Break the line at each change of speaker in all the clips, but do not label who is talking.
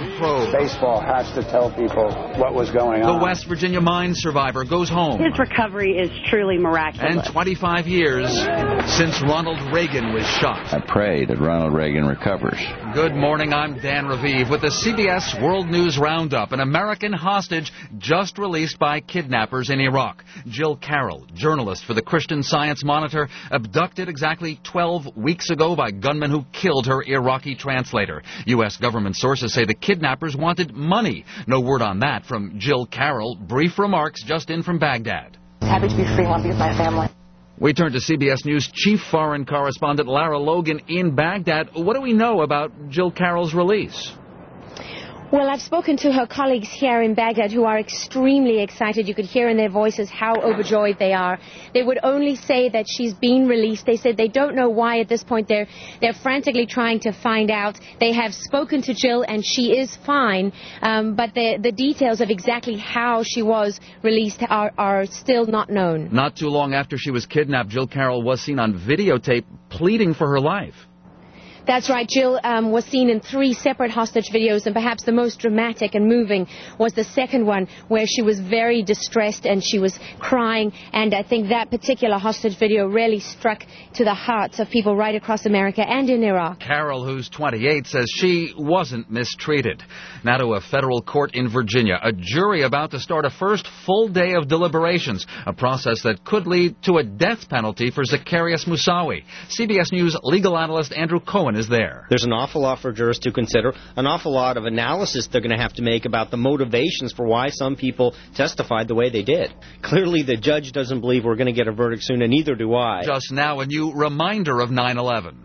probe.
Baseball has to tell people what was going on.
The West Virginia mine survivor goes home.
His recovery is truly miraculous.
And 25 years since Ronald Reagan was shot.
I pray that Ronald Reagan recovers.
Good morning, I'm Dan Raviv with the CBS World News Roundup. An American hostage just released by kidnappers in Iraq. Jill Carroll, journalist for the Christian Science Monitor, abducted exactly 12 weeks ago by gunmen who killed her Iraqi translator. U.S. government sources say the kidnappers wanted money. No word on that from Jill Carroll. Brief remarks just in from Baghdad.
Happy to be free, want to be with my family.
We turn to CBS News chief foreign correspondent Lara Logan in Baghdad. What do we know about Jill Carroll's release?
Well, I've spoken to her colleagues here in Baghdad who are extremely excited. You could hear in their voices how overjoyed they are. They would only say that she's been released. They said they don't know why at this point. They're frantically trying to find out. They have spoken to Jill and she is fine, but the details of exactly how she was released are still not known.
Not too long after she was kidnapped, Jill Carroll was seen on videotape pleading for her life.
That's right. Jill was seen in 3 separate hostage videos, and perhaps the most dramatic and moving was the second one, where she was very distressed and she was crying. And I think that particular hostage video really struck to the hearts of people right across America and in Iraq.
Carroll, who's 28, says she wasn't mistreated. Now to a federal court in Virginia. A jury about to start a first full day of deliberations, a process that could lead to a death penalty for Zacarias Moussaoui. CBS News legal analyst Andrew Cohen is there.
There's an awful lot for jurors to consider, an awful lot of analysis they're going to have to make about the motivations for why some people testified the way they did. Clearly, the judge doesn't believe we're going to get a verdict soon, and neither do I.
Just now, a new reminder of 9/11.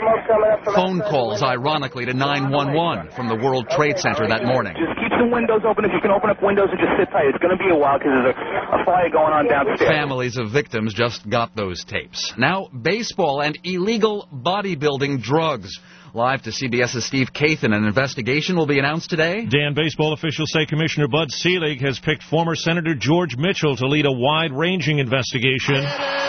Phone calls, ironically, to 911 from the World Trade Center that morning.
Just keep the windows open. If you can open up windows and just sit tight. It's going to be a while because there's a fire going on downstairs.
Families of victims just got those tapes. Now, baseball and illegal bodybuilding drugs. Live to CBS's Steve Kathan. An investigation will be announced today.
Dan, baseball officials say Commissioner Bud Selig has picked former Senator George Mitchell to lead a wide-ranging investigation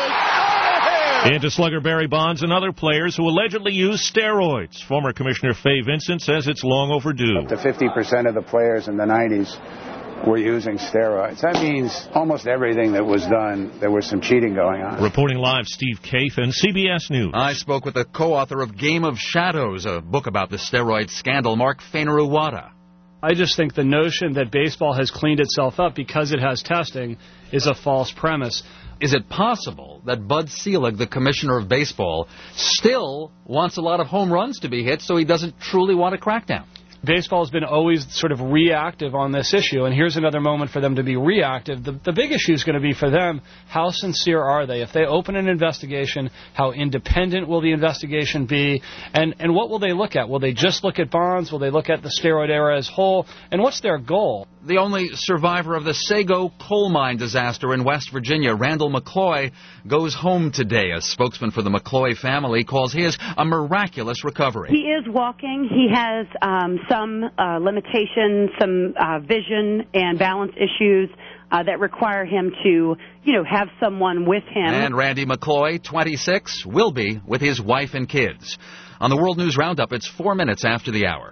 into slugger Barry Bonds and other players who allegedly use steroids. Former Commissioner Fay Vincent says it's long overdue.
Up to 50% of the players in the 90s were using steroids. That means almost everything that was done, there was some cheating going on.
Reporting live, Steve Kathan, CBS News.
I spoke with the co-author of Game of Shadows, a book about the steroid scandal, Mark Fainaru-Wada.
I just think the notion that baseball has cleaned itself up because it has testing is a false premise.
Is it possible that Bud Selig, the commissioner of baseball, still wants a lot of home runs to be hit, so he doesn't truly want a crackdown?
Baseball has been always sort of reactive on this issue, and here's another moment for them to be reactive. The big issue is going to be for them, how sincere are they? If they open an investigation, how independent will the investigation be? And what will they look at? Will they just look at Bonds? Will they look at the steroid era as whole? And what's their goal?
The only survivor of the Sago coal mine disaster in West Virginia, Randall McCloy, goes home today. A spokesman for the McCloy family calls his a miraculous recovery.
He is walking. He has some limitations, some vision and balance issues that require him to, have someone with him.
And Randy McCloy, 26, will be with his wife and kids. On the World News Roundup, it's 4 minutes after the hour.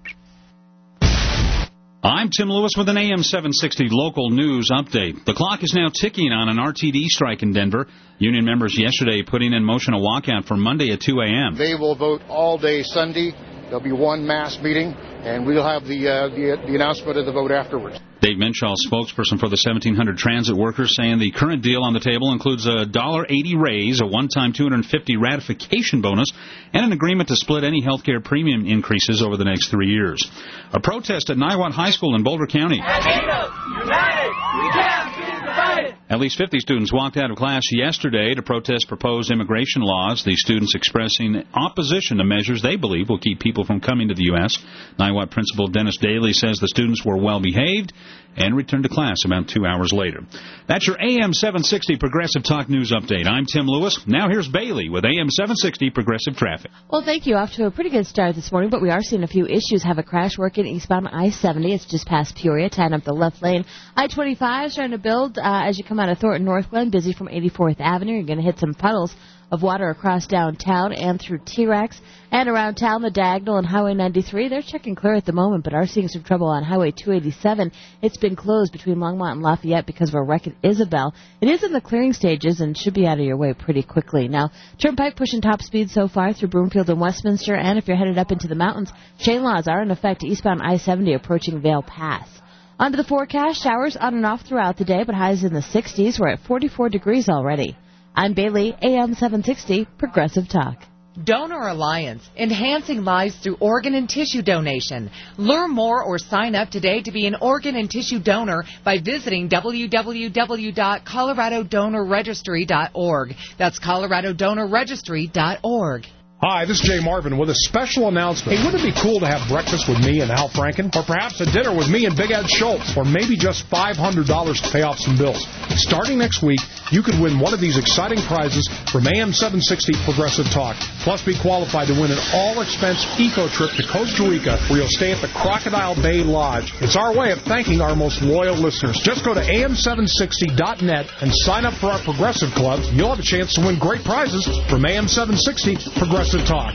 I'm Tim Lewis with an AM 760 local news update. The clock is now ticking on an RTD strike in Denver. Union members yesterday putting in motion a walkout for Monday at 2 a.m.
They will vote all day Sunday. There'll be one mass meeting, and we'll have the announcement of the vote afterwards.
Dave Minshaw, spokesperson for the 1,700 transit workers, saying the current deal on the table includes a $1.80 raise, a one-time $250 ratification bonus, and an agreement to split any health care premium increases over the next 3 years. A protest at Niwot High School in Boulder County.
United, we can't be divided.
At least 50 students walked out of class yesterday to protest proposed immigration laws, the students expressing opposition to measures they believe will keep people from coming to the U.S. Niwot Principal Dennis Daly says the students were well-behaved and returned to class about 2 hours later. That's your AM 760 Progressive Talk News Update. I'm Tim Lewis. Now here's Bailey with AM 760 Progressive Traffic.
Well, thank you. Off to a pretty good start this morning, but we are seeing a few issues. Have a crash working eastbound I-70. It's just past Peoria, tying up the left lane. I-25 is starting to build as you come out of Thornton North Glen, busy from 84th Avenue. You're going to hit some puddles of water across downtown and through T-Rex. And around town, the Diagonal and Highway 93, they're checking clear at the moment, but are seeing some trouble on Highway 287. It's been closed between Longmont and Lafayette because of a wreck at Isabel. It is in the clearing stages and should be out of your way pretty quickly. Now, Turnpike pushing top speed so far through Broomfield and Westminster, and if you're headed up into the mountains, chain laws are in effect eastbound I-70 approaching Vail Pass. Onto the forecast, showers on and off throughout the day, but highs in the 60s. We're at 44 degrees already. I'm Bailey, AM 760, Progressive Talk.
Donor Alliance, enhancing lives through organ and tissue donation. Learn more or sign up today to be an organ and tissue donor by visiting www.coloradodonorregistry.org. That's coloradodonorregistry.org.
Hi, this is Jay Marvin with a special announcement. Hey, wouldn't it be cool to have breakfast with me and Al Franken? Or perhaps a dinner with me and Big Ed Schultz? Or maybe just $500 to pay off some bills? Starting next week, you could win one of these exciting prizes from AM 760 Progressive Talk. Plus, be qualified to win an all-expense eco trip to Costa Rica, where you'll stay at the Crocodile Bay Lodge. It's our way of thanking our most loyal listeners. Just go to am760.net and sign up for our Progressive Club. You'll have a chance to win great prizes from AM 760 Progressive Talk.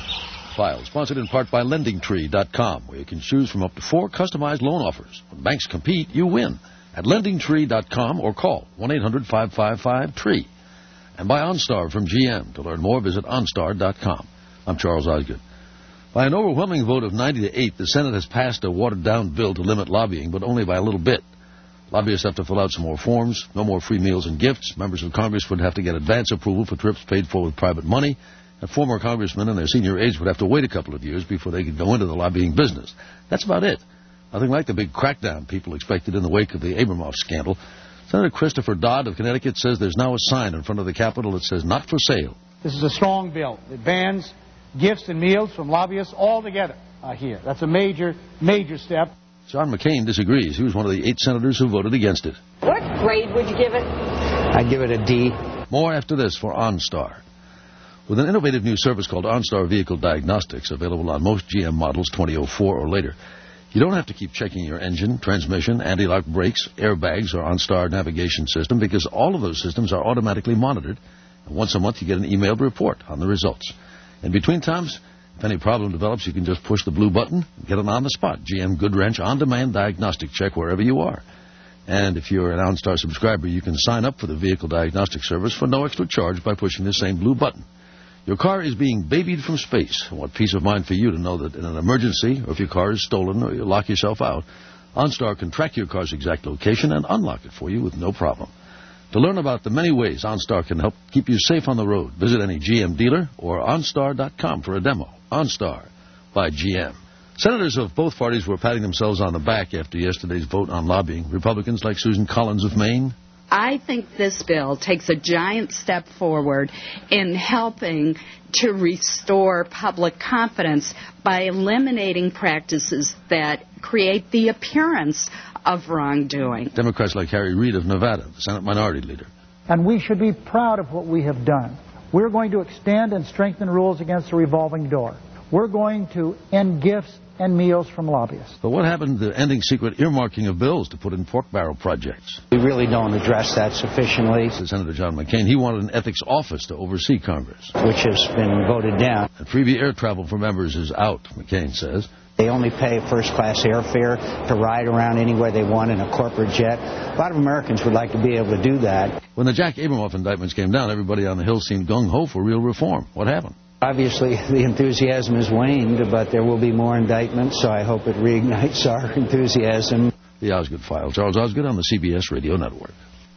File sponsored in part by LendingTree.com, where you can choose from up to 4 customized loan offers. When banks compete, you win. At LendingTree.com or call 1-800-555-TREE. And by OnStar from GM. To learn more, visit OnStar.com. I'm Charles Osgood. By an overwhelming vote of 90-8, the Senate has passed a watered-down bill to limit lobbying, but only by a little bit. Lobbyists have to fill out some more forms, no more free meals and gifts. Members of Congress would have to get advance approval for trips paid for with private money. And former congressmen and their senior aides would have to wait a couple of years before they could go into the lobbying business. That's about it. Nothing like the big crackdown people expected in the wake of the Abramoff scandal. Senator Christopher Dodd of Connecticut says there's now a sign in front of the Capitol that says not for sale.
This is a strong bill. It bans gifts and meals from lobbyists altogether here. That's a major, major step.
John McCain disagrees. He was one of the 8 senators who voted against it.
What grade would you give it?
I'd give it a D.
More after this for OnStar. With an innovative new service called OnStar Vehicle Diagnostics, available on most GM models 2004 or later, you don't have to keep checking your engine, transmission, anti-lock brakes, airbags, or OnStar navigation system, because all of those systems are automatically monitored, and once a month you get an emailed report on the results. In between times, if any problem develops, you can just push the blue button and get an on-the-spot GM Goodwrench on-demand diagnostic check wherever you are. And if you're an OnStar subscriber, you can sign up for the vehicle diagnostic service for no extra charge by pushing the same blue button. Your car is being babied from space. What peace of mind for you to know that in an emergency, or if your car is stolen or you lock yourself out, OnStar can track your car's exact location and unlock it for you with no problem. To learn about the many ways OnStar can help keep you safe on the road, visit any GM dealer or OnStar.com for a demo. OnStar by GM. Senators of both parties were patting themselves on the back after yesterday's vote on lobbying. Republicans like Susan Collins of Maine.
I think this bill takes a giant step forward in helping to restore public confidence by eliminating practices that create the appearance of wrongdoing.
Democrats like Harry Reid of Nevada, the Senate Minority Leader.
And we should be proud of what we have done. We're going to extend and strengthen rules against the revolving door. We're going to end gifts and meals from lobbyists.
But what happened to ending secret earmarking of bills to put in pork barrel projects?
We really don't address that sufficiently.
Said Senator John McCain. He wanted an ethics office to oversee Congress,
which has been voted down.
And freebie air travel for members is out, McCain says.
They only pay first-class airfare to ride around anywhere they want in a corporate jet. A lot of Americans would like to be able to do that.
When the Jack Abramoff indictments came down, everybody on the Hill seemed gung-ho for real reform. What happened?
Obviously, the enthusiasm has waned, but there will be more indictments, so I hope it reignites our enthusiasm.
The Osgood File. Charles Osgood on the CBS Radio Network.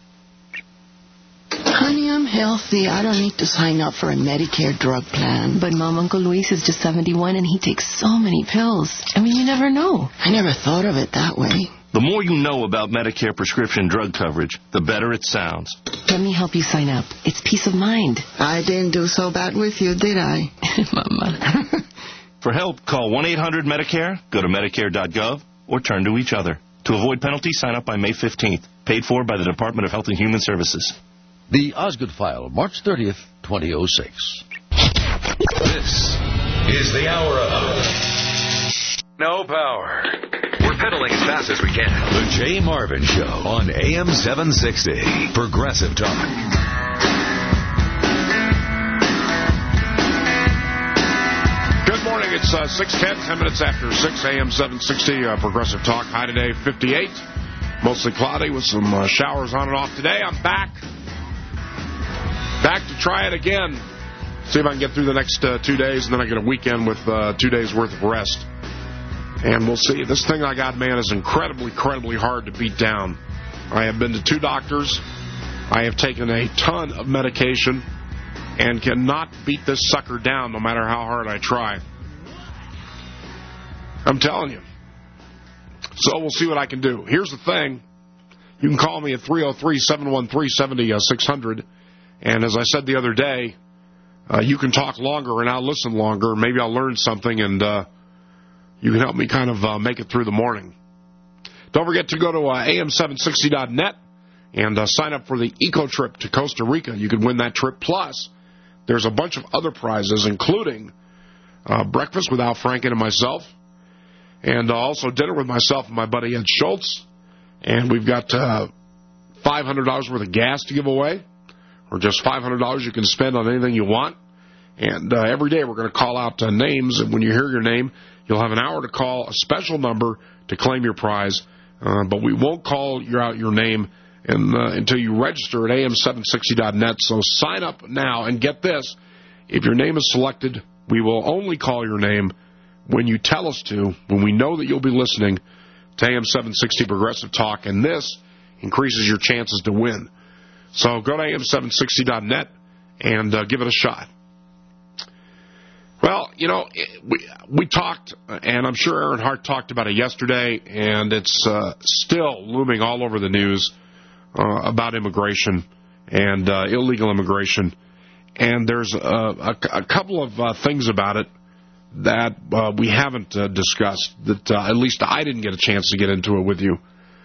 Honey, I'm healthy. I don't need to sign up for a Medicare drug plan.
But Mom, Uncle Luis is just 71 and he takes so many pills. I mean, you never know.
I never thought of it that way.
The more you know about Medicare prescription drug coverage, the better it sounds.
Let me help you sign up. It's peace of mind.
I didn't do so bad with you, did I?
Mama.
For help, call 1-800-MEDICARE, go to Medicare.gov, or turn to each other. To avoid penalties, sign up by May 15th. Paid for by the Department of Health and Human Services.
The Osgood File, March 30th, 2006.
This is the hour of no power. We're pedaling as fast as we can. The Jay Marvin Show on AM 760. Progressive Talk.
6:10, 10 minutes after 6 a.m. 760, Progressive Talk. High today, 58. Mostly cloudy with some showers on and off today. I'm back. Back to try it again. See if I can get through the next 2 days, and then I get a weekend with 2 days' worth of rest. And we'll see. This thing I got, man, is incredibly hard to beat down. I have been to 2 doctors. I have taken a ton of medication and cannot beat this sucker down no matter how hard I try. I'm telling you. So we'll see what I can do. Here's the thing. You can call me at 303-713-7600. And as I said the other day, you can talk longer and I'll listen longer. Maybe I'll learn something and you can help me kind of make it through the morning. Don't forget to go to am760.net and sign up for the Eco Trip to Costa Rica. You can win that trip. Plus, there's a bunch of other prizes, including breakfast with Al Franken and myself, and also dinner with myself and my buddy Ed Schultz. And we've got $500 worth of gas to give away, or just $500 you can spend on anything you want. And every day we're going to call out names, and when you hear your name, you'll have an hour to call a special number to claim your prize. But we won't call out your name until you register at am760.net. So sign up now and get this. If your name is selected, we will only call your name when you tell us to, when we know that you'll be listening to AM760 Progressive Talk, and this increases your chances to win. So go to am760.net and give it a shot. Well, you know, we talked, and I'm sure Aaron Hart talked about it yesterday, and it's still looming all over the news about immigration and illegal immigration. And there's a couple of things about it that we haven't discussed, that at least I didn't get a chance to get into it with you.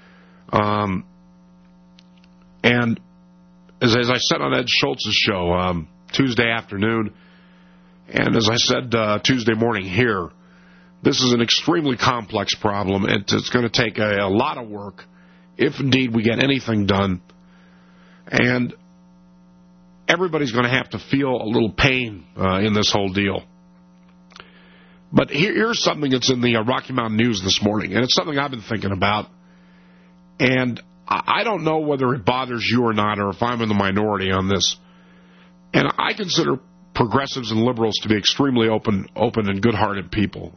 And as I said on Ed Schultz's show Tuesday afternoon, and as I said Tuesday morning here, this is an extremely complex problem. It's going to take a lot of work, if indeed we get anything done. And everybody's going to have to feel a little pain in this whole deal. But here's something that's in the Rocky Mountain News this morning, and it's something I've been thinking about. And I don't know whether it bothers you or not, or if I'm in the minority on this. And I consider progressives and liberals to be extremely open and good-hearted people.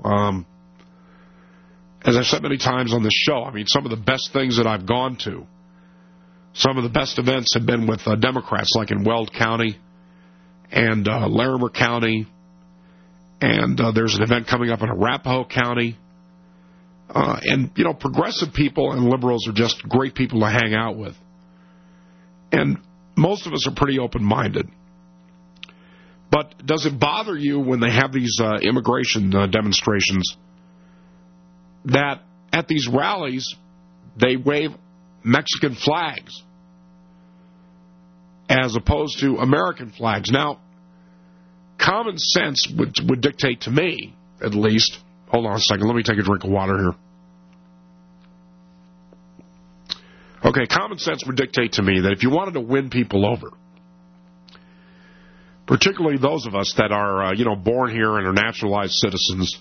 As I've said many times on this show, I mean, some of the best things that I've gone to, some of the best events have been with Democrats, like in Weld County and Larimer County, and there's an event coming up in Arapahoe County. And, you know, progressive people and liberals are just great people to hang out with. And most of us are pretty open-minded. But does it bother you when they have these immigration demonstrations that at these rallies they wave Mexican flags as opposed to American flags? Now, common sense would dictate to me, at least. Hold on a second. Let me take a drink of water here. Okay, common sense would dictate to me that if you wanted to win people over, particularly those of us that are, born here and are naturalized citizens,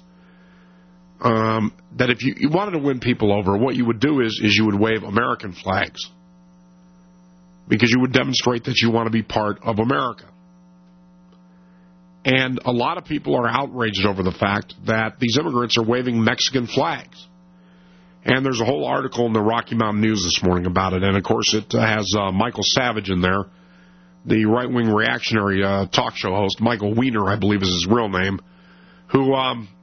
that if you wanted to win people over, what you would do is you would wave American flags, because you would demonstrate that you want to be part of America. And a lot of people are outraged over the fact that these immigrants are waving Mexican flags. And there's a whole article in the Rocky Mountain News this morning about it. And, of course, it has Michael Savage in there, the right-wing reactionary talk show host. Michael Weiner, I believe is his real name, who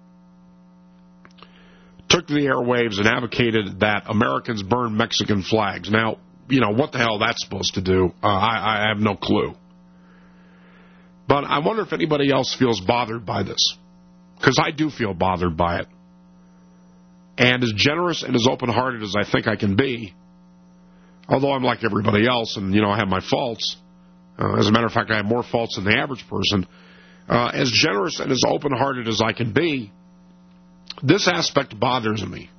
took to the airwaves and advocated that Americans burn Mexican flags. Now, what the hell that's supposed to do, I have no clue. But I wonder if anybody else feels bothered by this, because I do feel bothered by it. And as generous and as open-hearted as I think I can be, although I'm like everybody else and, I have my faults, as a matter of fact, I have more faults than the average person, as generous and as open-hearted as I can be, this aspect bothers me.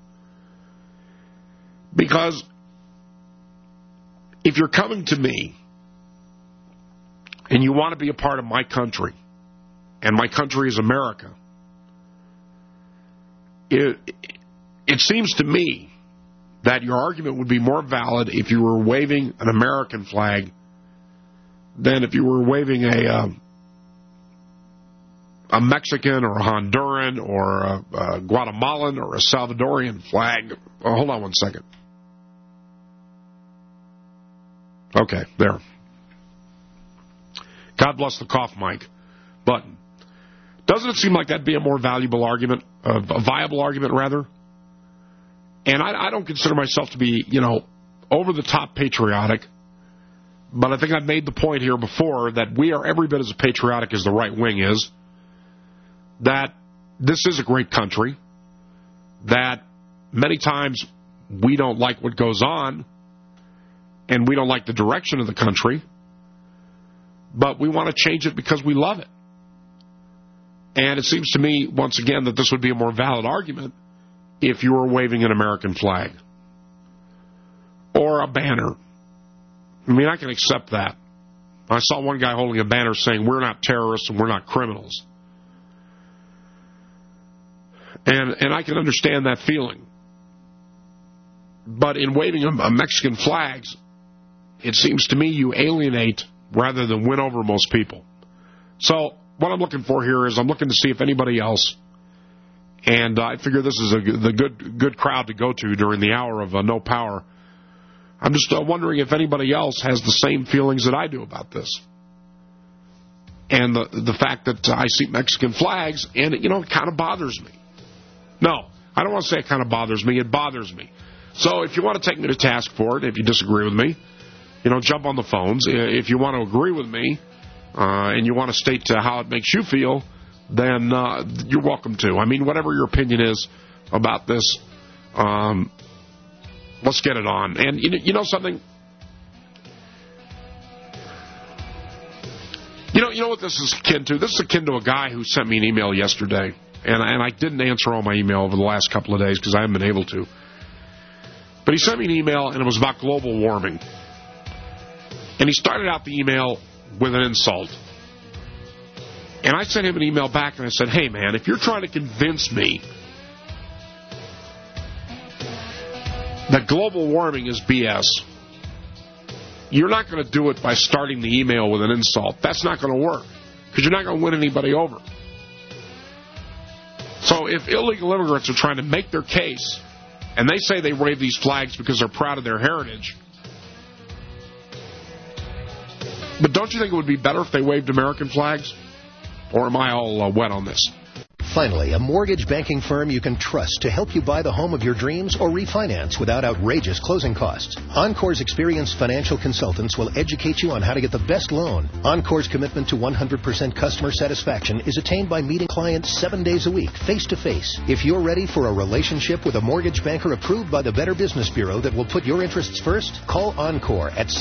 Because if you're coming to me and you want to be a part of my country, and my country is America, it seems to me that your argument would be more valid if you were waving an American flag than if you were waving a Mexican or a Honduran or a Guatemalan or a Salvadorian flag. Oh, hold on one second. Okay, there. God bless the cough mic button. Doesn't it seem like that'd be a more valuable argument, a viable argument, rather? And I don't consider myself to be, over-the-top patriotic, but I think I've made the point here before that we are every bit as patriotic as the right wing is, that this is a great country, that many times we don't like what goes on, and we don't like the direction of the country, but we want to change it because we love it. And it seems to me, once again, that this would be a more valid argument if you were waving an American flag or a banner. I mean, I can accept that. I saw one guy holding a banner saying, "We're not terrorists and we're not criminals." And I can understand that feeling. But in waving a Mexican flags, it seems to me you alienate rather than win over most people. So what I'm looking for here is I'm looking to see if anybody else, and I figure this is the good crowd to go to during the hour of No Power. I'm just wondering if anybody else has the same feelings that I do about this. And the fact that I see Mexican flags, and it kind of bothers me. No, I don't want to say it kind of bothers me. It bothers me. So if you want to take me to task for it, if you disagree with me, jump on the phones. If you want to agree with me, and you want to state how it makes you feel, then you're welcome to. I mean, whatever your opinion is about this, let's get it on. And you know something? You know what this is akin to? This is akin to a guy who sent me an email yesterday, and I didn't answer all my email over the last couple of days because I haven't been able to. But he sent me an email, and it was about global warming. And he started out the email with an insult. And I sent him an email back, and I said, "Hey, man, if you're trying to convince me that global warming is BS, you're not going to do it by starting the email with an insult. That's not going to work, because you're not going to win anybody over. So if illegal immigrants are trying to make their case, and they say they wave these flags because they're proud of their heritage, but don't you think it would be better if they waved American flags? Or am I all wet on this?
Finally, a mortgage banking firm you can trust to help you buy the home of your dreams or refinance without outrageous closing costs. Encore's experienced financial consultants will educate you on how to get the best loan. Encore's commitment to 100% customer satisfaction is attained by meeting clients 7 days a week, face-to-face. If you're ready for a relationship with a mortgage banker approved by the Better Business Bureau that will put your interests first, call Encore at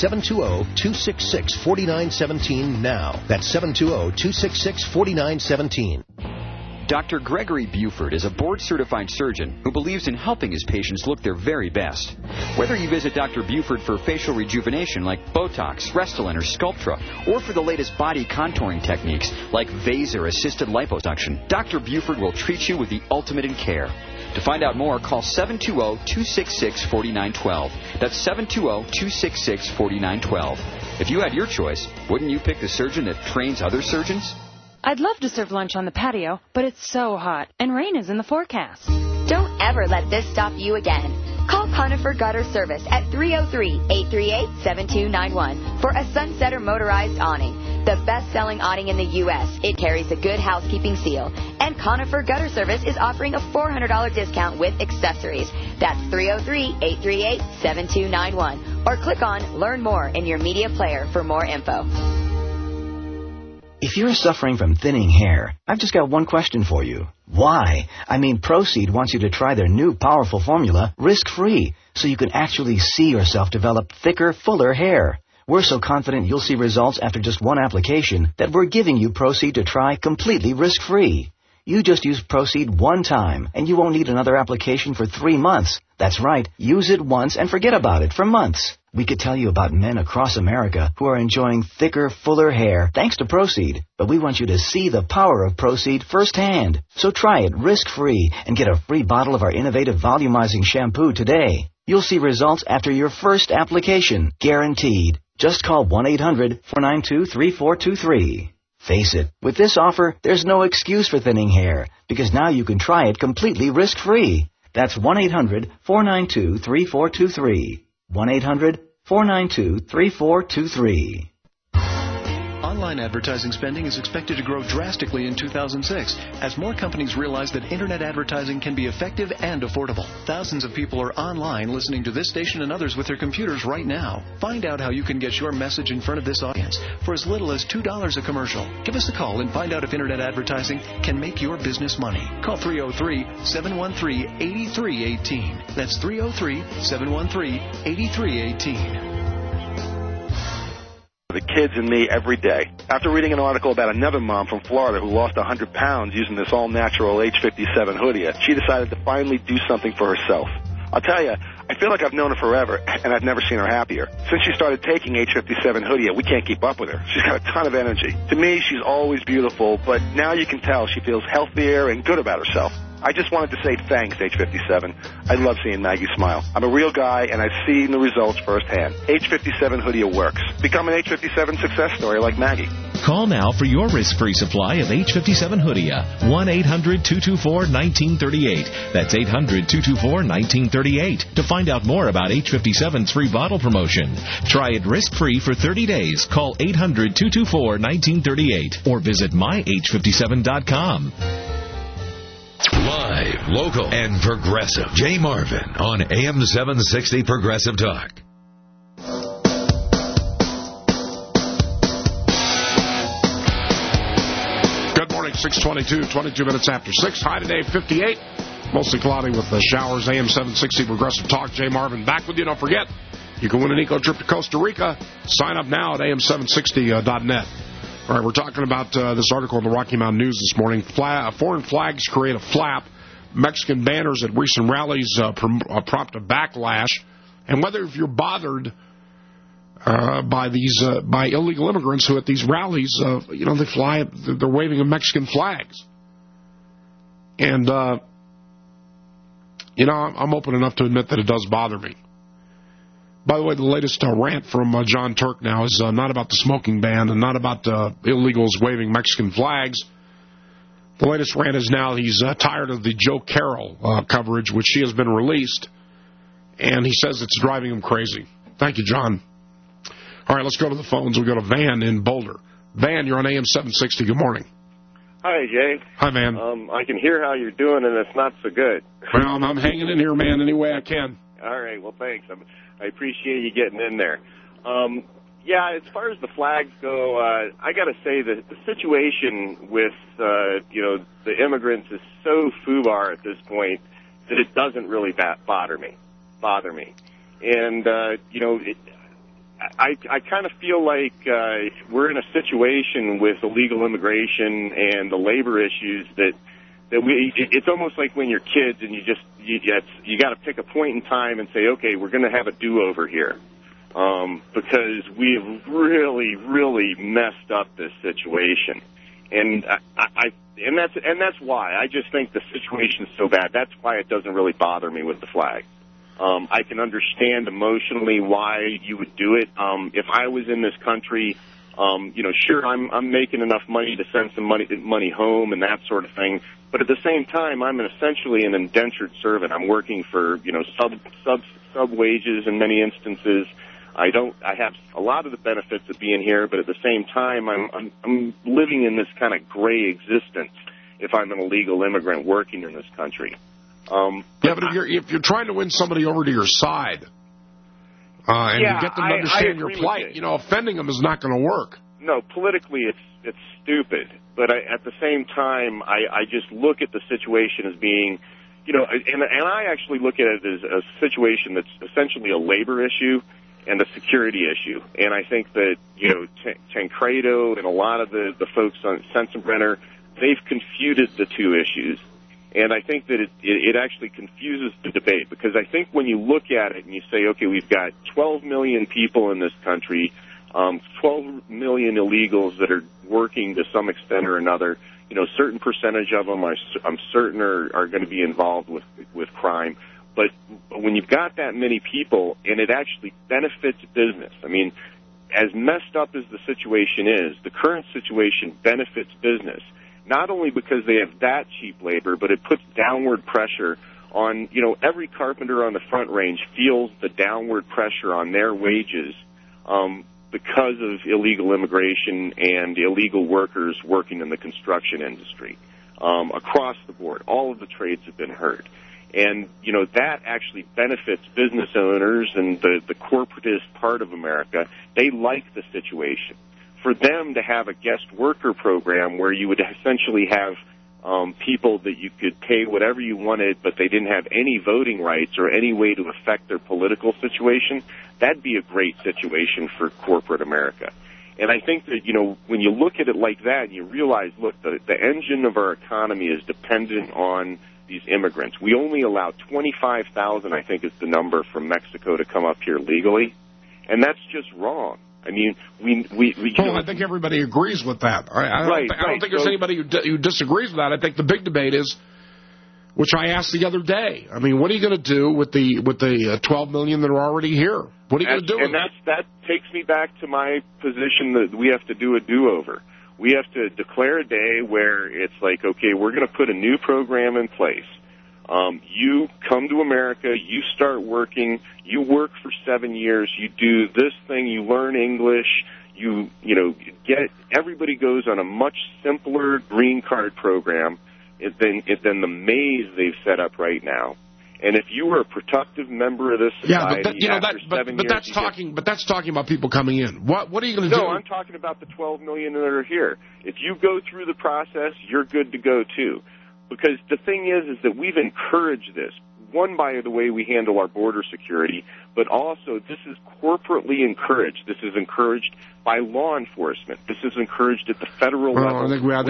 720-266-4917 now. That's 720-266-4917.
Dr. Gregory Buford is a board-certified surgeon who believes in helping his patients look their very best. Whether you visit Dr. Buford for facial rejuvenation like Botox, Restylane, or Sculptra, or for the latest body contouring techniques like Vaser-assisted liposuction, Dr. Buford will treat you with the ultimate in care. To find out more, call 720-266-4912. That's 720-266-4912. If you had your choice, wouldn't you pick the surgeon that trains other surgeons?
I'd love to serve lunch on the patio, but it's so hot, and rain is in the forecast.
Don't ever let this stop you again. Call Conifer Gutter Service at 303-838-7291 for a Sunsetter motorized awning, the best-selling awning in the U.S. It carries a good housekeeping seal, and Conifer Gutter Service is offering a $400 discount with accessories. That's 303-838-7291, or click on Learn More in your media player for more info.
If you're suffering from thinning hair, I've just got one question for you. Why? I mean, Proseed wants you to try their new powerful formula risk-free, so you can actually see yourself develop thicker, fuller hair. We're so confident you'll see results after just one application that we're giving you Proseed to try completely risk-free. You just use Proceed one time, and you won't need another application for 3 months. That's right. Use it once and forget about it for months. We could tell you about men across America who are enjoying thicker, fuller hair thanks to Proceed, but we want you to see the power of Proceed firsthand. So try it risk-free and get a free bottle of our innovative volumizing shampoo today. You'll see results after your first application, guaranteed. Just call 1-800-492-3423. Face it, with this offer, there's no excuse for thinning hair, because now you can try it completely risk-free. That's 1-800-492-3423. 1-800-492-3423.
Online advertising spending is expected to grow drastically in 2006 as more companies realize that Internet advertising can be effective and affordable. Thousands of people are online listening to this station and others with their computers right now. Find out how you can get your message in front of this audience for as little as $2 a commercial. Give us a call and find out if Internet advertising can make your business money. Call 303-713-8318. That's 303-713-8318.
The kids and me every day. After reading an article about another mom from Florida who lost 100 pounds using this all-natural H57 hoodie, she decided to finally do something for herself. I'll tell you, I feel like I've known her forever, and I've never seen her happier. Since she started taking H57 hoodie, we can't keep up with her. She's got a ton of energy. To me, she's always beautiful, but now you can tell she feels healthier and good about herself. I just wanted to say thanks, H57. I love seeing Maggie smile. I'm a real guy, and I've seen the results firsthand. H57 hoodie works. Become an H57 success story like Maggie.
Call now for your risk-free supply of H57 Hoodia. 1-800-224-1938. That's 800-224-1938. To find out more about H57's free bottle promotion. Try it risk-free for 30 days. Call 800-224-1938 or visit myh57.com.
Live, local, and progressive. Jay Marvin on AM 760 Progressive Talk.
Good morning, 6:22, 22 minutes after 6. High today, 58. Mostly cloudy with the showers. AM 760 Progressive Talk. Jay Marvin back with you. Don't forget, you can win an eco trip to Costa Rica. Sign up now at am760.net. All right, we're talking about this article in the Rocky Mountain News this morning. Foreign flags create a flap. Mexican banners at recent rallies prompt a backlash. And whether if you're bothered by illegal immigrants who at these rallies, they fly, they're waving Mexican flags. And, I'm open enough to admit that it does bother me. By the way, the latest rant from John Turk now is not about the smoking ban and not about illegals waving Mexican flags. The latest rant is now he's tired of the Joe Carroll coverage, which she has been released, and he says it's driving him crazy. Thank you, John. All right, let's go to the phones. We'll go to Van in Boulder. Van, you're on AM 760. Good morning.
Hi, Jay.
Hi, Van.
I can hear how you're doing, and it's not so good.
Well, I'm hanging in here, man, any way I can.
All right, well, thanks. I appreciate you getting in there. As far as the flags go, I got to say that the situation with, the immigrants is so FUBAR at this point that it doesn't really bother me. And, I kind of feel like we're in a situation with illegal immigration and the labor issues that it's almost like when you're kids and you got to pick a point in time and say, okay, we're going to have a do-over here, because we have really, really messed up this situation, and that's why I just think the situation's so bad. That's why it doesn't really bother me with the flag. I can understand emotionally why you would do it. If I was in this country, sure, I'm making enough money to send some money home and that sort of thing. But at the same time, I'm essentially an indentured servant. I'm working for, sub wages in many instances. I have a lot of the benefits of being here, but at the same time, I'm living in this kind of gray existence if I'm an illegal immigrant working in this country.
But if you're trying to win somebody over to your side, and you get them to understand your plight, offending them is not going to work.
No, politically it's stupid. But at the same time, I just look at the situation as being, and I actually look at it as a situation that's essentially a labor issue and a security issue. And I think that, Tancredo and a lot of the folks on Sensenbrenner, they've confuted the two issues. And I think that it actually confuses the debate, because I think when you look at it and you say, okay, we've got 12 million people in this country, 12 million illegals that are working to some extent or another, you know, a certain percentage of them I'm certain are going to be involved with crime. But when you've got that many people and it actually benefits business, I mean, as messed up as the situation is, the current situation benefits business. Not only because they have that cheap labor, but it puts downward pressure on, you know, every carpenter on the Front Range feels the downward pressure on their wages because of illegal immigration and illegal workers working in the construction industry. Across the board, all of the trades have been hurt. And, you know, that actually benefits business owners and the corporatist part of America. They like the situation. For them to have a guest worker program where you would essentially have people that you could pay whatever you wanted, but they didn't have any voting rights or any way to affect their political situation, that'd be a great situation for corporate America. And I think that, you know, when you look at it like that and you realize, look, the engine of our economy is dependent on these immigrants. We only allow 25,000, I think is the number, from Mexico to come up here legally, and that's just wrong. I mean,
I think everybody agrees with that. I don't think there's anybody who disagrees with that. I think the big debate is, which I asked the other day, I mean, what are you going to do with the 12 million that are already here? What are you going to do with
it? And that takes me back to my position that we have to do a do-over. We have to declare a day where it's like, okay, we're going to put a new program in place. You come to America, you start working, you work for 7 years, you do this thing, you learn English, everybody goes on a much simpler green card program than the maze they've set up right now. And if you were a productive member of this society,
that's talking about people coming in. What are you going to do?
No, I'm talking about the 12 million that are here. If you go through the process, you're good to go too. Because the thing is that we've encouraged this. One, by the way we handle our border security, but also this is corporately encouraged. This is encouraged by law enforcement. This is encouraged at the federal level.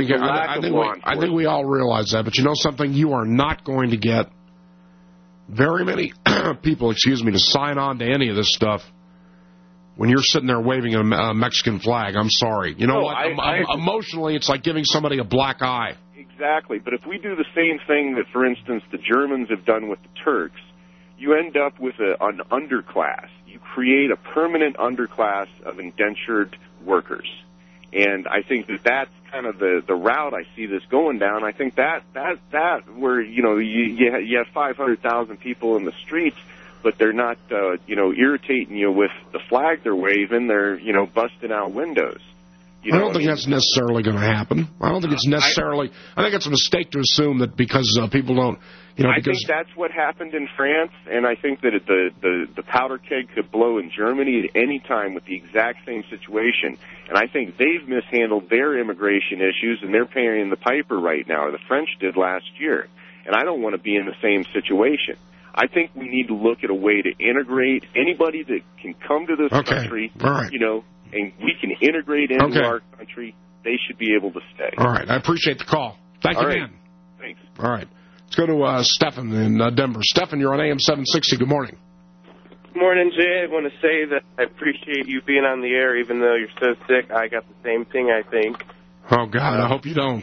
I think we all realize that. But you know something? You are not going to get very many people, to sign on to any of this stuff when you're sitting there waving a Mexican flag. I'm sorry. You know what? Emotionally, it's like giving somebody a black eye.
Exactly. But if we do the same thing that, for instance, the Germans have done with the Turks, you end up with an underclass. You create a permanent underclass of indentured workers. And I think that's kind of the route I see this going down. I think that where, you have 500,000 people in the streets, but they're not, irritating you with the flag they're waving. They're, busting out windows.
I don't think that's necessarily going to happen. I don't think it's necessarily. I think it's a mistake to assume that because people don't.
I think that's what happened in France, and I think that the powder keg could blow in Germany at any time with the exact same situation. And I think they've mishandled their immigration issues, and they're paying the piper right now, or the French did last year. And I don't want to be in the same situation. I think we need to look at a way to integrate anybody that can come to this country.
All right.
And we can integrate into our country. They should be able to stay.
All right. I appreciate the call. Thank you, man.
Thanks.
All right. Let's go to Stephen in Denver. Stephen, you're on AM 760. Good morning.
Good morning, Jay. I want to say that I appreciate you being on the air, even though you're so sick. I got the same thing, I think.
Oh, God, I hope you don't.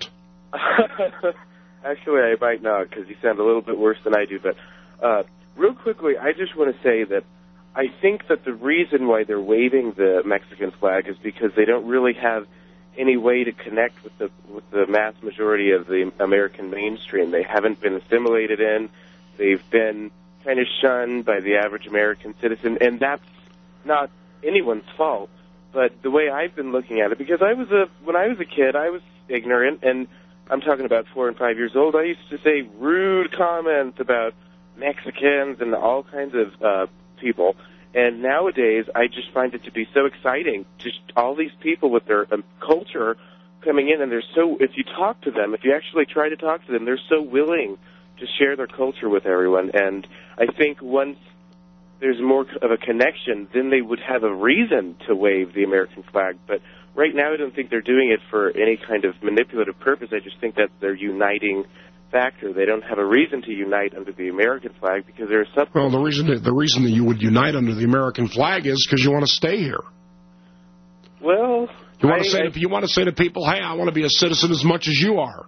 Actually, I might not, because you sound a little bit worse than I do. But real quickly, I just want to say that I think that the reason why they're waving the Mexican flag is because they don't really have any way to connect with the mass majority of the American mainstream. They haven't been assimilated in. They've been kind of shunned by the average American citizen, and that's not anyone's fault. But the way I've been looking at it, because when I was a kid, I was ignorant, and I'm talking about 4 and 5 years old. I used to say rude comments about Mexicans and all kinds of people. And nowadays, I just find it to be so exciting. Just all these people with their culture coming in, and if you talk to them, if you actually try to talk to them, they're so willing to share their culture with everyone. And I think once there's more of a connection, then they would have a reason to wave the American flag. But right now I don't think they're doing it for any kind of manipulative purpose. I just think that's their uniting factor. They don't have a reason to unite under the American flag because there are some...
Well, the reason that you would unite under the American flag is because you want to stay here.
Well...
You want to say to people, hey, I want to be a citizen as much as you are.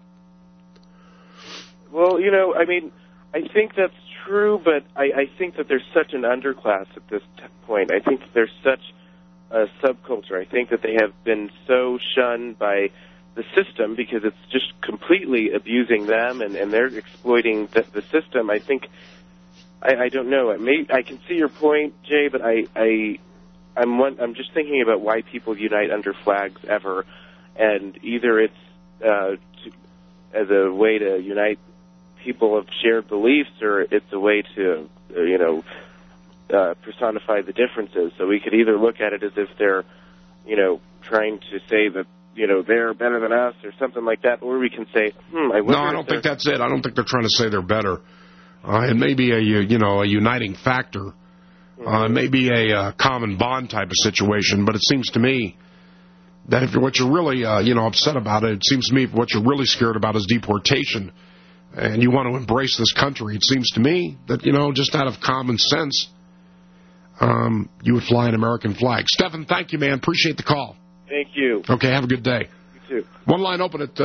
Well, you know, I mean, I think that's true, but I think that there's such an underclass at this point. I think that there's such a subculture. I think that they have been so shunned by the system because it's just completely abusing them, and they're exploiting the system. I think, I don't know. I can see your point, Jay, but I'm just thinking about why people unite under flags ever, and either it's as a way to unite people of shared beliefs, or it's a way to, personify the differences. So we could either look at it as if they're, trying to say that, they're better than us or something like that, or we can say, I wonder. No,
I don't think that's it. I don't think they're trying to say they're better. It may be a uniting factor. It may be a common bond type of situation, but it seems to me that if what you're really, upset about it seems to me what you're really scared about is deportation, and you want to embrace this country. It seems to me that, just out of common sense, you would fly an American flag. Stephen, thank you, man. Appreciate the call.
Thank you.
Okay, have a good day.
You too.
One line open at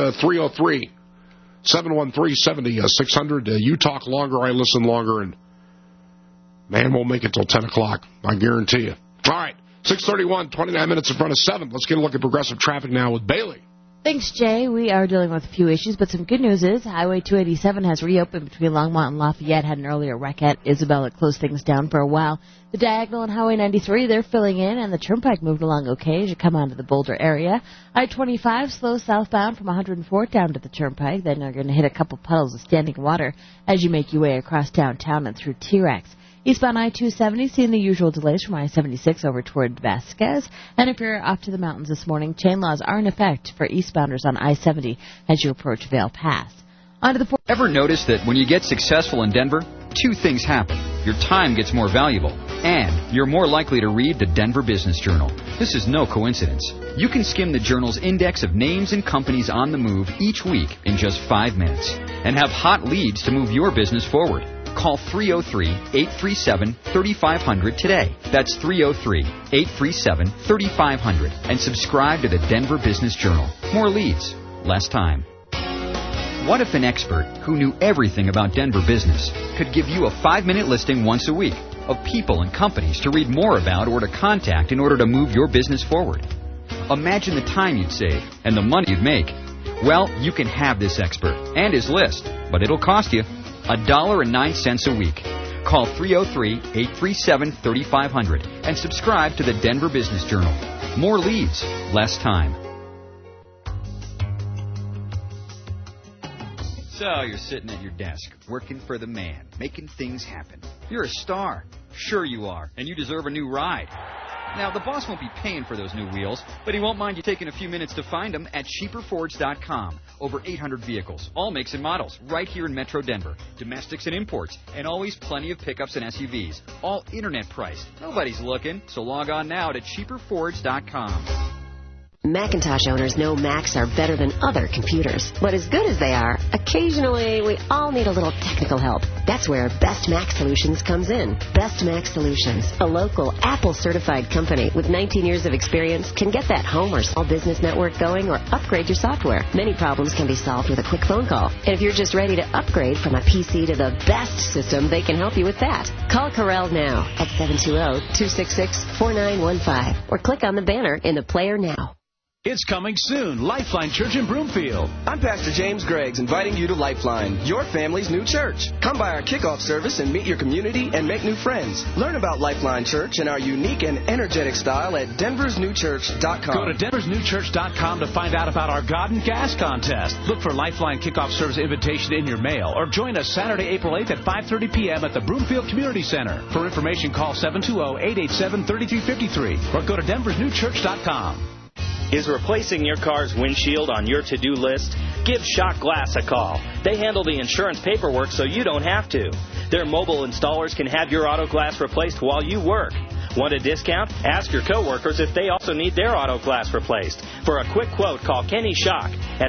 303-713-7600. You talk longer, I listen longer, and man, we'll make it till 10 o'clock. I guarantee you. All right, 6:31, 29 minutes in front of 7. Let's get a look at progressive traffic now with Bailey.
Thanks, Jay. We are dealing with a few issues, but some good news is Highway 287 has reopened between Longmont and Lafayette. Had an earlier wreck at Isabel. It closed things down for a while. The Diagonal and Highway 93, they're filling in, and the Turnpike moved along okay as you come onto the Boulder area. I-25 slow southbound from 104th down to the Turnpike. Then you're going to hit a couple puddles of standing water as you make your way across downtown and through T-Rex. Eastbound I-270, seeing the usual delays from I-76 over toward Vasquez. And if you're off to the mountains this morning, chain laws are in effect for eastbounders on I-70 as you approach Vail Pass.
Ever notice that when you get successful in Denver, two things happen. Your time gets more valuable, and you're more likely to read the Denver Business Journal. This is no coincidence. You can skim the journal's index of names and companies on the move each week in just 5 minutes and have hot leads to move your business forward. Call 303-837-3500 today. That's 303-837-3500. And subscribe to the Denver Business Journal. More leads, less time. What if an expert who knew everything about Denver business could give you a 5-minute listing once a week of people and companies to read more about or to contact in order to move your business forward? Imagine the time you'd save and the money you'd make. Well, you can have this expert and his list, but it'll cost you $1.09 a week. Call 303-837-3500 and subscribe to the Denver Business Journal. More leads, less time. So you're sitting at your desk, working for the man, making things happen. You're a star. Sure you are, and you deserve a new ride. Now, the boss won't be paying for those new wheels, but he won't mind you taking a few minutes to find them at CheaperFords.com. Over 800 vehicles, all makes and models, right here in Metro Denver. Domestics and imports, and always plenty of pickups and SUVs. All internet priced. Nobody's looking, so log on now to CheaperFords.com.
Macintosh owners know Macs are better than other computers. But as good as they are, occasionally we all need a little technical help. That's where Best Mac Solutions comes in. Best Mac Solutions, a local Apple-certified company with 19 years of experience, can get that home or small business network going or upgrade your software. Many problems can be solved with a quick phone call. And if you're just ready to upgrade from a PC to the best system, they can help you with that. Call Corel now at 720-266-4915 or click on the banner in the player now.
It's coming soon. Lifeline Church in Broomfield.
I'm Pastor James Greggs, inviting you to Lifeline, your family's new church. Come by our kickoff service and meet your community and make new friends. Learn about Lifeline Church and our unique and energetic style at denversnewchurch.com.
Go to denversnewchurch.com to find out about our God and Gas contest. Look for Lifeline kickoff service invitation in your mail or join us Saturday, April 8th at 5:30 p.m. at the Broomfield Community Center. For information, call 720-887-3353 or go to denversnewchurch.com.
Is replacing your car's windshield on your to-do list? Give Shock Glass a call. They handle the insurance paperwork so you don't have to. Their mobile installers can have your auto glass replaced while you work. Want a discount? Ask your coworkers if they also need their auto glass replaced. For a quick quote, call Kenny Schock at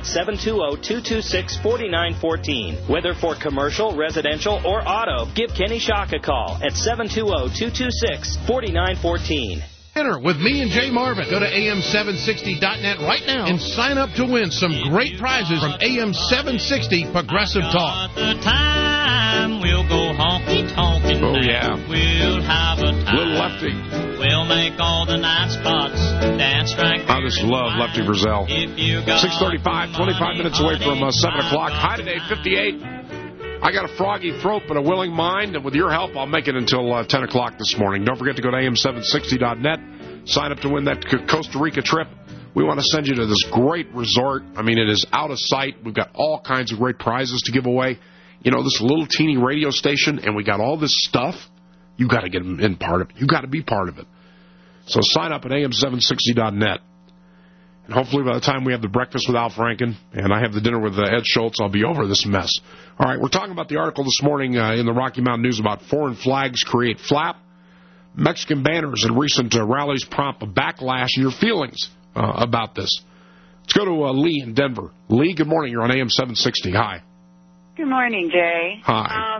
720-226-4914. Whether for commercial, residential, or auto, give Kenny Schock a call at 720-226-4914.
Dinner with me and Jay Marvin. Go to am760.net right now and sign up to win some great prizes from AM760 Progressive Talk.
We'll go honky-tonkin'.
Oh, yeah.
We'll have a time.
Little Lefty.
We'll make all the night spots dance right.
I just love Lefty Frizzell. 6:35, 25 minutes away from 7 o'clock. High today, 58. I got a froggy throat but a willing mind, and with your help, I'll make it until 10 o'clock this morning. Don't forget to go to am760.net. Sign up to win that Costa Rica trip. We want to send you to this great resort. I mean, it is out of sight. We've got all kinds of great prizes to give away. You know, this little teeny radio station, and we got all this stuff. You got to get in part of it. You got to be part of it. So sign up at am760.net. And hopefully by the time we have the breakfast with Al Franken and I have the dinner with Ed Schultz, I'll be over this mess. All right, we're talking about the article this morning in the Rocky Mountain News about foreign flags create flap. Mexican banners in recent rallies prompt a backlash. Your feelings about this. Let's go to Lee in Denver. Lee, good morning. You're on AM 760. Hi.
Good morning, Jay.
Hi.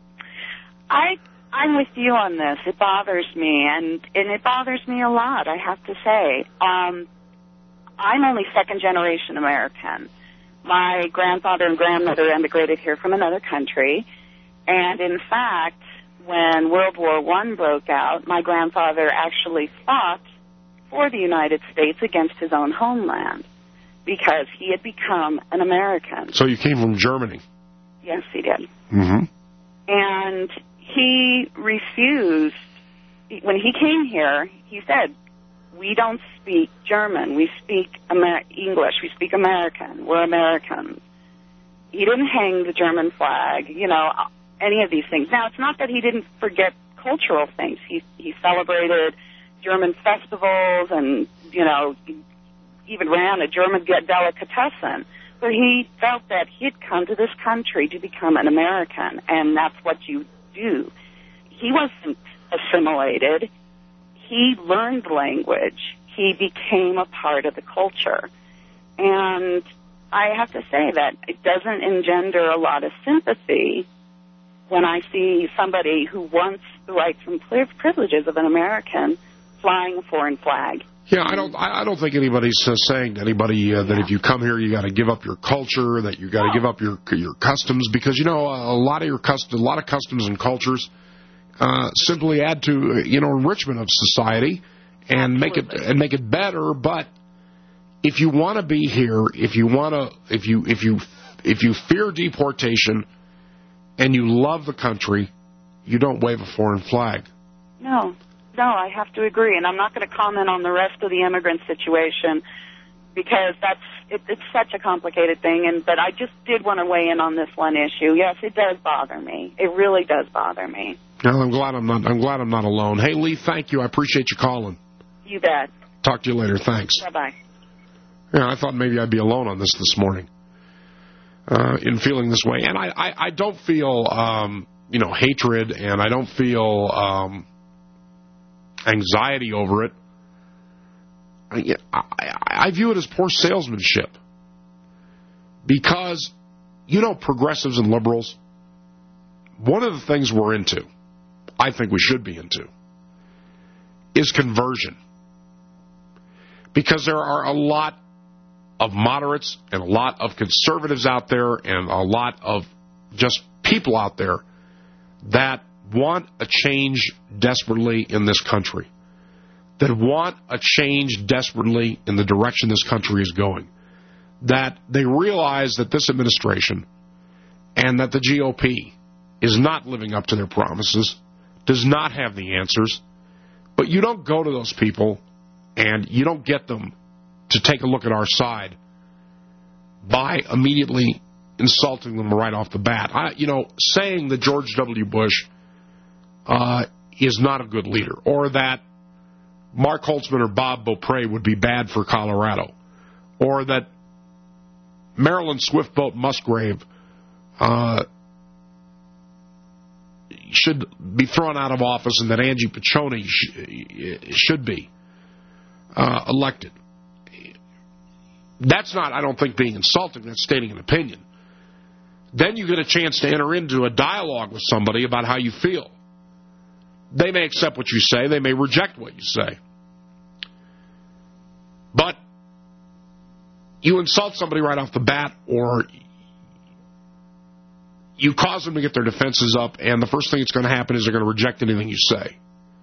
I'm with you on this. It bothers me, and it bothers me a lot, I have to say. I'm only second-generation American. My grandfather and grandmother emigrated here from another country, and in fact, when World War I broke out, my grandfather actually fought for the United States against his own homeland because he had become an American.
So you came from Germany?
Yes, he did.
Mm-hmm.
And he refused. When he came here, he said, we don't speak German. We speak English. We speak American. We're Americans. He didn't hang the German flag, you know, any of these things. Now, it's not that he didn't forget cultural things. He celebrated German festivals and, you know, even ran a German delicatessen. But he felt that he had come to this country to become an American, and that's what you do. He wasn't assimilated. He learned the language. He became a part of the culture. And I have to say that it doesn't engender a lot of sympathy when I see somebody who wants the rights and privileges of an American flying a foreign flag.
Yeah, I don't think anybody's saying to anybody that if you come here, you got to give up your culture, that you got to give up your customs, because you know a lot of customs and cultures simply add to enrichment of society and
Absolutely.
make it better. But if you want to be here, if you fear deportation and you love the country, you don't wave a foreign flag.
No, I have to agree, and I'm not going to comment on the rest of the immigrant situation because it's such a complicated thing. But I just did want to weigh in on this one issue. Yes, it does bother me. It really does bother me.
Well, I'm glad I'm not alone. Hey, Lee, thank you. I appreciate you calling.
You bet.
Talk to you later. Thanks.
Bye-bye.
Yeah, I thought maybe I'd be alone on this morning in feeling this way, and I don't feel hatred, and I don't feel anxiety over it. I view it as poor salesmanship because, progressives and liberals, one of the things we're into, I think we should be into, is conversion. Because there are a lot of moderates and a lot of conservatives out there and a lot of just people out there that want a change desperately in this country, that want a change desperately in the direction this country is going, that they realize that this administration and that the GOP is not living up to their promises, does not have the answers, but you don't go to those people and you don't get them to take a look at our side by immediately insulting them right off the bat. Saying that George W. Bush is not a good leader, or that Mark Holtzman or Bob Beaupre would be bad for Colorado, or that Marilyn Swiftboat Musgrave, should be thrown out of office and that Angie Piccioni should be elected. That's not, I don't think, being insulting. That's stating an opinion. Then you get a chance to enter into a dialogue with somebody about how you feel. They may accept what you say. They may reject what you say. But you insult somebody right off the bat, or you cause them to get their defenses up, and the first thing that's going to happen is they're going to reject anything you say.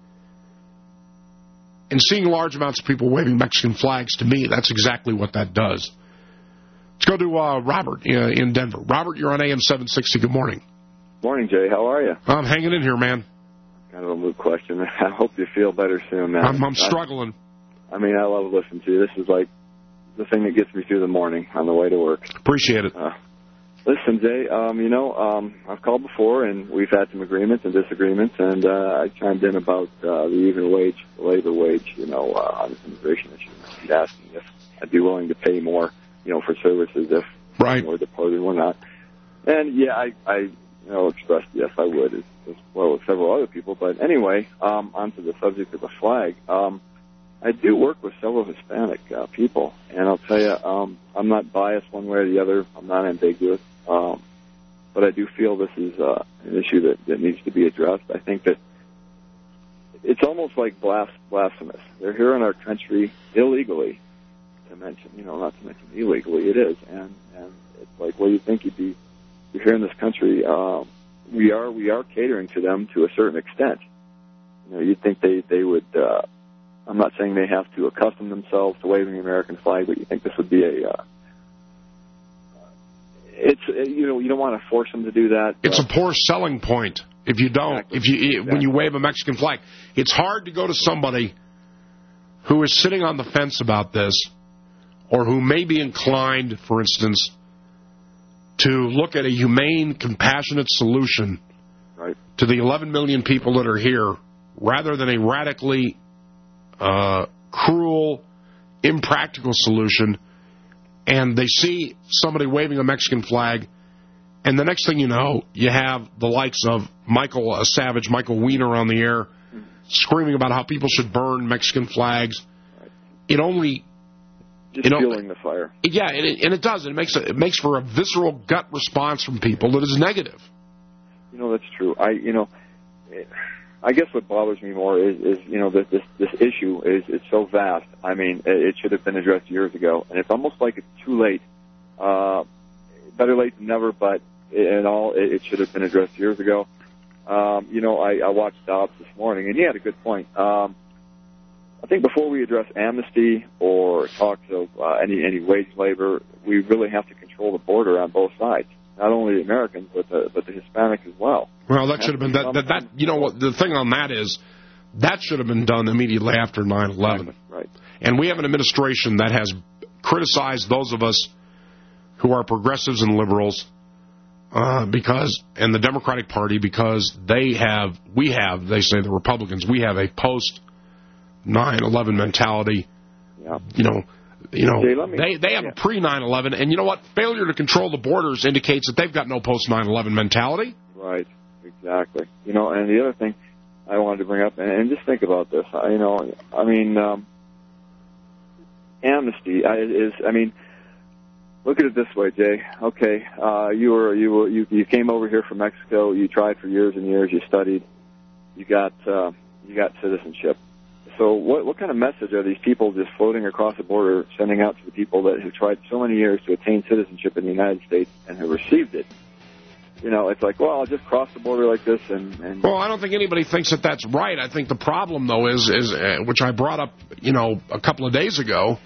And seeing large amounts of people waving Mexican flags, to me, that's exactly what that does. Let's go to Robert in Denver. Robert, you're on AM 760. Good morning.
Morning, Jay. How are you?
I'm hanging in here, man.
Kind of a moot question. I hope you feel better soon, man.
I'm struggling.
I mean, I love listening to you. This is like the thing that gets me through the morning on the way to work.
Appreciate it.
Listen, Jay, I've called before, and we've had some agreements and disagreements, and I chimed in about the even wage, the labor wage, on this immigration issue. He's asking if I'd be willing to pay more, for services if we're deported or not. And, yeah, I expressed yes, I would, as well as several other people. But anyway, onto the subject of the flag. I do work with several Hispanic people, and I'll tell you, I'm not biased one way or the other. I'm not ambiguous. But I do feel this is an issue that needs to be addressed. I think that it's almost like blasphemous. They're here in our country illegally, not to mention illegally it is. And it's like, well, you think you're here in this country. We are catering to them to a certain extent. You'd think they would, I'm not saying they have to accustom themselves to waving the American flag, but you think this would be you don't want to force them to do that.
It's a poor selling point if you don't, when you wave a Mexican flag. It's hard to go to somebody who is sitting on the fence about this, or who may be inclined, for instance, to look at a humane, compassionate solution to the 11 million people that are here, rather than a radically cruel, impractical solution. And they see somebody waving a Mexican flag, and the next thing you know, you have the likes of Michael Weiner on the air, screaming about how people should burn Mexican flags. It only...
fueling the fire.
Yeah, and it does. It makes for a visceral gut response from people that is negative.
That's true. I guess what bothers me more is this issue is so vast. I mean, it should have been addressed years ago, and it's almost like it's too late. Better late than never, but it should have been addressed years ago. I watched Dobbs this morning, and he had a good point. I think before we address amnesty or talks of any wage labor, we really have to control the border on both sides. Not only the Americans, but the Hispanic as well.
Well, that should have been that. You know what? The thing on that is that should have been done immediately after 9/11.
Right.
And we have an administration that has criticized those of us who are progressives and liberals and the Democratic Party, because they say the Republicans, we have a post 9/11 mentality.
Yeah.
They have a pre-9/11, and you know what? Failure to control the borders indicates that they've got no post-9/11 mentality.
Right, exactly. And the other thing I wanted to bring up, and just think about this, amnesty look at it this way, Jay. Okay, you came over here from Mexico, you tried for years and years, you studied, you got citizenship. So what kind of message are these people just floating across the border sending out to the people that have tried so many years to attain citizenship in the United States and have received it? It's like, well, I'll just cross the border like this and...
Well, I don't think anybody thinks that that's right. I think the problem, though, is which I brought up, a couple of days ago,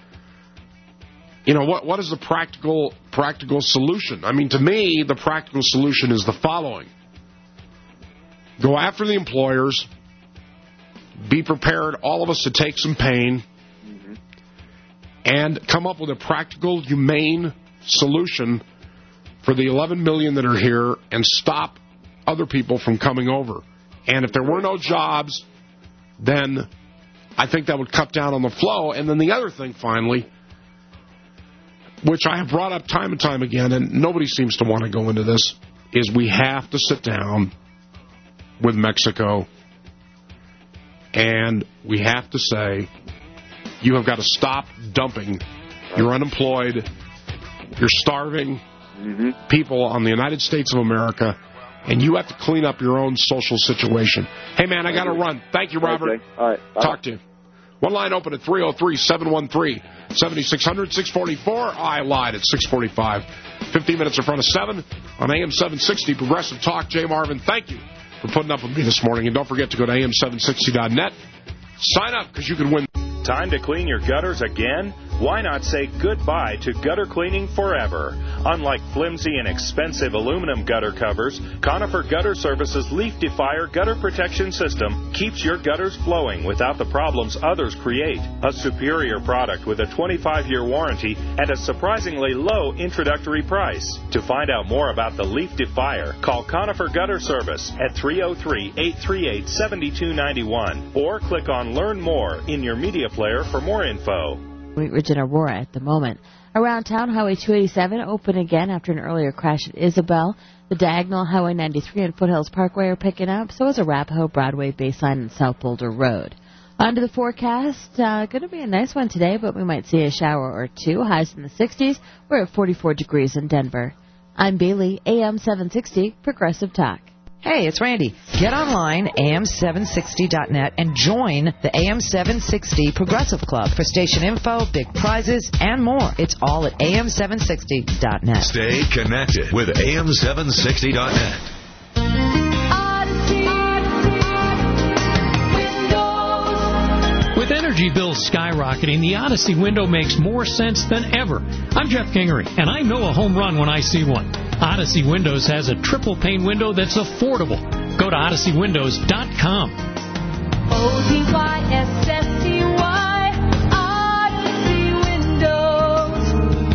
what is the practical solution? I mean, to me, the practical solution is the following. Go after the employers. Be prepared, all of us, to take some pain and come up with a practical, humane solution for the 11 million that are here and stop other people from coming over. And if there were no jobs, then I think that would cut down on the flow. And then the other thing, finally, which I have brought up time and time again, and nobody seems to want to go into this, is we have to sit down with Mexico. And we have to say, you have got to stop dumping. You're unemployed. You're starving people on the United States of America. And you have to clean up your own social situation. Hey, man, I got to run. Thank you, Robert.
All right.
Talk to you. One line open at 303-713-7600, 644. I lied at 645. 15 minutes in front of 7 on AM 760 Progressive Talk. Jay Marvin, thank you for putting up with me this morning. And don't forget to go to am760.net. Sign up because you can win.
Time to clean your gutters again? Why not say goodbye to gutter cleaning forever? Unlike flimsy and expensive aluminum gutter covers, Conifer Gutter Services Leaf Defier Gutter Protection System keeps your gutters flowing without the problems others create. A superior product with a 25-year warranty and a surprisingly low introductory price. To find out more about the Leaf Defier, call Conifer Gutter Service at 303-838-7291 or click on Learn More in your media player for more info.
Wheat Ridge and Aurora at the moment. Around town, Highway 287 open again after an earlier crash at Isabel. The diagonal Highway 93 and Foothills Parkway are picking up. So is Arapahoe, Broadway, Baseline, and South Boulder Road. On to the forecast. Going to be a nice one today, but we might see a shower or two. Highs in the 60s. We're at 44 degrees in Denver. I'm Bailey, AM 760, Progressive Talk.
Hey, it's Randy. Get online, am760.net, and join the AM760 Progressive Club for station info, big prizes, and more. It's all at am760.net.
Stay connected with am760.net.
With energy bills skyrocketing, the Odyssey window makes more sense than ever. I'm Jeff Kingery, and I know a home run when I see one. Odyssey Windows has a triple pane window that's affordable. Go to odysseywindows.com.
ODYSSCY, Odyssey Windows.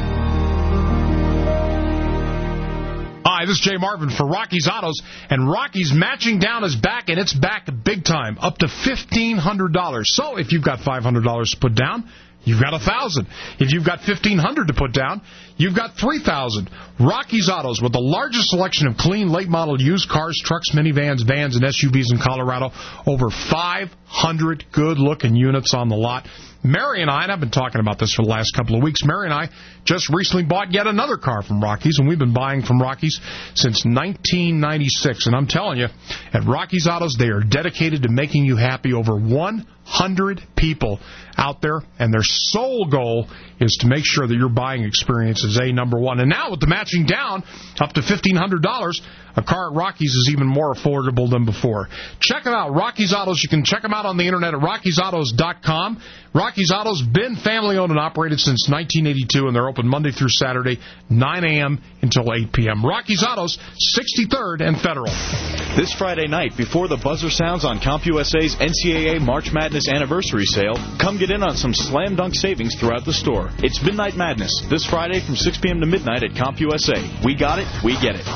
Hi, this is Jay Marvin for Rocky's Autos, and Rocky's matching down is back, and it's back big time, up to $1,500. So if you've got $500 to put down, you've got $1,000. If you've got $1,500 to put down, you've got $3,000. Rocky's Autos, with the largest selection of clean, late-model used cars, trucks, minivans, vans, and SUVs in Colorado. Over 500 good-looking units on the lot. Mary and I've been talking about this for the last couple of weeks. Mary and I just recently bought yet another car from Rocky's, and we've been buying from Rocky's since 1996. And I'm telling you, at Rocky's Autos, they are dedicated to making you happy. Over 100 people out there, and their sole goal is to make sure that your buying experience is number one. And now with the matching down up to $1,500, a car at Rocky's is even more affordable than before. Check them out, Rocky's Autos. You can check them out on the internet at Rocky'sAutos.com. Rocky's Autos, been family-owned and operated since 1982, and they're open Monday through Saturday, 9 a.m. until 8 p.m. Rocky's Autos, 63rd and Federal.
This Friday night, before the buzzer sounds on CompUSA's NCAA March Madness Anniversary Sale, come get in on some slam dunk savings throughout the store. It's Midnight Madness, this Friday from 6 p.m. to midnight at CompUSA. We got it, we get it.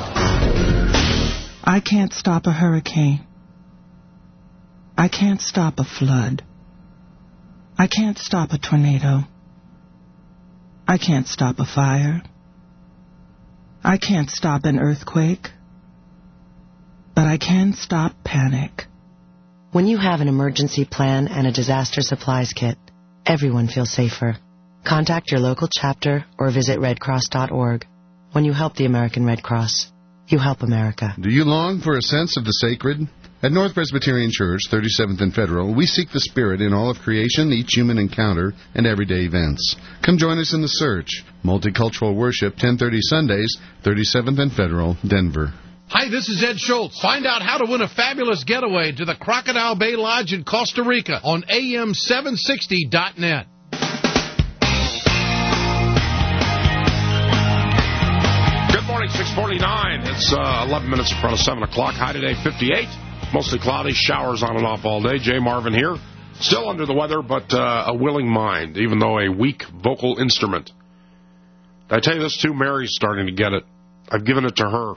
I can't stop a hurricane. I can't stop a flood. I can't stop a tornado. I can't stop a fire. I can't stop an earthquake. But I can stop panic.
When you have an emergency plan and a disaster supplies kit, everyone feels safer. Contact your local chapter or visit redcross.org. When you help the American Red Cross, you help America.
Do you long for a sense of the sacred? At North Presbyterian Church, 37th and Federal, we seek the Spirit in all of creation, each human encounter, and everyday events. Come join us in the search. Multicultural worship, 10:30 Sundays, 37th and Federal, Denver.
Hi, this is Ed Schultz. Find out how to win a fabulous getaway to the Crocodile Bay Lodge in Costa Rica on am760.net.
Good morning, 6:49. It's 11 minutes in front of 7 o'clock. High today, 58. Mostly cloudy, showers on and off all day. Jay Marvin here. Still under the weather, but a willing mind, even though a weak vocal instrument. Did I tell you this, too? Mary's starting to get it. I've given it to her.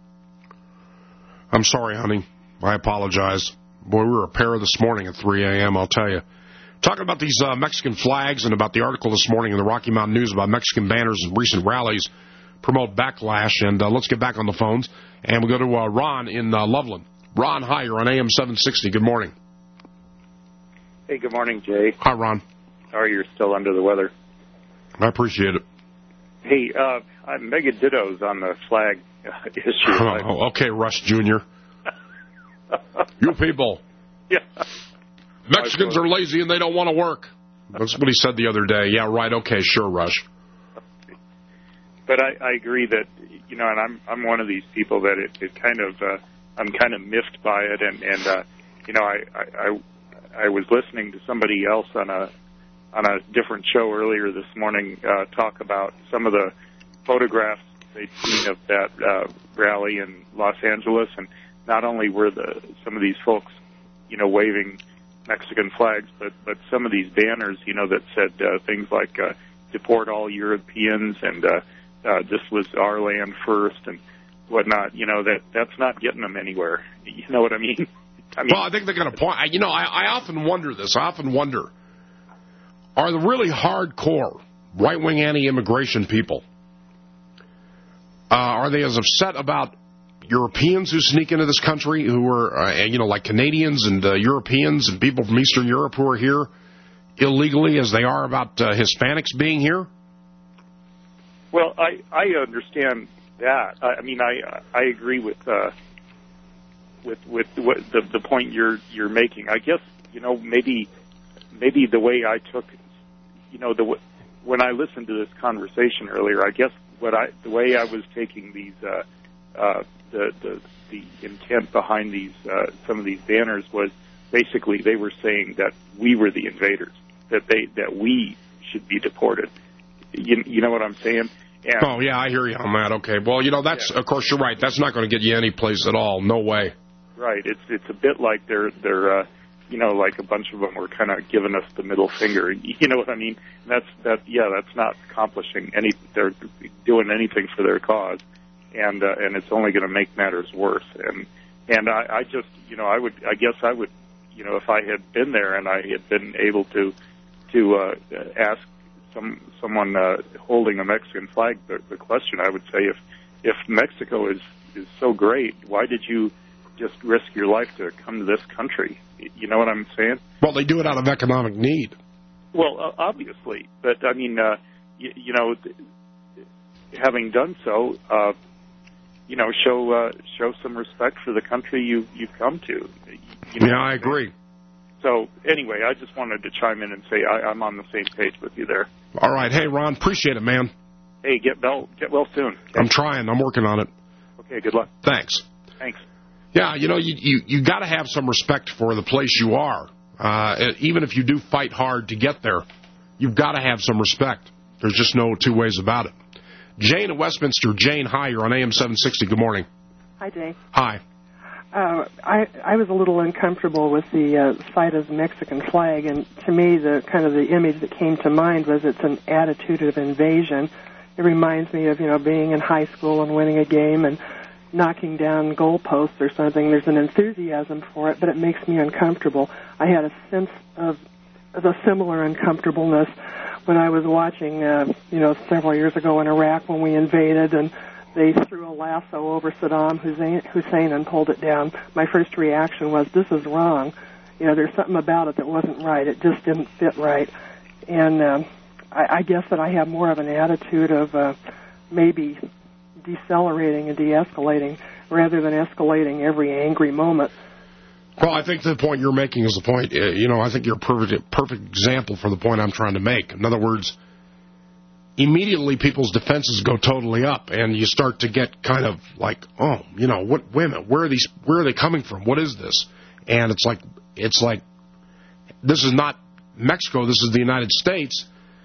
I'm sorry, honey. I apologize. Boy, we were a pair this morning at 3 a.m., I'll tell you. Talking about these Mexican flags and about the article this morning in the Rocky Mountain News about Mexican banners and recent rallies promote backlash. And let's get back on the phones. And we'll go to Ron in Loveland. Ron, hi, you're on AM 760. Good morning.
Hey, good morning, Jay.
Hi, Ron.
Sorry you're still under the weather.
I appreciate it.
Hey, I'm mega dittos on the flag issue.
Oh, okay, Rush Jr. You people.
Yeah.
Mexicans are lazy and they don't want to work. That's what he said the other day. Yeah, right. Okay, sure, Rush.
But I agree that, and I'm one of these people that it kind of I'm kind of miffed by it, and I was listening to somebody else on a different show earlier this morning talk about some of the photographs they'd seen of that rally in Los Angeles, and not only were some of these folks, waving Mexican flags, but some of these banners, that said things like deport all Europeans and this was our land first and whatnot. That's not getting them anywhere. You know what I mean?
Well, I think they got a point. I often wonder this. I often wonder, are the really hardcore right-wing anti-immigration people, are they as upset about Europeans who sneak into this country, who are, like Canadians and Europeans and people from Eastern Europe who are here illegally, as they are about Hispanics being here?
Well, I understand that. I agree with what the point you're making. I guess maybe the way I took when I listened to this conversation earlier, I guess the way I was taking these the intent behind these some of these banners was basically they were saying that we were the invaders, that we should be deported. You know what I'm saying? And
oh yeah, I hear you on that. Okay, well that's of course you're right. That's not going to get you any place at all. No way.
Right. It's a bit like they're like a bunch of them were kind of giving us the middle finger. You know what I mean? That's not accomplishing any. They're doing anything for their cause. And it's only going to make matters worse. And I just, I guess I would, if I had been there and I had been able to ask someone holding a Mexican flag the question, I would say, if Mexico is so great, why did you just risk your life to come to this country? You know what I'm saying?
Well, they do it out of economic need.
Well, obviously, but I mean, having done so. Show some respect for the country you've come to.
Yeah, I agree.
So anyway, I just wanted to chime in and say I'm on the same page with you there.
All right, hey Ron, appreciate it, man.
Hey, get well soon. Okay?
I'm trying. I'm working on it.
Okay, good luck.
Thanks.
Thanks.
Yeah, you got to have some respect for the place you are. Even if you do fight hard to get there, you've got to have some respect. There's just no two ways about it. Jane at Westminster. Jane, hi, you're on AM 760. Good morning.
Hi, Jay.
Hi.
I was a little uncomfortable with the sight of the Mexican flag, and to me, the image that came to mind was it's an attitude of invasion. It reminds me of, being in high school and winning a game and knocking down goalposts or something. There's an enthusiasm for it, but it makes me uncomfortable. I had a sense of a similar uncomfortableness when I was watching, several years ago in Iraq when we invaded and they threw a lasso over Saddam Hussein and pulled it down. My first reaction was, this is wrong. There's something about it that wasn't right. It just didn't fit right. And I guess that I have more of an attitude of maybe decelerating and de-escalating rather than escalating every angry moment.
Well, I think the point you're making is the point. I think you're a perfect example for the point I'm trying to make. In other words, immediately people's defenses go totally up, and you start to get kind of like, wait a minute, where are they coming from? What is this? And it's like this is not Mexico, this is the United States.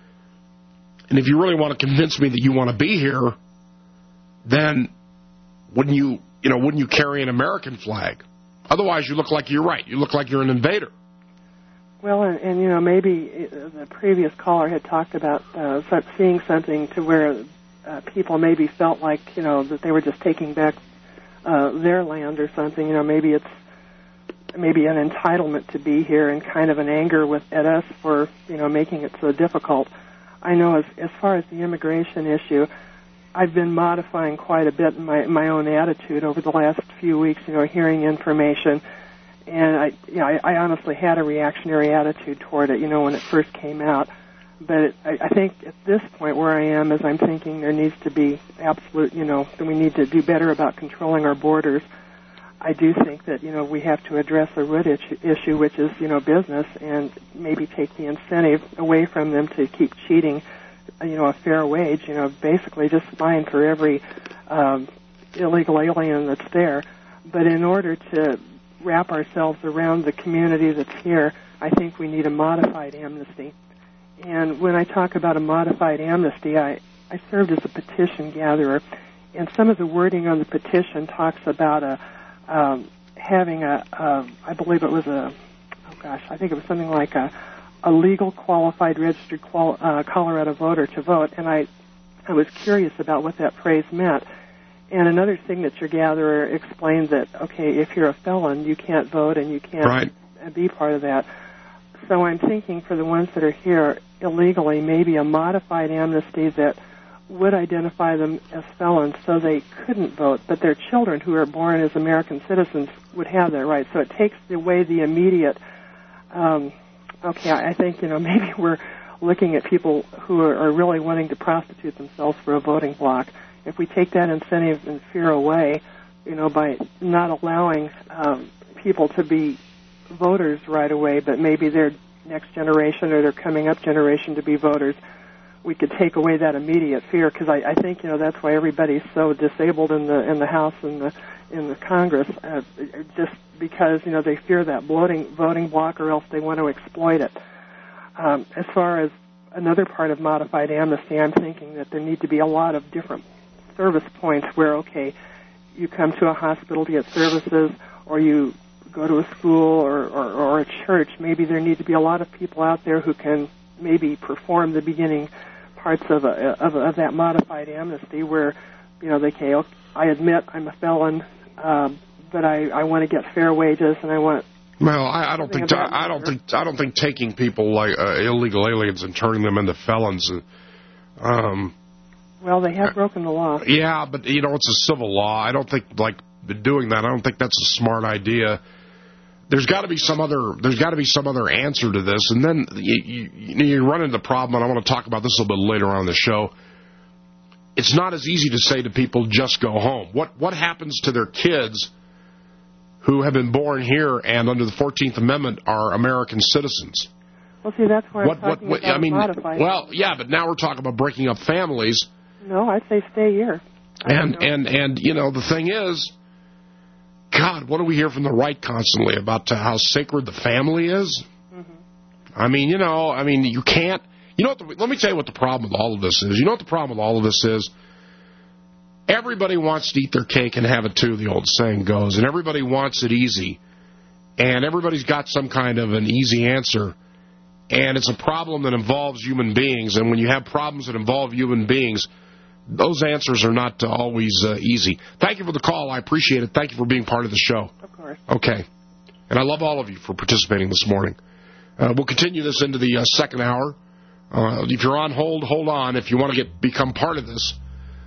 And if you really want to convince me that you want to be here, then wouldn't you carry an American flag? Otherwise, you look like you're right. You look like you're an invader.
Well, and maybe the previous caller had talked about seeing something to where people maybe felt like, that they were just taking back their land or something. Maybe it's an entitlement to be here and kind of an anger at us for, making it so difficult. I know as far as the immigration issue, I've been modifying quite a bit in my own attitude over the last few weeks, hearing information. And I honestly had a reactionary attitude toward it, when it first came out. But I think at this point where I am is I'm thinking there needs to be absolute, that we need to do better about controlling our borders. I do think that, we have to address a root issue, which is, business, and maybe take the incentive away from them to keep cheating, a fair wage, basically just fine for every illegal alien that's there. But in order to wrap ourselves around the community that's here, I think we need a modified amnesty. And when I talk about a modified amnesty, I served as a petition gatherer, and some of the wording on the petition talks about having I believe it was I think it was something like a legal qualified registered Colorado voter to vote, and I was curious about what that phrase meant. And another signature gatherer explained that, okay, if you're a felon, you can't vote and you can't be part of that. So I'm thinking for the ones that are here illegally, maybe a modified amnesty that would identify them as felons so they couldn't vote, but their children who are born as American citizens would have that right. So it takes away the immediate, I think, maybe we're looking at people who are really wanting to prostitute themselves for a voting bloc. If we take that incentive and fear away, by not allowing people to be voters right away, but maybe their next generation or their coming up generation to be voters, we could take away that immediate fear. Because I think that's why everybody's so disabled in the House and in the Congress, just because they fear that voting bloc, or else they want to exploit it. As far as another part of modified amnesty, I'm thinking that there need to be a lot of different service points where, okay, you come to a hospital to get services, or you go to a school or a church. Maybe there need to be a lot of people out there who can maybe perform the beginning parts of that modified amnesty, where they say, okay, I admit I'm a felon, but I want to get fair wages, and I want.
Well, I don't think taking people like illegal aliens and turning them into felons.
Well, they have broken the law.
Yeah, but it's a civil law. I don't think doing that. I don't think that's a smart idea. There's got to be some other answer to this, and then you run into the problem. And I want to talk about this a little bit later on in the show. It's not as easy to say to people, just go home. What happens to their kids who have been born here and under the 14th Amendment are American citizens?
Well, see, that's why I'm talking about modified.
Well, yeah, but now we're talking about breaking up families.
No, I'd say stay here.
And the thing is, God, what do we hear from the right constantly about how sacred the family is? Mm-hmm. I mean, you can't. Let me tell you what the problem with all of this is. You know what the problem with all of this is? Everybody wants to eat their cake and have it too, the old saying goes, and everybody wants it easy. And everybody's got some kind of an easy answer. And it's a problem that involves human beings. And when you have problems that involve human beings, those answers are not always easy. Thank you for the call. I appreciate it. Thank you for being part of the show.
Of course.
Okay. And I love all of you for participating this morning. We'll continue this into the second hour. If you're on hold on. If you want to become part of this,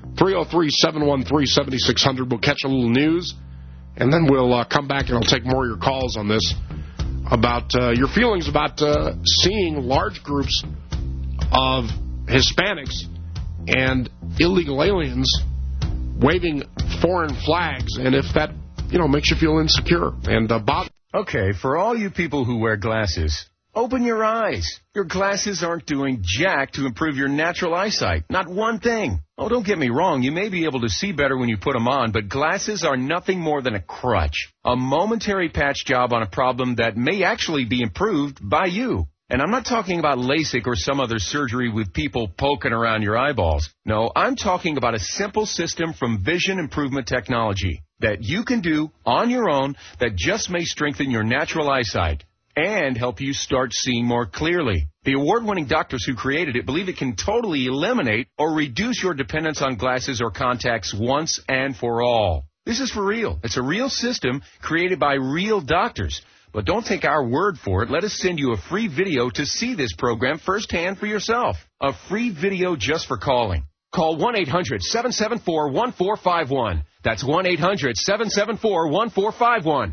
303-713-7600. We'll catch a little news, and then we'll come back and I'll take more of your calls on this about your feelings about seeing large groups of Hispanics and illegal aliens waving foreign flags, and if that, makes you feel insecure. And Bob.
Okay, for all you people who wear glasses, open your eyes. Your glasses aren't doing jack to improve your natural eyesight. Not one thing. Oh, don't get me wrong. You may be able to see better when you put them on, but glasses are nothing more than a crutch. A momentary patch job on a problem that may actually be improved by you. And I'm not talking about LASIK or some other surgery with people poking around your eyeballs. No, I'm talking about a simple system from Vision Improvement Technology that you can do on your own that just may strengthen your natural eyesight and help you start seeing more clearly. The award-winning doctors who created it believe it can totally eliminate or reduce your dependence on glasses or contacts once and for all. This is for real. It's a real system created by real doctors. But don't take our word for it. Let us send you a free video to see this program firsthand for yourself. A free video just for calling. Call 1-800-774-1451. That's 1-800-774-1451.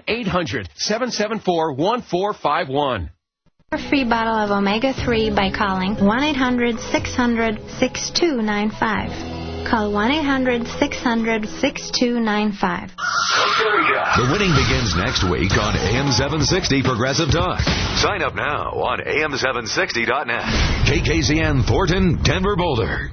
1-800-774-1451.
A free bottle of Omega-3 by calling 1-800-600-6295. Call 1-800-600-6295.
The winning begins next week on AM 760 Progressive Talk. Sign up now on AM760.net. KKCN Thornton, Denver, Boulder.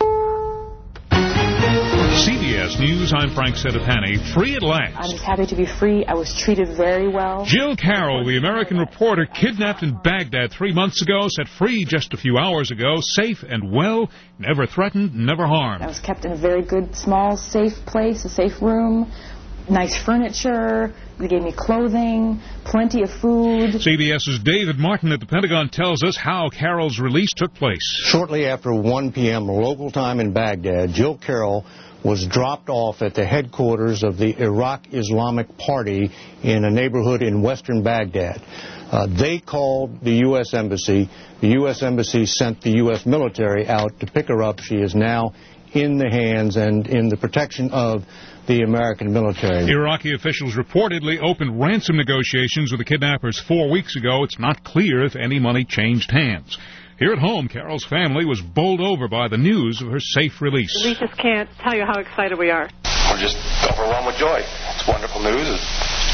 CBS News, I'm Frank Sedapani. Free at last.
I'm just happy to be free. I was treated very well.
Jill Carroll, the American reporter kidnapped in Baghdad 3 months ago, set free just a few hours ago, safe and well, never threatened, never harmed.
I was kept in a very good, small, safe place, a safe room, nice furniture. They gave me clothing, plenty of food.
CBS's David Martin at the Pentagon tells us how Carroll's release took place.
Shortly after 1 p.m. local time in Baghdad, Jill Carroll was dropped off at the headquarters of the Iraq Islamic Party in a neighborhood in western Baghdad. They called the U.S. Embassy. The U.S. Embassy sent the U.S. military out to pick her up. She is now in the hands and in the protection of the American military.
Iraqi officials reportedly opened ransom negotiations with the kidnappers 4 weeks ago. It's not clear if any money changed hands. Here at home, Carol's family was bowled over by the news of her safe release.
We just can't tell you how excited we are.
We're just overwhelmed with joy. It's wonderful news. It's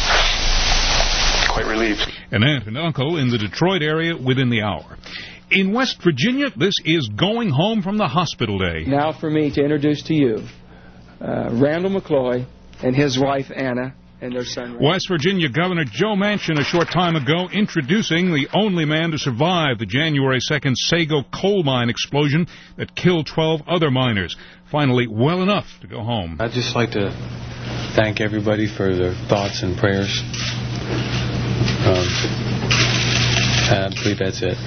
quite relieved.
An aunt and uncle in the Detroit area within the hour. In West Virginia, this is going home from the hospital day.
Now for me to introduce to you Randall McCloy and his wife, Anna, and their son.
West Virginia Governor Joe Manchin a short time ago introducing the only man to survive the January 2nd Sago coal mine explosion that killed 12 other miners. Finally, well enough to go home.
I'd just like to thank everybody for their thoughts and prayers. I believe that's it.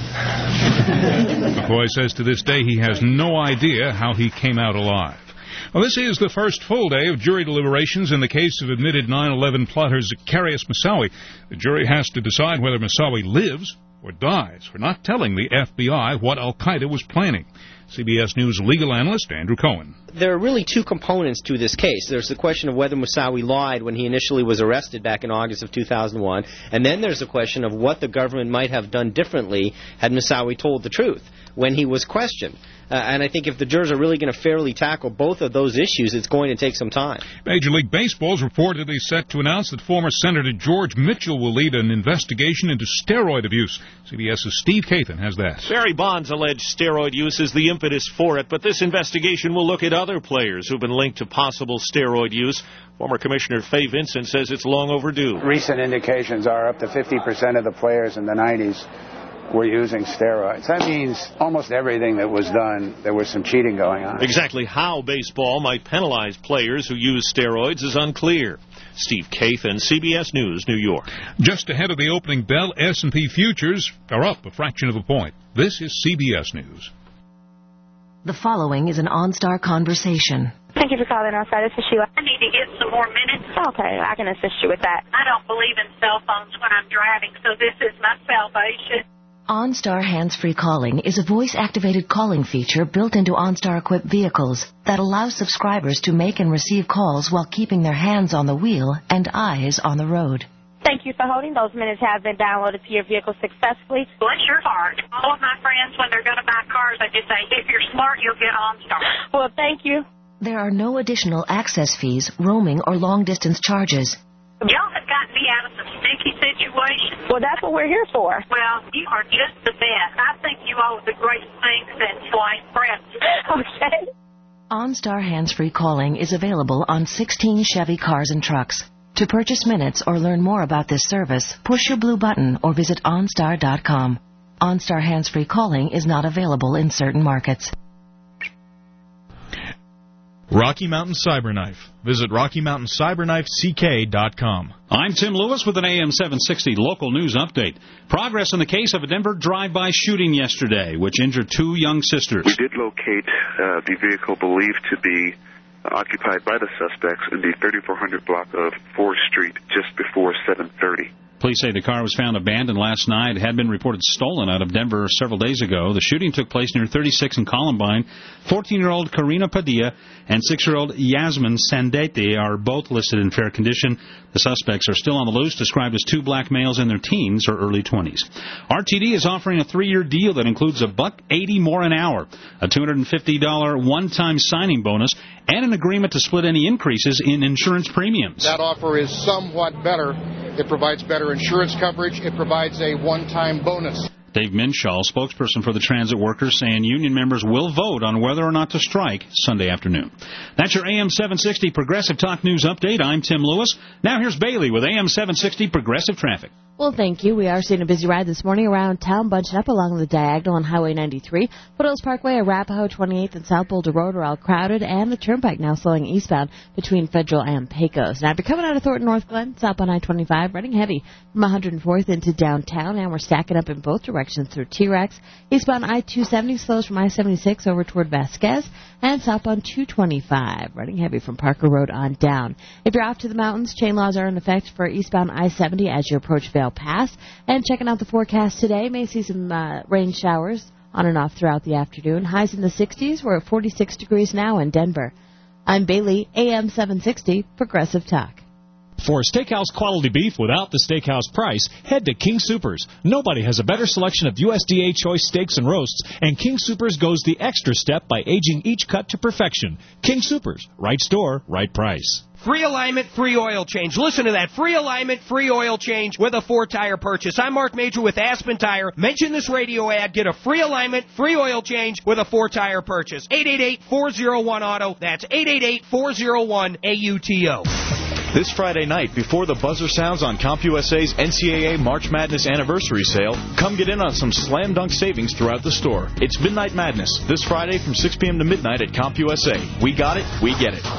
McCoy says to this day he has no idea how he came out alive. Well, this is the first full day of jury deliberations in the case of admitted 9/11 plotter Zacarias Moussaoui. The jury has to decide whether Moussaoui lives or dies for not telling the FBI what al-Qaeda was planning. CBS News legal analyst Andrew Cohen.
There are really two components to this case. There's the question of whether Moussaoui lied when he initially was arrested back in August of 2001, and then there's the question of what the government might have done differently had Moussaoui told the truth when he was questioned. And I think if the jurors are really going to fairly tackle both of those issues, it's going to take some time.
Major League Baseball is reportedly set to announce that former Senator George Mitchell will lead an investigation into steroid abuse. CBS's Steve Kathan has that.
Barry Bonds alleged steroid use is the impetus for it, but this investigation will look at other players who've been linked to possible steroid use. Former Commissioner Fay Vincent says it's long overdue.
Recent indications are up to 50% of the players in the 90s were using steroids. That means almost everything that was done, there was some cheating going on.
Exactly how baseball might penalize players who use steroids is unclear. Steve Kathan, CBS News, New York.
Just ahead of the opening bell, S&P futures are up a fraction of a point. This is CBS News.
The following is an OnStar conversation.
Thank you for calling OnStar. This is Sheila.
I need to get some more minutes.
Okay, I can assist you with that.
I don't believe in cell phones when I'm driving, so this is my salvation.
OnStar Hands-Free Calling is a voice-activated calling feature built into OnStar-equipped vehicles that allows subscribers to make and receive calls while keeping their hands on the wheel and eyes on the road.
Thank you for holding. Those minutes have been downloaded to your vehicle successfully.
Bless your heart. All of my friends, when they're going to buy cars, I just say, if you're smart, you'll get OnStar.
Well, thank you.
There are no additional access fees, roaming, or long-distance charges.
Y'all have gotten me out of some sticky situations.
Well, that's what we're here for.
Well, you are just the best. I think you all are the greatest things since sliced bread.
Okay.
OnStar Hands-Free Calling is available on 16 Chevy cars and trucks. To purchase minutes or learn more about this service, push your blue button or visit OnStar.com. OnStar Hands-Free Calling is not available in certain markets.
Rocky Mountain Cyberknife. Visit RockyMountainCyberKnifeCK.com.
I'm Tim Lewis with an AM 760 local news update. Progress in the case of a Denver drive-by shooting yesterday, which injured two young sisters.
We did locate the vehicle believed to be occupied by the suspects in the 3400 block of 4th Street just before 7:30.
Police say the car was found abandoned last night. It had been reported stolen out of Denver several days ago. The shooting took place near 36 and Columbine. 14-year-old Karina Padilla and 6-year-old Yasmin Sandete are both listed in fair condition. The suspects are still on the loose, described as two black males in their teens or early 20s. RTD is offering a 3-year deal that includes $1.80 more an hour, a $250 one-time signing bonus, and an agreement to split any increases in insurance premiums.
That offer is somewhat better. It provides better insurance coverage. It provides a one-time bonus.
Dave Minshaw, spokesperson for the transit workers, saying union members will vote on whether or not to strike Sunday afternoon. That's your AM 760 Progressive Talk News update. I'm Tim Lewis. Now here's Bailey with AM 760 Progressive Traffic.
Well, thank you. We are seeing a busy ride this morning around town, bunching up along the diagonal on Highway 93. Foothills Parkway, Arapahoe, 28th, and South Boulder Road are all crowded, and the Turnpike now slowing eastbound between Federal and Pecos. Now, if you're coming out of Thornton North Glen, southbound I-25, running heavy from 104th into downtown, and we're stacking up in both directions through T-Rex. Eastbound I-270 slows from I-76 over toward Vasquez, and southbound 225, running heavy from Parker Road on down. If you're off to the mountains, chain laws are in effect for eastbound I-70 as you approach Vail Pass. And checking out the forecast today, may see some rain showers on and off throughout the afternoon. Highs in the 60s. We're at 46 degrees now in Denver. I'm Bailey, AM 760, Progressive Talk.
For steakhouse quality beef without the steakhouse price, head to King Soopers. Nobody has a better selection of USDA choice steaks and roasts, and King Soopers goes the extra step by aging each cut to perfection. King Soopers, right store, right price.
Free alignment, free oil change. Listen to that. Free alignment, free oil change with a 4-tire purchase. I'm Mark Major with Aspen Tire. Mention this radio ad. Get a free alignment, free oil change with a 4-tire purchase. 888-401-AUTO. That's 888-401-AUTO.
This Friday night, before the buzzer sounds on CompUSA's NCAA March Madness Anniversary Sale, come get in on some slam dunk savings throughout the store. It's Midnight Madness, this Friday from 6 p.m. to midnight at CompUSA. We got it, we get it.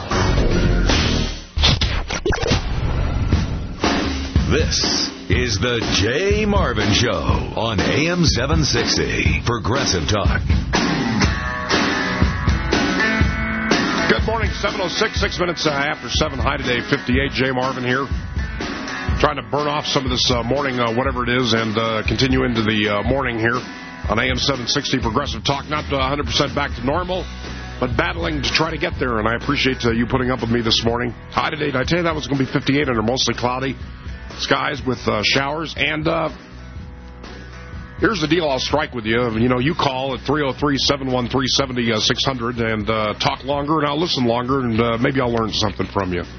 This is the Jay Marvin Show on AM 760, Progressive Talk.
Good morning, 7:06, 6 minutes after 7. Hi today, 58. Jay Marvin here. Trying to burn off some of this morning, whatever it is, and continue into the morning here on AM 760 Progressive Talk. Not 100% back to normal, but battling to try to get there, and I appreciate you putting up with me this morning. High today, did I tell you that was going to be 58 under mostly cloudy skies with showers, and here's the deal I'll strike with you. You call at 303-713-7600 and talk longer, and I'll listen longer, and maybe I'll learn something from you.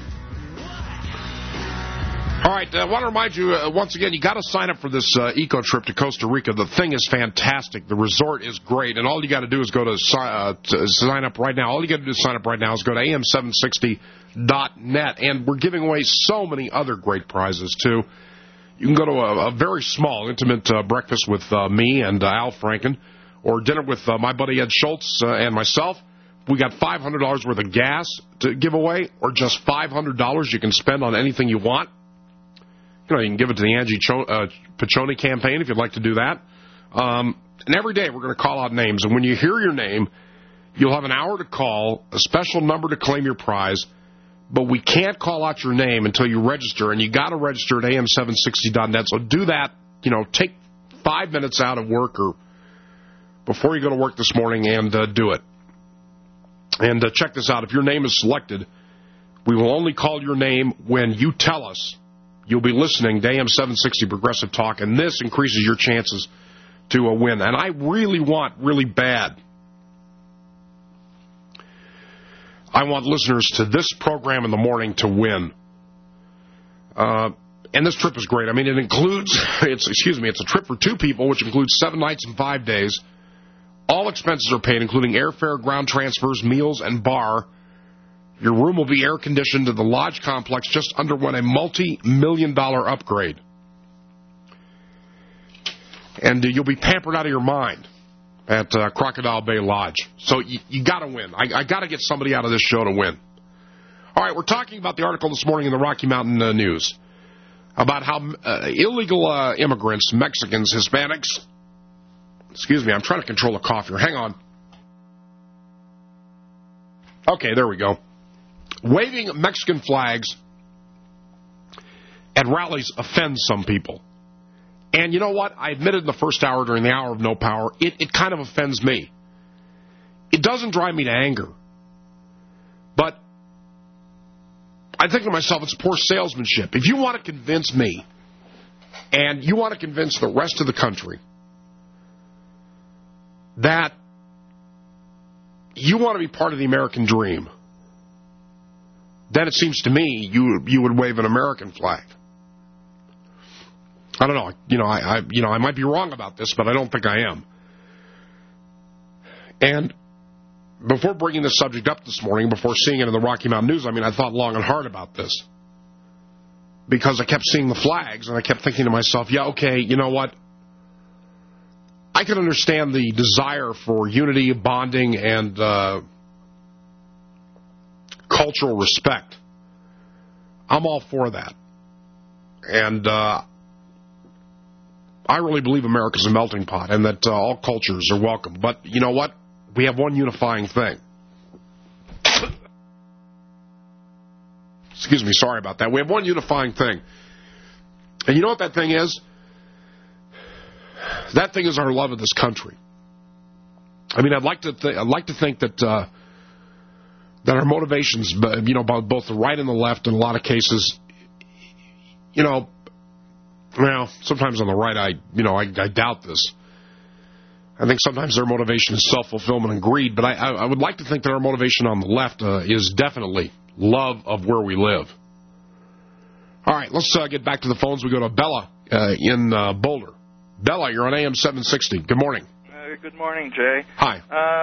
All right, I want to remind you, once again, you got to sign up for this eco trip to Costa Rica. The thing is fantastic. The resort is great, and all you got to do is go to sign up right now. All you got to do to sign up right now is go to am760.net, and we're giving away so many other great prizes, too. You can go to a very small, intimate breakfast with me and Al Franken, or dinner with my buddy Ed Schultz and myself. We got $500 worth of gas to give away, or just $500 you can spend on anything you want. You can give it to the Angie Piccioni campaign if you'd like to do that. And every day we're going to call out names, and when you hear your name, you'll have an hour to call, a special number to claim your prize. But we can't call out your name until you register, and you got to register at am760.net. So do that. Take 5 minutes out of work or before you go to work this morning and do it. And check this out. If your name is selected, we will only call your name when you tell us you'll be listening to AM 760 Progressive Talk, and this increases your chances to win. And I really want, really bad, I want listeners to this program in the morning to win. And this trip is great. I mean, it includes, it's a trip for 2 people, which includes 7 nights and 5 days. All expenses are paid, including airfare, ground transfers, meals, and bar. Your room will be air-conditioned, and the lodge complex just underwent a multi-million-dollar upgrade. And you'll be pampered out of your mind at Crocodile Bay Lodge. So you got to win. I got to get somebody out of this show to win. All right, we're talking about the article this morning in the Rocky Mountain News about how illegal immigrants, Mexicans, Hispanics, excuse me, I'm trying to control a cough here. Hang on. Okay, there we go. Waving Mexican flags at rallies offends some people. And you know what? I admitted in the first hour during the hour of no power, it kind of offends me. It doesn't drive me to anger. But I think to myself, it's poor salesmanship. If you want to convince me, and you want to convince the rest of the country that you want to be part of the American dream, then it seems to me you would wave an American flag. I don't know. I might be wrong about this, but I don't think I am. And before bringing this subject up this morning, before seeing it in the Rocky Mountain News, I thought long and hard about this. Because I kept seeing the flags, and I kept thinking to myself, yeah, okay, you know what? I can understand the desire for unity, bonding, and cultural respect. I'm all for that. And I really believe America's a melting pot and that all cultures are welcome. But you know what? We have one unifying thing. Excuse me, sorry about that. We have one unifying thing. And you know what that thing is? That thing is our love of this country. I'd like to think that that our motivations, both the right and the left in a lot of cases, well, sometimes on the right, I doubt this. I think sometimes their motivation is self-fulfillment and greed, but I would like to think that our motivation on the left is definitely love of where we live. All right, let's get back to the phones. We go to Bella in Boulder. Bella, you're on AM 760. Good morning.
Good morning, Jay.
Hi.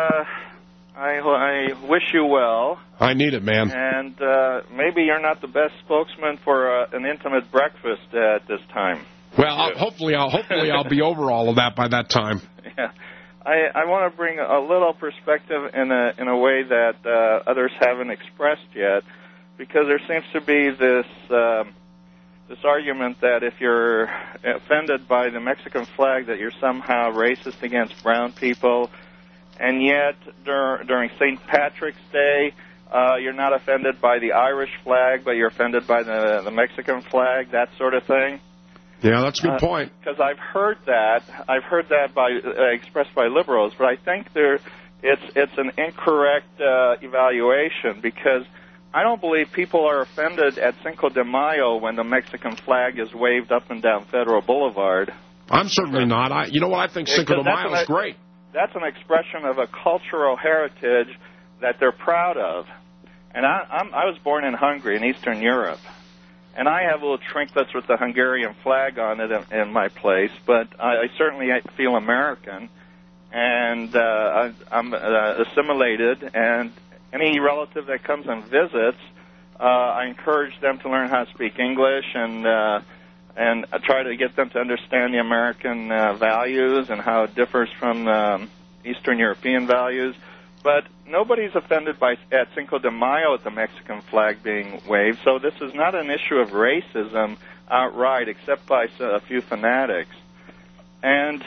I wish you well.
I need it, man.
And maybe you're not the best spokesman for an intimate breakfast at this time.
Well, hopefully I'll be over all of that by that time.
Yeah. I want to bring a little perspective in a way that others haven't expressed yet, because there seems to be this argument that if you're offended by the Mexican flag, that you're somehow racist against brown people, and yet during St. Patrick's Day, you're not offended by the Irish flag, but you're offended by the Mexican flag, that sort of thing.
Yeah, that's a good point.
Because I've heard that expressed by liberals, but I think it's an incorrect evaluation, because I don't believe people are offended at Cinco de Mayo when the Mexican flag is waved up and down Federal Boulevard.
I'm certainly not. You know what? I think Cinco de Mayo is great.
That's an expression of a cultural heritage that they're proud of. And I was born in Hungary, in Eastern Europe. And I have little trinkets with the Hungarian flag on it in my place, but I certainly feel American, and I'm assimilated, and any relative that comes and visits, I encourage them to learn how to speak English, and I try to get them to understand the American values and how it differs from Eastern European values. But nobody's offended at Cinco de Mayo at the Mexican flag being waved, so this is not an issue of racism outright, except by a few fanatics. And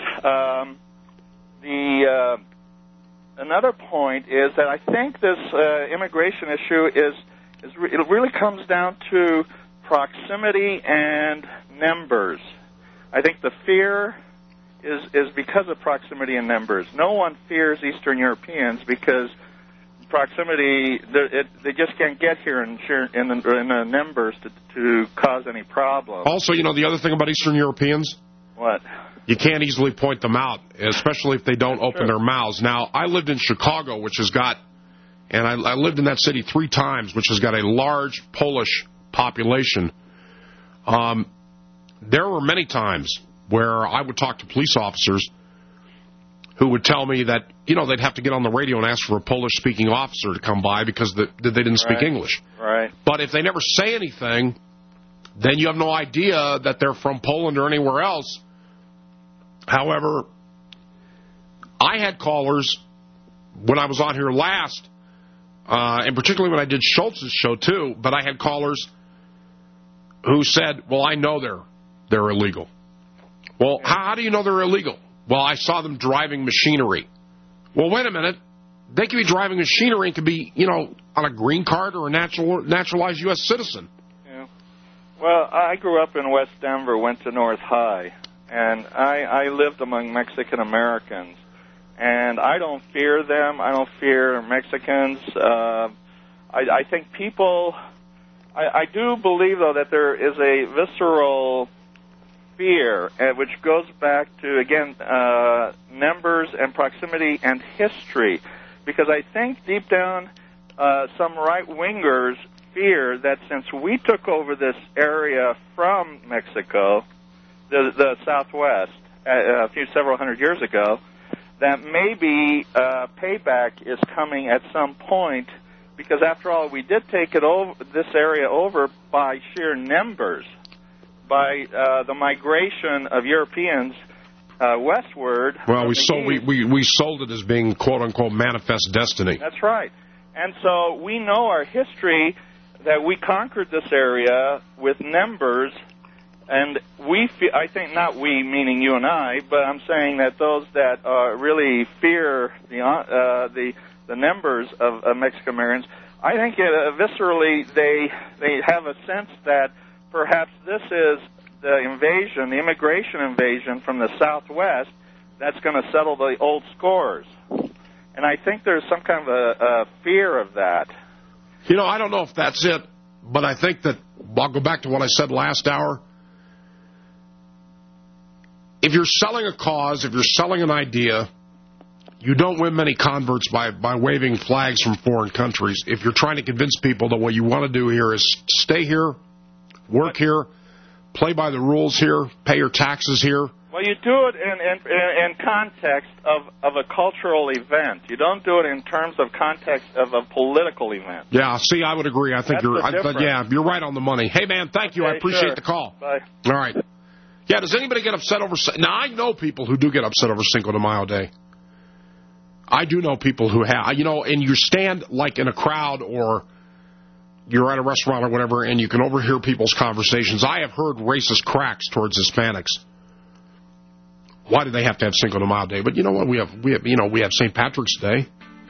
another point is that I think this immigration issue it really comes down to proximity and numbers. I think the fear is because of proximity and numbers. No one fears Eastern Europeans because proximity, they just can't get here in the numbers to cause any problem.
Also, the other thing about Eastern Europeans?
What?
You can't easily point them out, especially if they don't open their mouths. Now, I lived in Chicago, and I lived in that city 3 times, which has got a large Polish population. There were many times where I would talk to police officers who would tell me that, they'd have to get on the radio and ask for a Polish-speaking officer to come by because they didn't speak English.
Right.
But if they never say anything, then you have no idea that they're from Poland or anywhere else. However, I had callers when I was on here last, and particularly when I did Schultz's show too, but I had callers who said, well, I know they're illegal. Well, how do you know they're illegal? Well, I saw them driving machinery. Well, wait a minute. They could be driving machinery and could be, on a green card or a naturalized U.S. citizen.
Yeah. Well, I grew up in West Denver, went to North High, and I lived among Mexican Americans. And I don't fear them. I don't fear Mexicans. I think people... I do believe, though, that there is a visceral fear, which goes back to, again, numbers and proximity and history. Because I think deep down some right-wingers fear that since we took over this area from Mexico, the Southwest, several hundred years ago, that maybe payback is coming at some point, because after all, we did take this area over by sheer numbers, by the migration of Europeans westward.
Well, we sold it as being quote unquote manifest destiny.
That's right, and so we know our history that we conquered this area with numbers. And I think not we, meaning you and I, but I'm saying that those that really fear the numbers of Mexican Americans, I think viscerally they have a sense that perhaps this is the invasion, the immigration invasion from the Southwest that's going to settle the old scores. And I think there's some kind of a fear of that.
You know, I don't know if that's it, but I think that I'll go back to what I said last hour. If you're selling a cause, if you're selling an idea, you don't win many converts by waving flags from foreign countries. If you're trying to convince people that what you want to do here is stay here, work here, play by the rules here, pay your taxes here.
Well, you do it in context of a cultural event. You don't do it in terms of context of a political event.
Yeah, see, I would agree. I think you're right on the money. Hey, man, thank you. I appreciate the call.
Bye.
All right. Yeah, does anybody get upset over... Now, I know people who do get upset over Cinco de Mayo Day. I do know people who have... You know, and you stand, like, in a crowd or you're at a restaurant or whatever, and you can overhear people's conversations. I have heard racist cracks towards Hispanics. Why do they have to have Cinco de Mayo Day? But you know what? We have St. Patrick's Day.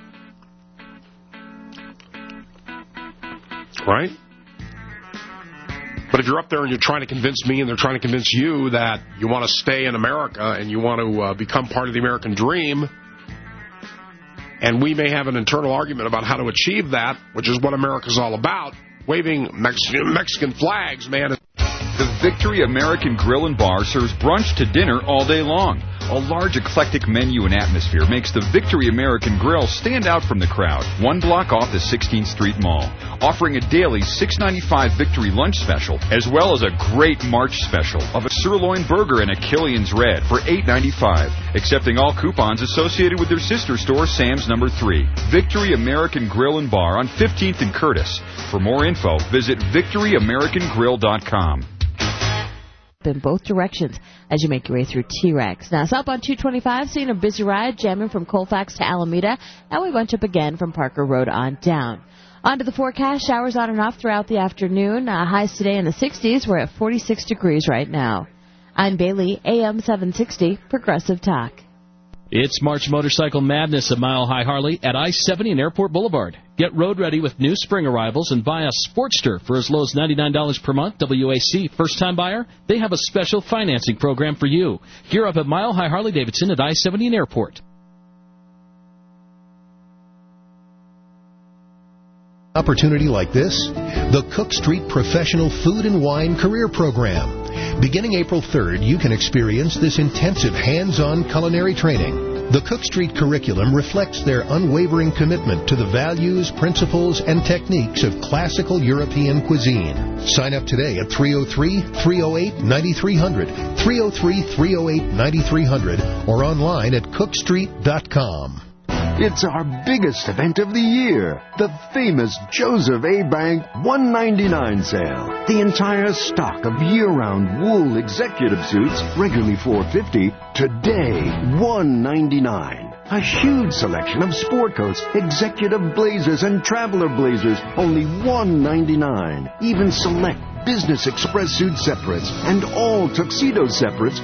Right? But if you're up there and you're trying to convince me and they're trying to convince you that you want to stay in America and you want to become part of the American dream, and we may have an internal argument about how to achieve that, which is what America's all about, waving Mexican flags, man.
The Victory American Grill and Bar serves brunch to dinner all day long. A large eclectic menu and atmosphere makes the Victory American Grill stand out from the crowd, one block off the 16th Street Mall, offering a daily $6.95 Victory lunch special, as well as a great March special of a sirloin burger and a Killian's Red for $8.95, accepting all coupons associated with their sister store, Sam's No. 3. Victory American Grill and Bar on 15th and Curtis. For more info, visit victoryamericangrill.com.
In both directions as you make your way through T-Rex. Now, southbound 225, seeing a busy ride, jamming from Colfax to Alameda. Now we bunch up again from Parker Road on down. On to the forecast, showers on and off throughout the afternoon. Highs today in the 60s. We're at 46 degrees right now. I'm Bailey, AM 760, Progressive Talk.
It's March Motorcycle Madness at Mile High Harley at I-70 and Airport Boulevard. Get road ready with new spring arrivals and buy a Sportster for as low as $99 per month. WAC, first-time buyer, they have a special financing program for you. Gear up at Mile High Harley-Davidson at I-70 and Airport.
Opportunity like this? The Cook Street Professional Food and Wine Career Program. Beginning April 3rd, you can experience this intensive hands-on culinary training. The Cook Street curriculum reflects their unwavering commitment to the values, principles, and techniques of classical European cuisine. Sign up today at 303-308-9300, 303-308-9300, or online at cookstreet.com.
It's our biggest event of the year, the famous Joseph A. Bank $199 sale. The entire stock of year-round wool executive suits, regularly $450, today $199. A huge selection of sport coats, executive blazers, and traveler blazers, only $199. Even select Business Express suit separates and all tuxedo separates,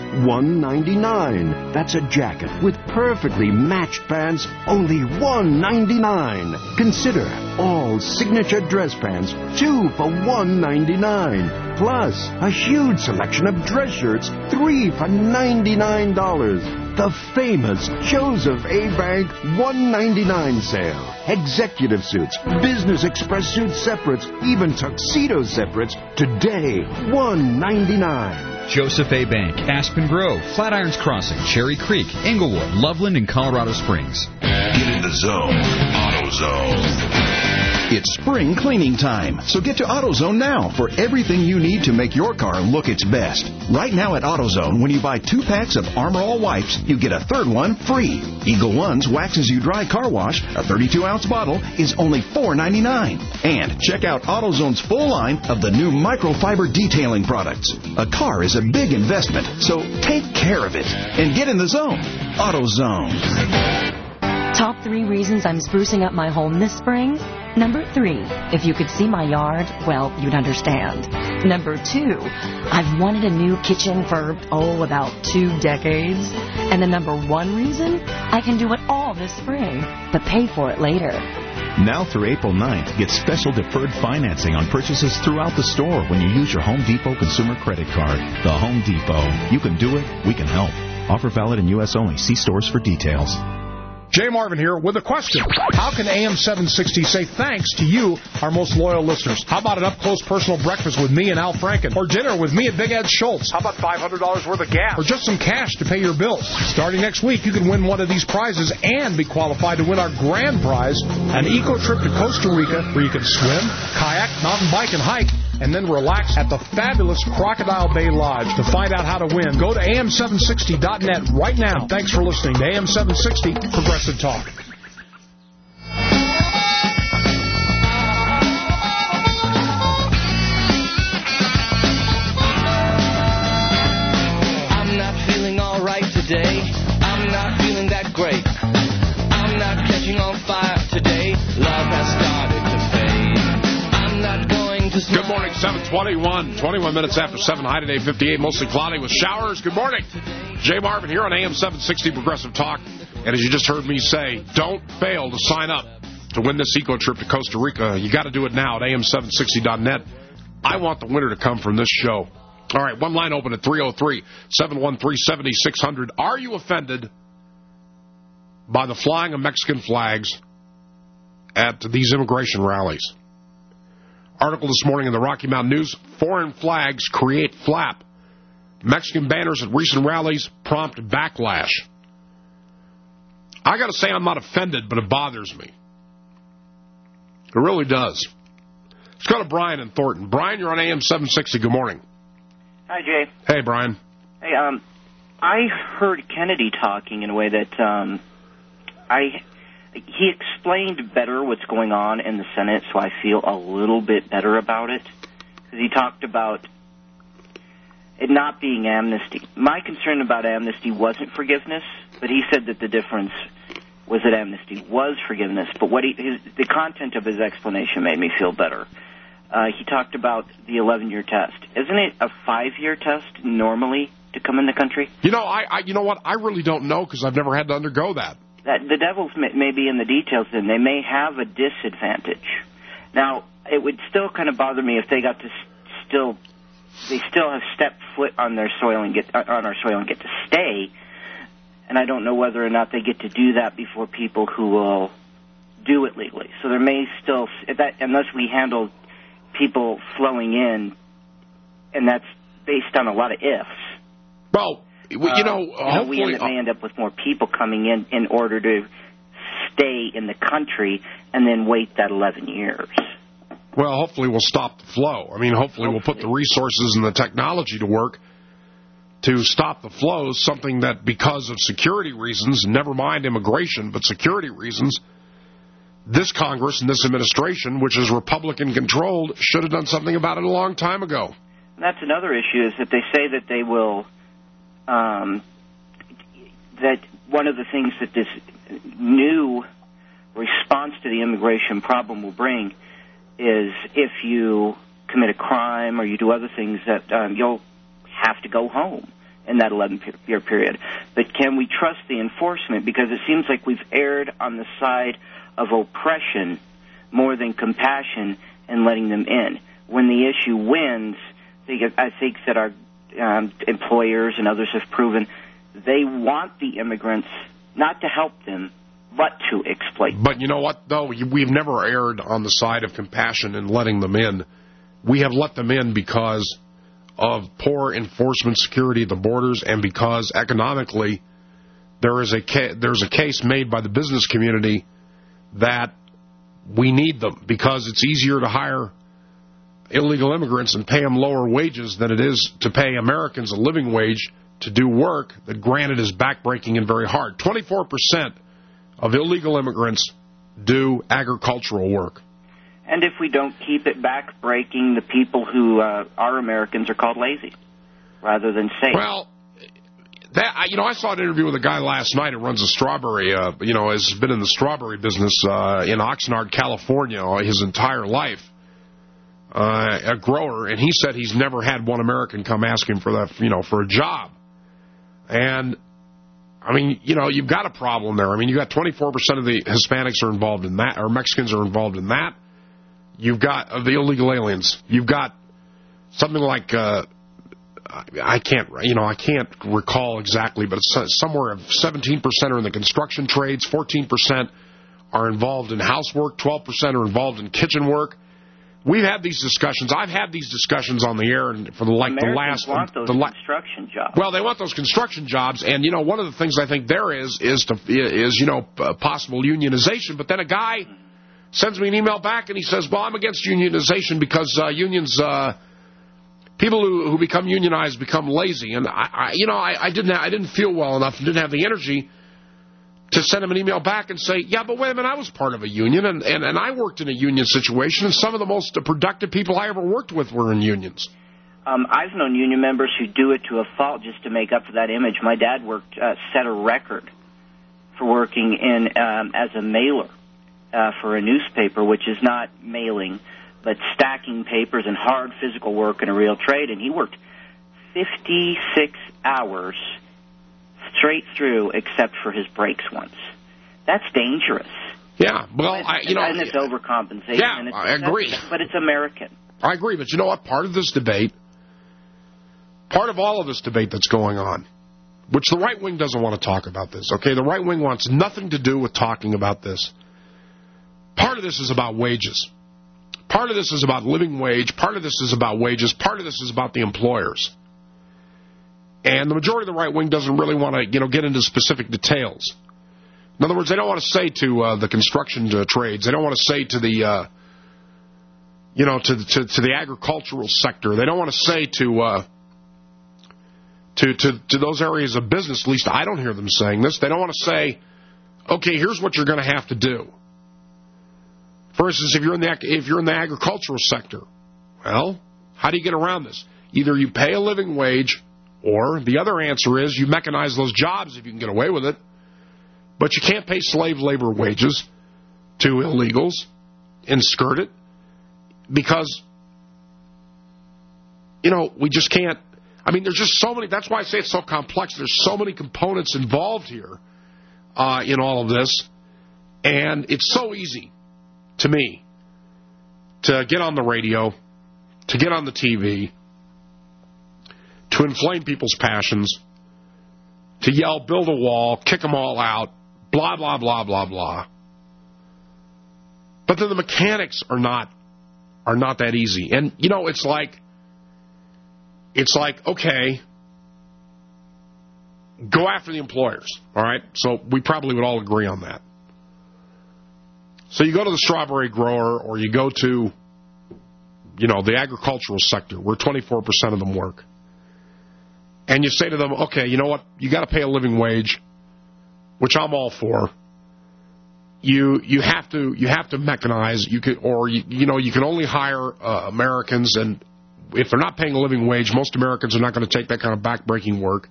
$199. That's a jacket with perfectly matched pants, only $199. Consider all signature dress pants, 2 for $199. Plus, a huge selection of dress shirts, 3 for $99. The famous Joseph A. Bank $199 sale. Executive suits, Business Express suit separates, even tuxedo separates, today, $199.
Joseph A. Bank, Aspen Grove, Flatirons Crossing, Cherry Creek, Englewood, Loveland, and Colorado Springs.
Get in the zone. AutoZone. It's spring cleaning time, so get to AutoZone now for everything you need to make your car look its best. Right now at AutoZone, when you buy 2 packs of Armor All wipes, you get a 3rd one free. Eagle One's Waxes You Dry Car Wash, a 32-ounce bottle, is only $4.99. And check out AutoZone's full line of the new microfiber detailing products. A car is a big investment, so take care of it and get in the zone. AutoZone.
Top 3 reasons I'm sprucing up my home this spring. Number 3, if you could see my yard, well, you'd understand. Number 2, I've wanted a new kitchen for, about 2 decades. And the number 1 reason, I can do it all this spring, but pay for it later.
Now through April 9th, get special deferred financing on purchases throughout the store when you use your Home Depot consumer credit card. The Home Depot. You can do it, we can help. Offer valid in U.S. only. See stores for details.
Jay Marvin here with a question. How can AM 760 say thanks to you, our most loyal listeners? How about an up-close personal breakfast with me and Al Franken? Or dinner with me and Big Ed Schultz? How about $500 worth of gas? Or just some cash to pay your bills? Starting next week, you can win one of these prizes and be qualified to win our grand prize, an eco trip to Costa Rica where you can swim, kayak, mountain bike, and hike, and then relax at the fabulous Crocodile Bay Lodge. To find out how to win, go to am760.net right now. Thanks for listening to AM 760 Progressive Talk.
I'm not feeling all right today. I'm not feeling that great. I'm not catching on fire today. Love has started to fade. I'm not going to smile.
Good morning, 7:21, 21 minutes after 7, high today, 58, mostly cloudy with showers. Good morning. Jay Marvin here on AM 760 Progressive Talk. And as you just heard me say, don't fail to sign up to win this eco trip to Costa Rica. You got to do it now at am760.net. I want the winner to come from this show. All right, one line open at 303-713-7600. Are you offended by the flying of Mexican flags at these immigration rallies? Article this morning in the Rocky Mountain News, foreign flags create flap. Mexican banners at recent rallies prompt backlash. I got to say I'm not offended, but it bothers me. It really does. Let's go to Brian in Thornton. Brian, you're on AM 760. Good morning.
Hi, Jay.
Hey, Brian.
Hey, I heard Kennedy talking in a way that he explained better what's going on in the Senate, so I feel a little bit better about it. Because he talked about it not being amnesty. My concern about amnesty wasn't forgiveness, but he said that the difference was that amnesty was forgiveness. But the content of his explanation made me feel better. He talked about the 11-year test. Isn't it a 5-year test normally to come in the country?
You know, you know what? I really don't know because I've never had to undergo that.
The devil's may be in the details, and they may have a disadvantage. Now, it would still kind of bother me if they got to they still have stepped foot on their soil and on our soil and get to stay. And I don't know whether or not they get to do that before people who will do it legally. So there may still, unless we handle people flowing in, and that's based on a lot of ifs.
Well, you know,
we may end up with more people coming in order to stay in the country and then wait that 11 years.
Well, hopefully we'll stop the flow. I mean, hopefully we'll put the resources and the technology to work to stop the flow, something that because of security reasons, never mind immigration, but security reasons, this Congress and this administration, which is Republican-controlled, should have done something about it a long time ago.
And that's another issue, is that they say that they will, that one of the things that this new response to the immigration problem will bring is if you commit a crime or you do other things that you'll have to go home in that 11-year period. But can we trust the enforcement? Because it seems like we've erred on the side of oppression more than compassion and letting them in. When the issue wins, I think that our employers and others have proven they want the immigrants not to help them, but to exploit them.
But you know what, though? We've never erred on the side of compassion and letting them in. We have let them in because of poor enforcement security at the borders and because economically there's a case made by the business community that we need them because it's easier to hire illegal immigrants and pay them lower wages than it is to pay Americans a living wage to do work that, granted, is backbreaking and very hard. 24% of illegal immigrants do agricultural work.
And if we don't keep it backbreaking, the people who are Americans are called lazy rather than safe.
Well, I saw an interview with a guy last night who runs a strawberry, has been in the strawberry business in Oxnard, California, his entire life, a grower, and he said he's never had one American come ask him for that, for a job. And I mean, you've got a problem there. I mean, you got 24% of the Hispanics are involved in that, or Mexicans are involved in that. You've got the illegal aliens. You've got something like I can't recall exactly, but it's somewhere 17% are in the construction trades, 14% are involved in housework, 12% are involved in kitchen work. We've had these discussions. I've had these discussions on the air for the last.
Want those construction jobs.
Well, they want those construction jobs, and one of the things I think there is possible unionization. But then a guy sends me an email back and he says, "Well, I'm against unionization because unions, people who become unionized become lazy." And I didn't feel well enough and didn't have the energy to send him an email back and say, yeah, but wait a minute, I was part of a union, and I worked in a union situation, and some of the most productive people I ever worked with were in unions.
I've known union members who do it to a fault just to make up for that image. My dad set a record for working in as a mailer for a newspaper, which is not mailing, but stacking papers and hard physical work in a real trade, and he worked 56 hours straight through, except for his breaks once. That's dangerous.
Yeah, well,
and it's overcompensation.
Yeah, I agree.
But it's American.
I agree, but you know what? Part of all of this debate that's going on, which the right wing doesn't want to talk about this, okay? The right wing wants nothing to do with talking about this. Part of this is about wages. Part of this is about living wage. Part of this is about wages. Part of this is about the employers. And the majority of the right wing doesn't really want to, get into specific details. In other words, they don't want to say to the construction trades. They don't want to say to the, to the agricultural sector. They don't want to say to those areas of business. At least I don't hear them saying this. They don't want to say, okay, here's what you're going to have to do. For instance, if you're in the agricultural sector, well, how do you get around this? Either you pay a living wage, or the other answer is you mechanize those jobs if you can get away with it. But you can't pay slave labor wages to illegals and skirt it because, we just can't. I mean, there's just so many. That's why I say it's so complex. There's so many components involved here in all of this. And it's so easy to me to get on the radio, to get on the TV, to inflame people's passions, to yell, build a wall, kick them all out, blah, blah, blah, blah, blah. But then the mechanics are not that easy. And, it's like, okay, go after the employers, all right? So we probably would all agree on that. So you go to the strawberry grower or you go to, the agricultural sector where 24% of them work. And you say to them, okay, you know what? You got to pay a living wage, which I'm all for. You have to mechanize. You can only hire Americans, and if they're not paying a living wage, most Americans are not going to take that kind of backbreaking work.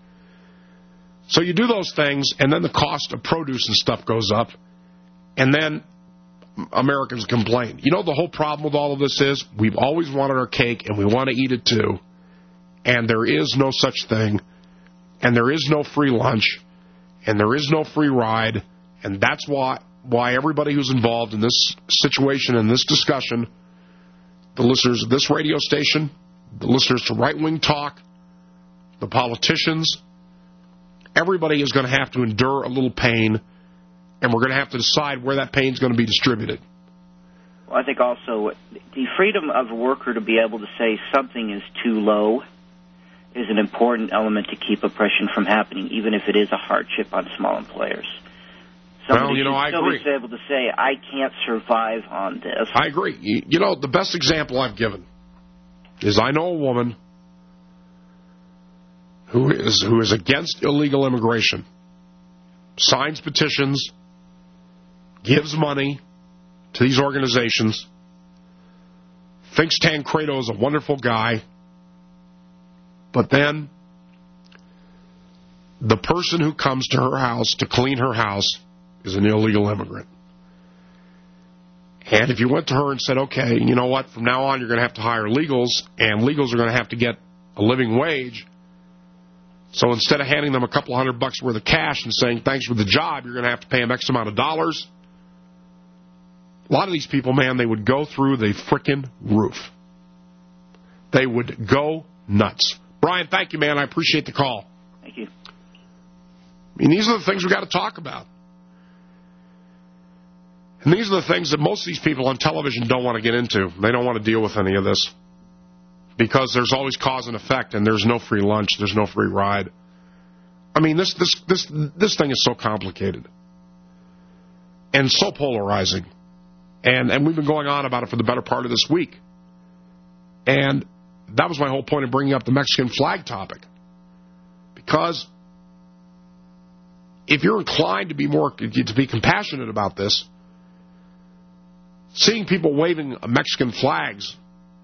So you do those things, and then the cost of produce and stuff goes up, and then Americans complain. You know the whole problem with all of this is? We've always wanted our cake, and we want to eat it too. And there is no such thing. And there is no free lunch. And there is no free ride. And that's why everybody who's involved in this situation and this discussion, the listeners of this radio station, the listeners to right-wing talk, the politicians, everybody is going to have to endure a little pain, and we're going to have to decide where that pain is going to be distributed.
Well, I think also the freedom of a worker to be able to say something is too low is an important element to keep oppression from happening, even if it is a hardship on small employers. Somebody
I agree.
Should be able to say, I can't survive on this.
I agree. You know, the best example I've given is I know a woman who is against illegal immigration, signs petitions, gives money to these organizations, thinks Tancredo is a wonderful guy, but then the person who comes to her house to clean her house is an illegal immigrant. And if you went to her and said, okay, you know what, from now on you're going to have to hire legals, and legals are going to have to get a living wage, so instead of handing them a couple $100 worth of cash and saying thanks for the job, you're going to have to pay them X amount of dollars, a lot of these people, man, they would go through the frickin' roof. They would go nuts. Brian, thank you, man. I appreciate the call.
Thank you.
I mean, these are the things we've got to talk about. And these are the things that most of these people on television don't want to get into. They don't want to deal with any of this. Because there's always cause and effect, and there's no free lunch, there's no free ride. I mean, this thing is so complicated. And so polarizing. And we've been going on about it for the better part of this week. And that was my whole point of bringing up the Mexican flag topic. Because if you're inclined to be compassionate about this, seeing people waving Mexican flags,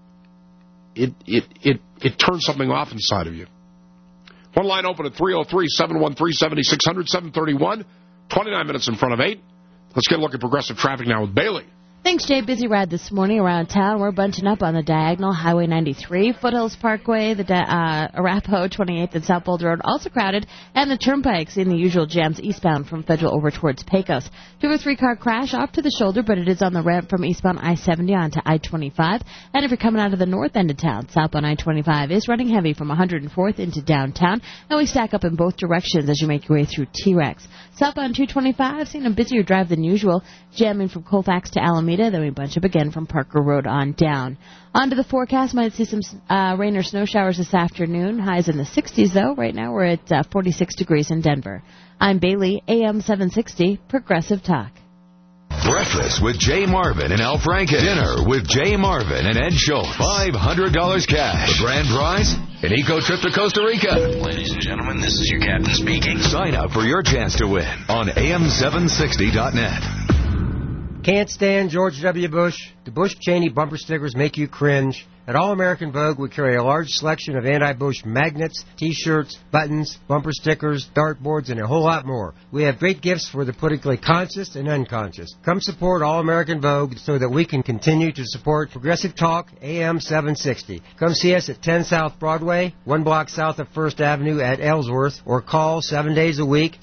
it turns something off inside of you. One line open at 303-713-7600, 731, 29 minutes in front of 8. Let's get a look at progressive traffic now with Bailey.
Thanks, Jay. Busy ride this morning around town. We're bunching up on the diagonal, Highway 93, Foothills Parkway, the Arapahoe 28th and South Boulder Road, also crowded, and the turnpikes in the usual jams eastbound from Federal over towards Pecos. 2 or 3 car crash off to the shoulder, but it is on the ramp from eastbound I-70 onto I-25. And if you're coming out of the north end of town, southbound I-25 is running heavy from 104th into downtown, and we stack up in both directions as you make your way through T-Rex. Southbound 225, seeing a busier drive than usual, jamming from Colfax to Alameda. Then we bunch up again from Parker Road on down. On to the forecast. Might see some rain or snow showers this afternoon. Highs in the 60s, though. Right now we're at 46 degrees in Denver. I'm Bailey, AM 760, Progressive Talk.
Breakfast with Jay Marvin and Al Franken. Dinner with Jay Marvin and Ed Schultz. $500 cash. The grand prize? An eco trip to Costa Rica.
Ladies and gentlemen, this is your captain speaking.
Sign up for your chance to win on AM760.net.
Can't stand George W. Bush. The Bush-Cheney bumper stickers make you cringe. At All American Vogue, we carry a large selection of anti-Bush magnets, T-shirts, buttons, bumper stickers, dartboards, and a whole lot more. We have great gifts for the politically conscious and unconscious. Come support All American Vogue so that we can continue to support Progressive Talk, AM 760. Come see us at 10 South Broadway, 1 block south of 1st Avenue at Ellsworth, or call 7 days a week,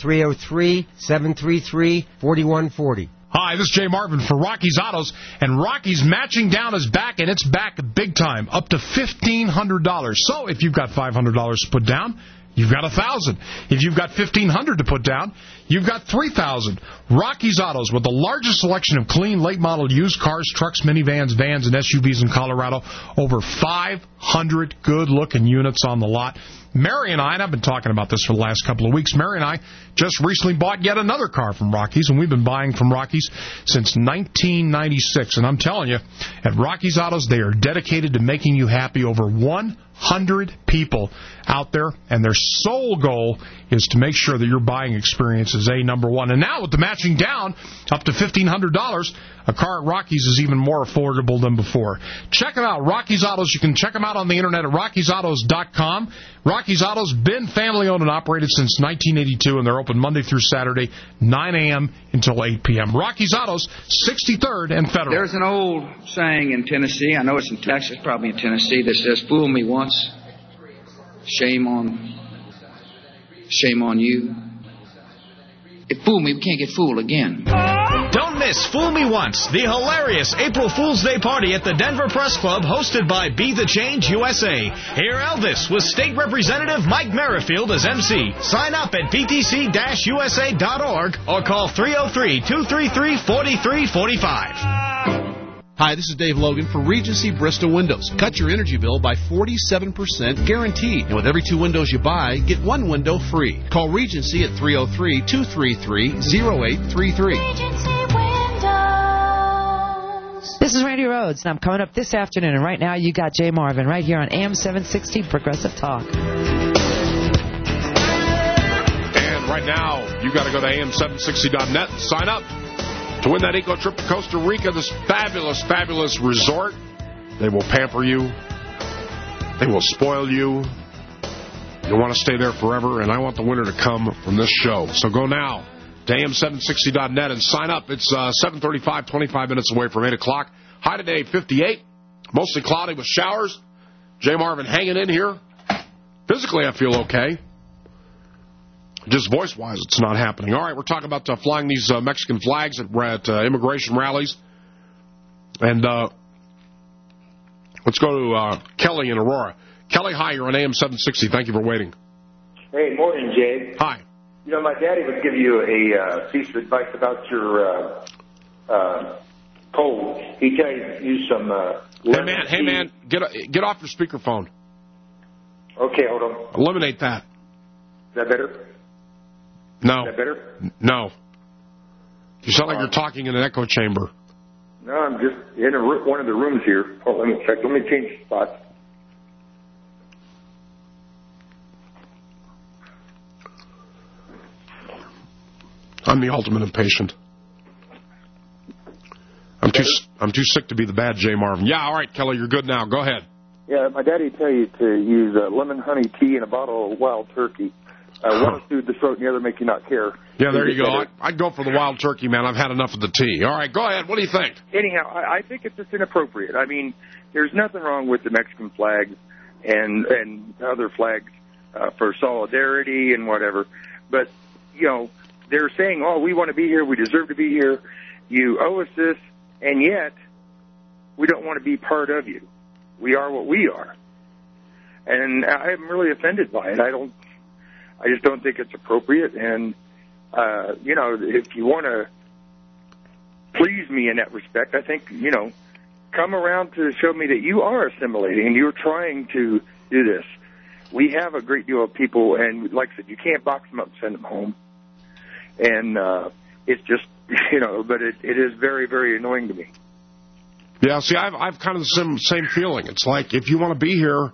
303-733-4140.
Hi, this is Jay Marvin for Rocky's Autos, and Rocky's matching down is back, and it's back big time, up to $1,500. So if you've got $500 to put down, you've got $1,000. If you've got $1,500 to put down, you've got $3,000. Rocky's Autos, with the largest selection of clean, late-model used cars, trucks, minivans, vans, and SUVs in Colorado. Over 500 good-looking units on the lot. Mary and I, and I've been talking about this for the last couple of weeks, Mary and I just recently bought yet another car from Rocky's, and we've been buying from Rocky's since 1996. And I'm telling you, at Rocky's Autos, they are dedicated to making you happy. Over 100 people out there, and their sole goal is to make sure that your buying experience is number one. And now with the matching down up to $1,500, a car at Rocky's is even more affordable than before. Check them out, Rocky's Autos. You can check them out on the internet at Rocky'sAutos.com. Rocky's Rocky's Autos, been family-owned and operated since 1982, and they're open Monday through Saturday, 9 a.m. until 8 p.m. Rocky's Autos, 63rd and Federal.
There's an old saying in Tennessee, I know it's in Texas, probably in Tennessee, that says, "Fool me once, shame on you." If fool me, we can't get fooled again.
Don't miss Fool Me Once, the hilarious April Fool's Day party at the Denver Press Club, hosted by Be The Change USA. Hear Elvis with State Representative Mike Merrifield as MC. Sign up at ptc-usa.org or call 303-233-4345.
Hi, this is Dave Logan for Regency Bristol Windows. Cut your energy bill by 47% guaranteed. And with every 2 windows you buy, get 1 window free. Call Regency at 303-233-0833.
This is Randy Rhodes, and I'm coming up this afternoon. And right now, you got Jay Marvin right here on AM 760 Progressive Talk.
And right now, you got to go to am760.net and sign up to win that eco trip to Costa Rica, this fabulous, fabulous resort. They will pamper you. They will spoil you. You'll want to stay there forever, and I want the winner to come from this show. So go now to am760.net and sign up. It's 7:35, 25 minutes away from 8 o'clock. High today, 58. Mostly cloudy with showers. Jay Marvin hanging in here. Physically, I feel okay. Just voice-wise, it's not happening. All right, we're talking about flying these Mexican flags at immigration rallies. And let's go to Kelly in Aurora. Kelly, hi, you're on AM 760. Thank you for waiting.
Hey, morning, Jay.
Hi.
You know, my daddy would give you a piece of advice about your cold. He'd tell you to use some
Hey, man, get off your speakerphone.
Okay, hold on.
Eliminate that.
Is that better?
No.
Is that better?
No. You sound like you're talking in an echo chamber.
No, I'm just in one of the rooms here. Oh, let me check. Let me change spots.
I'm the ultimate impatient. I'm too sick to be the bad Jay Marvin. Yeah, all right, Kelly, you're good now. Go ahead.
Yeah, my daddy would tell you to use lemon honey tea and a bottle of wild turkey. One will soothe the throat and the other make you not care.
Yeah, there you go. I'd go for the wild turkey, man. I've had enough of the tea. All right, go ahead. What do you think?
Anyhow, I think it's just inappropriate. I mean, there's nothing wrong with the Mexican flags and other flags for solidarity and whatever. But, you know, they're saying, oh, we want to be here. We deserve to be here. You owe us this. And yet, we don't want to be part of you. We are what we are. And I'm really offended by it. I just don't think it's appropriate. And, you know, if you want to please me in that respect, I think, you know, come around to show me that you are assimilating and you're trying to do this. We have a great deal of people, and like I said, you can't box them up and send them home. And it's just, you know, but it is very, very annoying to me.
Yeah, see, I've kind of the same feeling. It's like, if you want to be here,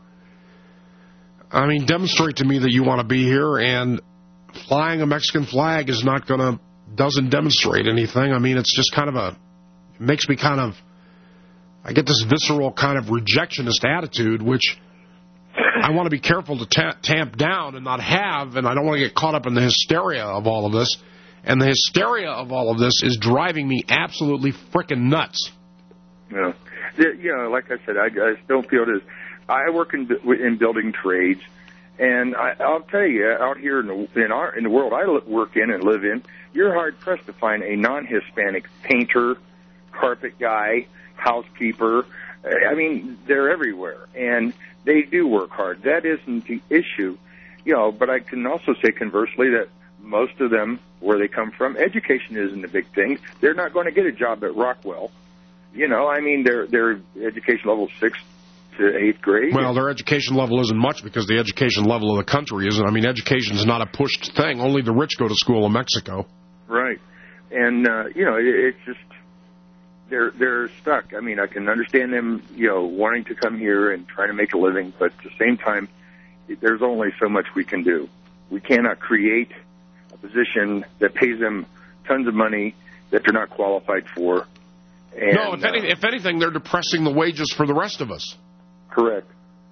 I mean, demonstrate to me that you want to be here, and flying a Mexican flag doesn't demonstrate anything. I mean, it's just kind of it makes me kind of, I get this visceral kind of rejectionist attitude, which I want to be careful to tamp down and not have, and I don't want to get caught up in the hysteria of all of this. And the hysteria of all of this is driving me absolutely frickin' nuts.
Yeah. You know, like I said, I still feel this. I work in building trades, and I'll tell you, out here in the world I work in and live in, you're hard-pressed to find a non-Hispanic painter, carpet guy, housekeeper. I mean, they're everywhere, and they do work hard. That isn't the issue. You know, but I can also say conversely that most of them, where they come from, education isn't a big thing. They're not going to get a job at Rockwell. You know, I mean, their education level is 6th to 8th grade.
Well, their education level isn't much because the education level of the country isn't. I mean, education is not a pushed thing. Only the rich go to school in Mexico.
Right. And, you know, it's just, they're stuck. I mean, I can understand them, you know, wanting to come here and trying to make a living, but at the same time, there's only so much we can do. We cannot create a position that pays them tons of money that they're not qualified for. And,
no, if anything, they're depressing the wages for the rest of us.
Correct.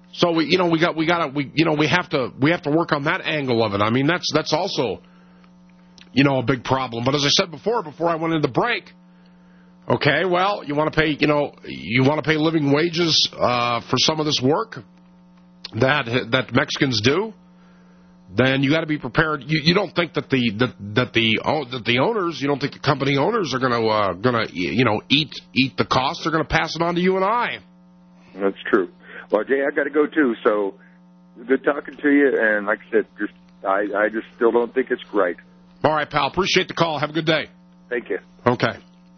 So we have to work on that angle of it. I mean, that's also, a big problem. But as I said before I went into the break, okay, well, you want to pay living wages for some of this work that Mexicans do, then you got to be prepared. You don't think that the owners, you don't think the company owners are gonna eat the cost. They're gonna pass it on to you and I.
That's true. Well, Jay, I got to go too. So good talking to you. And like I said, I just still don't think it's right.
All right, pal. Appreciate the call. Have a good day.
Thank you.
Okay.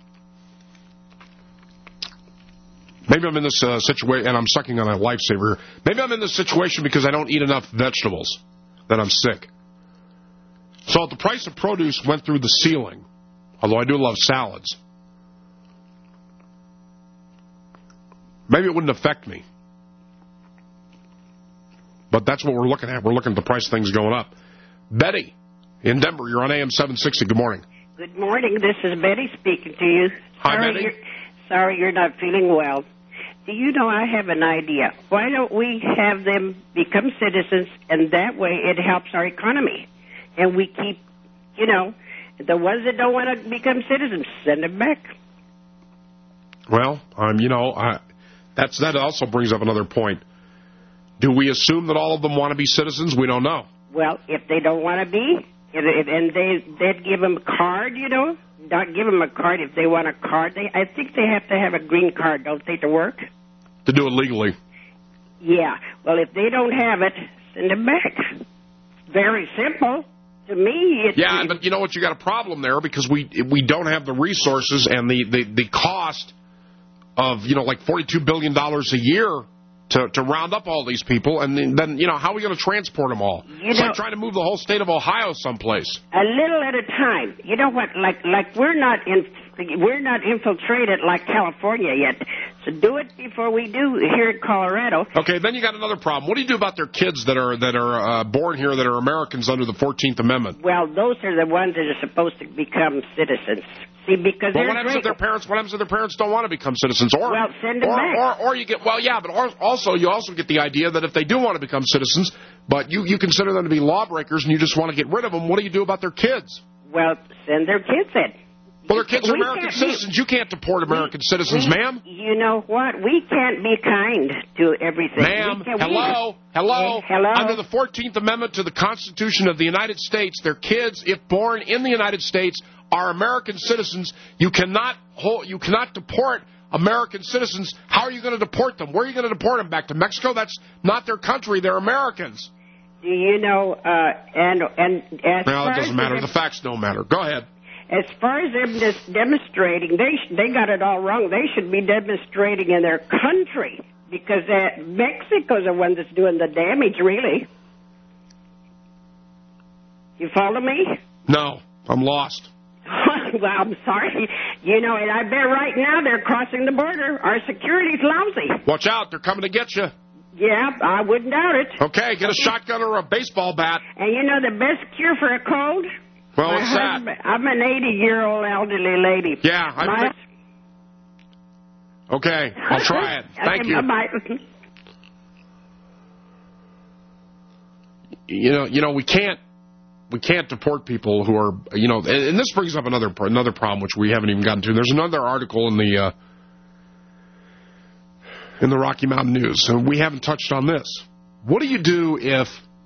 Maybe I'm in this situation, and I'm sucking on a lifesaver. Maybe I'm in this situation because I don't eat enough vegetables, that I'm sick. So if the price of produce went through the ceiling, although I do love salads, maybe it wouldn't affect me. But that's what we're looking at. We're looking at the price of things going up. Betty, in Denver, you're on AM 760. Good morning.
Good morning. This is Betty speaking to you.
Hi, Betty.
Sorry you're not feeling well. Do you know, I have an idea. Why don't we have them become citizens, and that way it helps our economy? And we keep, the ones that don't want to become citizens, send them back.
Well, that also brings up another point. Do we assume that all of them want to be citizens? We don't know.
Well, if they don't want to be, and they'd give them a card, Not give them a card if they want a card. I think they have to have a green card, don't they, to work?
To do it legally.
Yeah. Well, if they don't have it, send them back. Very simple. To me, it's...
Yeah, but you know what? You got a problem there because we don't have the resources and the cost of, like $42 billion a year to round up all these people, and then how are we going to transport them all? It's like trying to move the whole state of Ohio someplace.
A little at a time. You know what? Like we're not infiltrated like California yet. So do it before we do here in Colorado.
Okay, then you got another problem. What do you do about their kids that are born here that are Americans under the 14th Amendment?
Well, those are the ones that are supposed to become citizens. See, because
what happens if their parents don't want to become citizens? Or,
well, send them back.
Or you get, but also you get the idea that if they do want to become citizens, but you consider them to be lawbreakers and you just want to get rid of them, what do you do about their kids?
Well, send their kids in.
Well, their kids are American citizens. You can't deport American citizens, ma'am.
You know what? We can't be kind to everything.
Ma'am, hello. Under the 14th Amendment to the Constitution of the United States, their kids, if born in the United States, are American citizens. You cannot deport American citizens. How are you going to deport them? Where are you going to deport them? Back to Mexico? That's not their country. They're Americans.
Do you know? And as
well, it doesn't matter. The facts don't matter. Go ahead.
As far as them demonstrating, they got it all wrong. They should be demonstrating in their country because Mexico's the one that's doing the damage, really. You follow me?
No, I'm lost.
Well, I'm sorry. And I bet right now they're crossing the border. Our security's lousy.
Watch out. They're coming to get you.
Yeah, I wouldn't doubt it.
Okay, get a shotgun or a baseball bat.
And the best cure for a cold?
Well, what's that?
I'm an 80-year-old elderly lady.
Yeah. Okay, I'll try it. Thank you.
Bye-bye.
We can't deport people who are, and this brings up another problem which we haven't even gotten to. There's another article in the Rocky Mountain News, and we haven't touched on this. What do you do if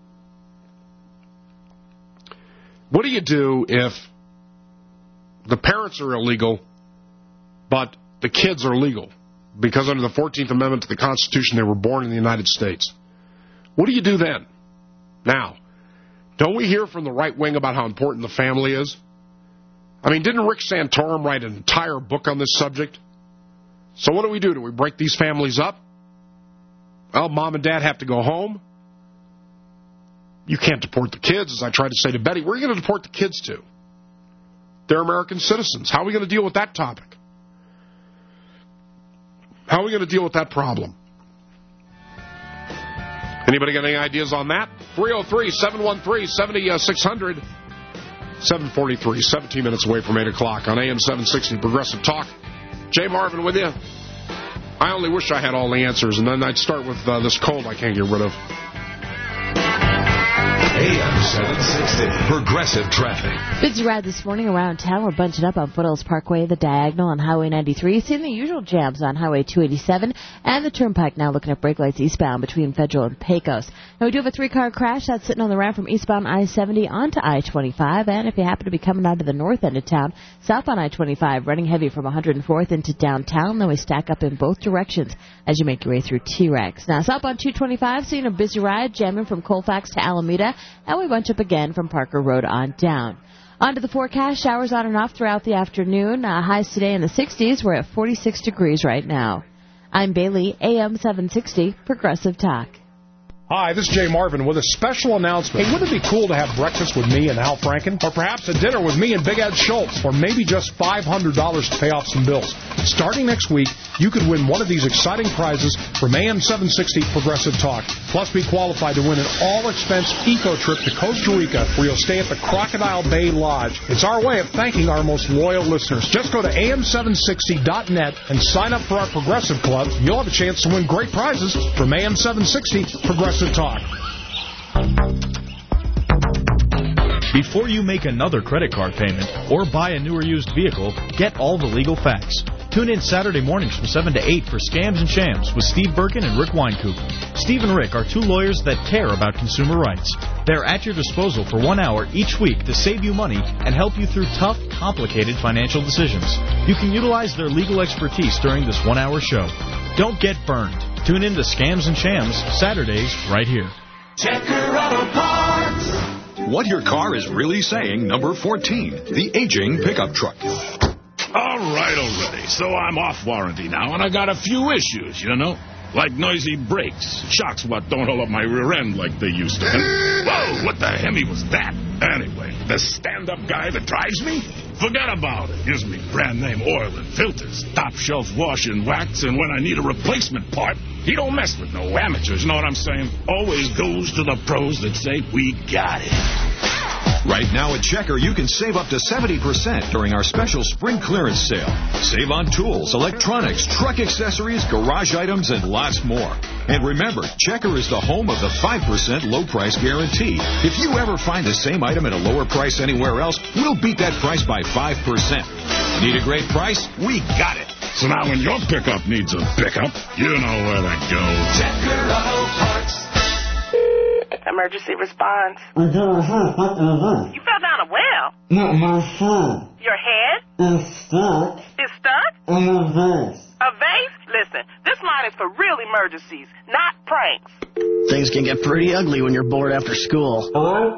the parents are illegal, but the kids are legal? Because under the 14th Amendment to the Constitution, they were born in the United States. What do you do then? Now, don't we hear from the right wing about how important the family is? I mean, didn't Rick Santorum write an entire book on this subject? So what do? Do we break these families up? Well, mom and dad have to go home. You can't deport the kids, as I tried to say to Betty. Where are you going to deport the kids to? They're American citizens. How are we going to deal with that topic? How are we going to deal with that problem? Anybody got any ideas on that? 303-713-7600. 7:43, 17 minutes away from 8 o'clock on AM 760 Progressive Talk. Jay Marvin with you. I only wish I had all the answers, and then I'd start with this cold I can't get rid of.
AM 760. Progressive traffic.
Busy ride this morning around town. We're bunching up on Foothills Parkway, the Diagonal, on Highway 93. Seeing the usual jams on Highway 287 and the Turnpike now looking at brake lights eastbound between Federal and Pecos. Now, we do have a 3-car crash that's sitting on the ramp from eastbound I-70 onto I-25. And if you happen to be coming out of the north end of town, southbound I-25, running heavy from 104th into downtown, then we stack up in both directions as you make your way through T-Rex. Now, southbound 225, seeing a busy ride, jamming from Colfax to Alameda. And we bunch up again from Parker Road on down. On to the forecast. Showers on and off throughout the afternoon. Highs today in the 60s. We're at 46 degrees right now. I'm Bailey, AM 760, Progressive Talk.
Hi, this is Jay Marvin with a special announcement. Hey, wouldn't it be cool to have breakfast with me and Al Franken? Or perhaps a dinner with me and Big Ed Schultz? Or maybe just $500 to pay off some bills? Starting next week, you could win one of these exciting prizes from AM 760 Progressive Talk. Plus, be qualified to win an all-expense eco trip to Costa Rica, where you'll stay at the Crocodile Bay Lodge. It's our way of thanking our most loyal listeners. Just go to am760.net and sign up for our Progressive Club. You'll have a chance to win great prizes from AM 760 Progressive Talk.
Before you make another credit card payment or buy a new or used vehicle, get all the legal facts. Tune in Saturday mornings from 7 to 8 for Scams and Shams with Steve Birkin and Rick Weinkoop. Steve and Rick are two lawyers that care about consumer rights. They're at your disposal for 1 hour each week to save you money and help you through tough, complicated financial decisions. You can utilize their legal expertise during this 1 hour show. Don't get burned. Tune in to Scams and Shams Saturdays right here.
Checker Auto Parts. What your car is really saying, number 14, the aging pickup truck.
All right already. So I'm off warranty now, and I got a few issues, you know? Like noisy brakes, shocks what don't hold up my rear end like they used to. And, whoa, what the hemi was that? Anyway, the stand-up guy that drives me? Forget about it. Gives me brand-name oil and filters, top-shelf wash and wax, and when I need a replacement part, he don't mess with no amateurs, you know what I'm saying? Always goes to the pros that say, we got it.
Right now at Checker, you can save up to 70% during our special spring clearance sale. Save on tools, electronics, truck accessories, garage items, and lots more. And remember, Checker is the home of the 5% low price guarantee. If you ever find the same item at a lower price anywhere else, we'll beat that price by 5%. Need a great price? We got it.
So now when your pickup needs a pickup, you know where to go.
Checker Auto Parts.
Emergency response.
You
fell down a well.
No, my son.
Your head?
Is stuck.
Is stuck?
In a vase.
A vase? Listen, this line is for real emergencies, not pranks.
Things can get pretty ugly when you're bored after school.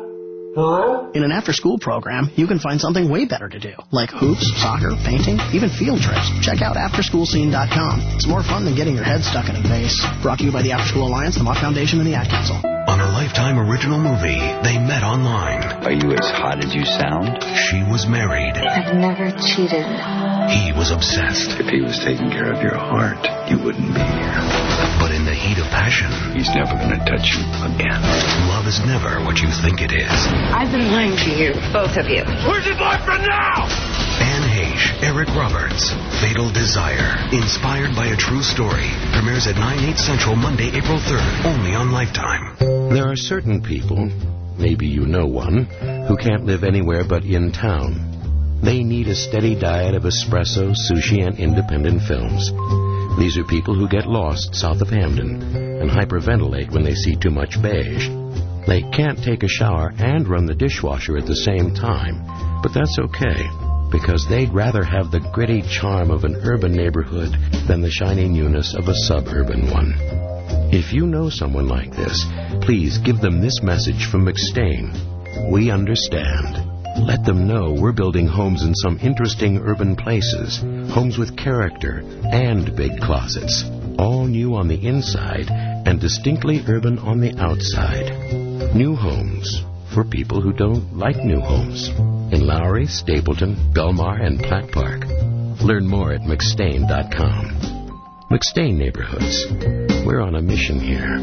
Hello?
In an after-school program, you can find something way better to do, like hoops, soccer, painting, even field trips. Check out AfterSchoolScene.com. It's more fun than getting your head stuck in a vase. Brought to you by the After School Alliance, the Mott Foundation, and the Ad Council.
On a Lifetime original movie, they met online.
Are you as hot as you sound?
She was married.
I've never cheated.
He was obsessed.
If he was taking care of your heart, you wouldn't be here.
But in the heat of passion,
he's never going to touch you again.
Love is never what you think it is.
I've been lying to you, both of you.
Where's his boyfriend now?
Anne Heche, Eric Roberts, Fatal Desire. Inspired by a true story. Premieres at 9/8 Central, Monday, April 3rd. Only on Lifetime.
There are certain people, maybe you know one, who can't live anywhere but in town. They need a steady diet of espresso, sushi, and independent films. These are people who get lost south of Hamden and hyperventilate when they see too much beige. They can't take a shower and run the dishwasher at the same time, but that's okay, because they'd rather have the gritty charm of an urban neighborhood than the shiny newness of a suburban one. If you know someone like this, please give them this message from McStain. We understand. Let them know we're building homes in some interesting urban places, homes with character and big closets, all new on the inside and distinctly urban on the outside. New homes for people who don't like new homes. In Lowry, Stapleton, Belmar, and Platt Park. Learn more at McStain.com. McStain Neighborhoods. We're on a mission here.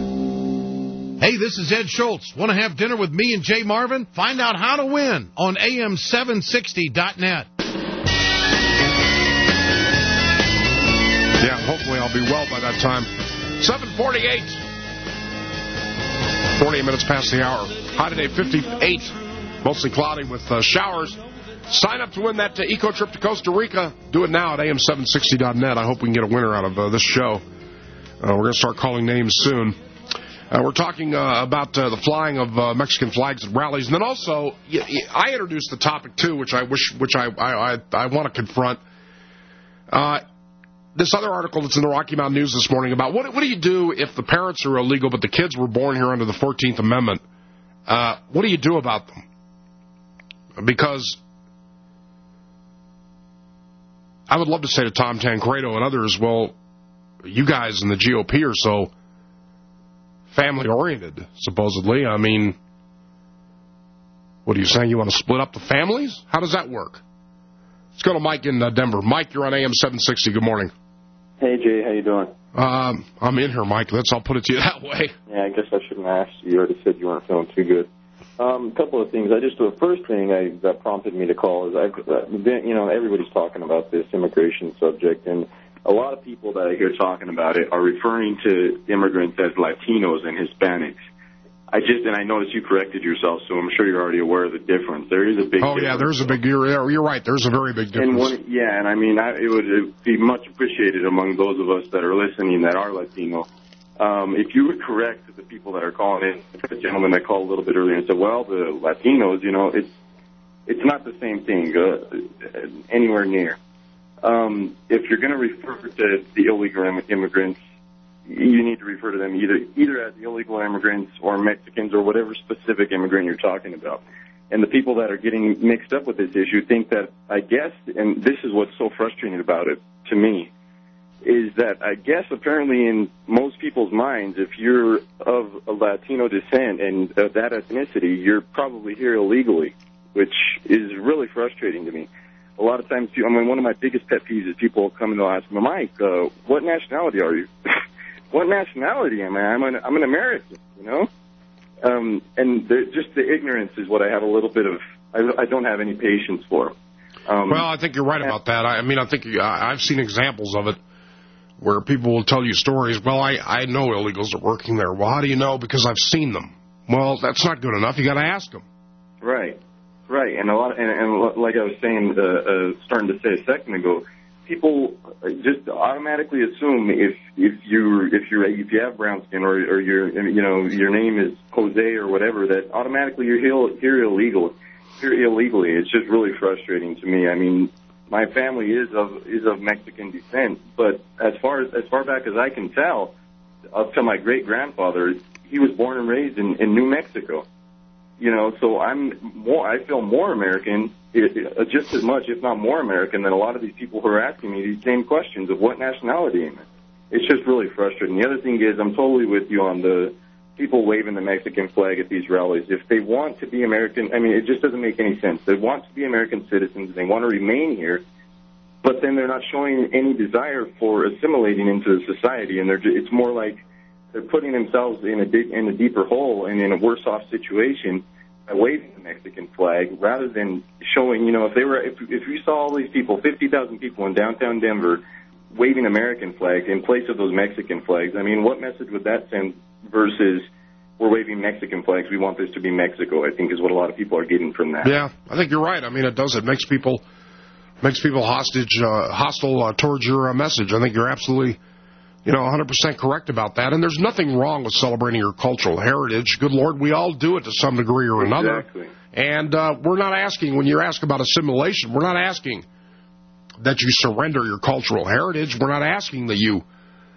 Hey, this is Ed Schultz. Want to have dinner with me and Jay Marvin? Find out how to win on AM760.net.
Yeah, hopefully I'll be well by that time. 7:48. 48 minutes past the hour. High today, 58. Mostly cloudy with showers. Sign up to win that eco trip to Costa Rica. Do it now at am760.net. I hope we can get a winner out of this show. We're going to start calling names soon. We're talking about the flying of Mexican flags at rallies, and then also I introduced the topic too, which I want to confront. This other article that's in the Rocky Mountain News this morning about what do you do if the parents are illegal but the kids were born here under the 14th Amendment? What do you do about them? Because I would love to say to Tom Tancredo and others, well, you guys in the GOP are so family-oriented, supposedly. I mean, what are you saying? You want to split up the families? How does that work? Let's go to Mike in Denver. Mike, you're on AM 760. Good morning.
Hey, Jay. How you doing?
I'm in here, Mike. I'll put it to you that way.
Yeah, I guess I shouldn't ask you. You already said you weren't feeling too good. A couple of things. The first thing that prompted me to call is, everybody's talking about this immigration subject, and a lot of people that I hear talking about it are referring to immigrants as Latinos and Hispanics. And I noticed you corrected yourself, so I'm sure you're already aware of the difference. There is a big difference.
Yeah, there's a big, you're right, there's a very big difference.
And I mean, it would be much appreciated among those of us that are listening that are Latino. If you would correct the people that are calling in, the gentleman that called a little bit earlier and said, well, the Latinos, it's not the same thing anywhere near. If you're going to refer to the illegal immigrants, you need to refer to them either as illegal immigrants or Mexicans or whatever specific immigrant you're talking about. And the people that are getting mixed up with this issue think that, I guess, and this is what's so frustrating about it to me, is that I guess apparently in most people's minds, if you're of a Latino descent and of that ethnicity, you're probably here illegally, which is really frustrating to me. A lot of times, one of my biggest pet peeves is people come and they'll ask me, Mike, what nationality are you? What nationality am I? I'm an American, and just the ignorance is what I have a little bit of. I don't have any patience for.
Well, I think you're right about that. I think I've seen examples of it where people will tell you stories. Well, I know illegals are working there. Well, how do you know? Because I've seen them. Well, that's not good enough. You got to ask them.
Right, and and like I was saying, starting to say a second ago. People just automatically assume if you have brown skin or your name is Jose or whatever, that automatically you're here illegally. It's just really frustrating to me. I mean, my family is of Mexican descent, but as far back as I can tell, up to my great grandfather, he was born and raised in New Mexico. So I feel more American, just as much, if not more American, than a lot of these people who are asking me these same questions of what nationality am I. It's just really frustrating. The other thing is, I'm totally with you on the people waving the Mexican flag at these rallies. If they want to be American, it just doesn't make any sense. They want to be American citizens. They want to remain here, but then they're not showing any desire for assimilating into the society, and it's more like they're putting themselves in a deeper hole and in a worse off situation by waving the Mexican flag rather than showing, if you saw all these people, 50,000 people in downtown Denver waving American flags in place of those Mexican flags, what message would that send versus we're waving Mexican flags, we want this to be Mexico, I think is what a lot of people are getting from that.
Yeah, I think you're right. It does. It makes people hostile towards your message. I think you're absolutely 100% correct about that. And there's nothing wrong with celebrating your cultural heritage. Good Lord, we all do it to some degree or another.
Exactly.
And we're not asking, when you ask about assimilation, we're not asking that you surrender your cultural heritage. We're not asking that you,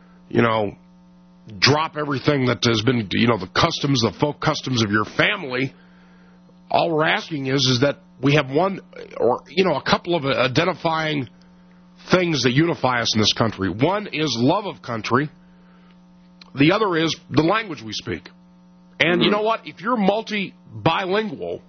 drop everything that has been, the customs, the folk customs of your family. All we're asking is that we have one or, a couple of identifying things that unify us in this country. One is love of country. The other is the language we speak. And you know what? If you're bilingual,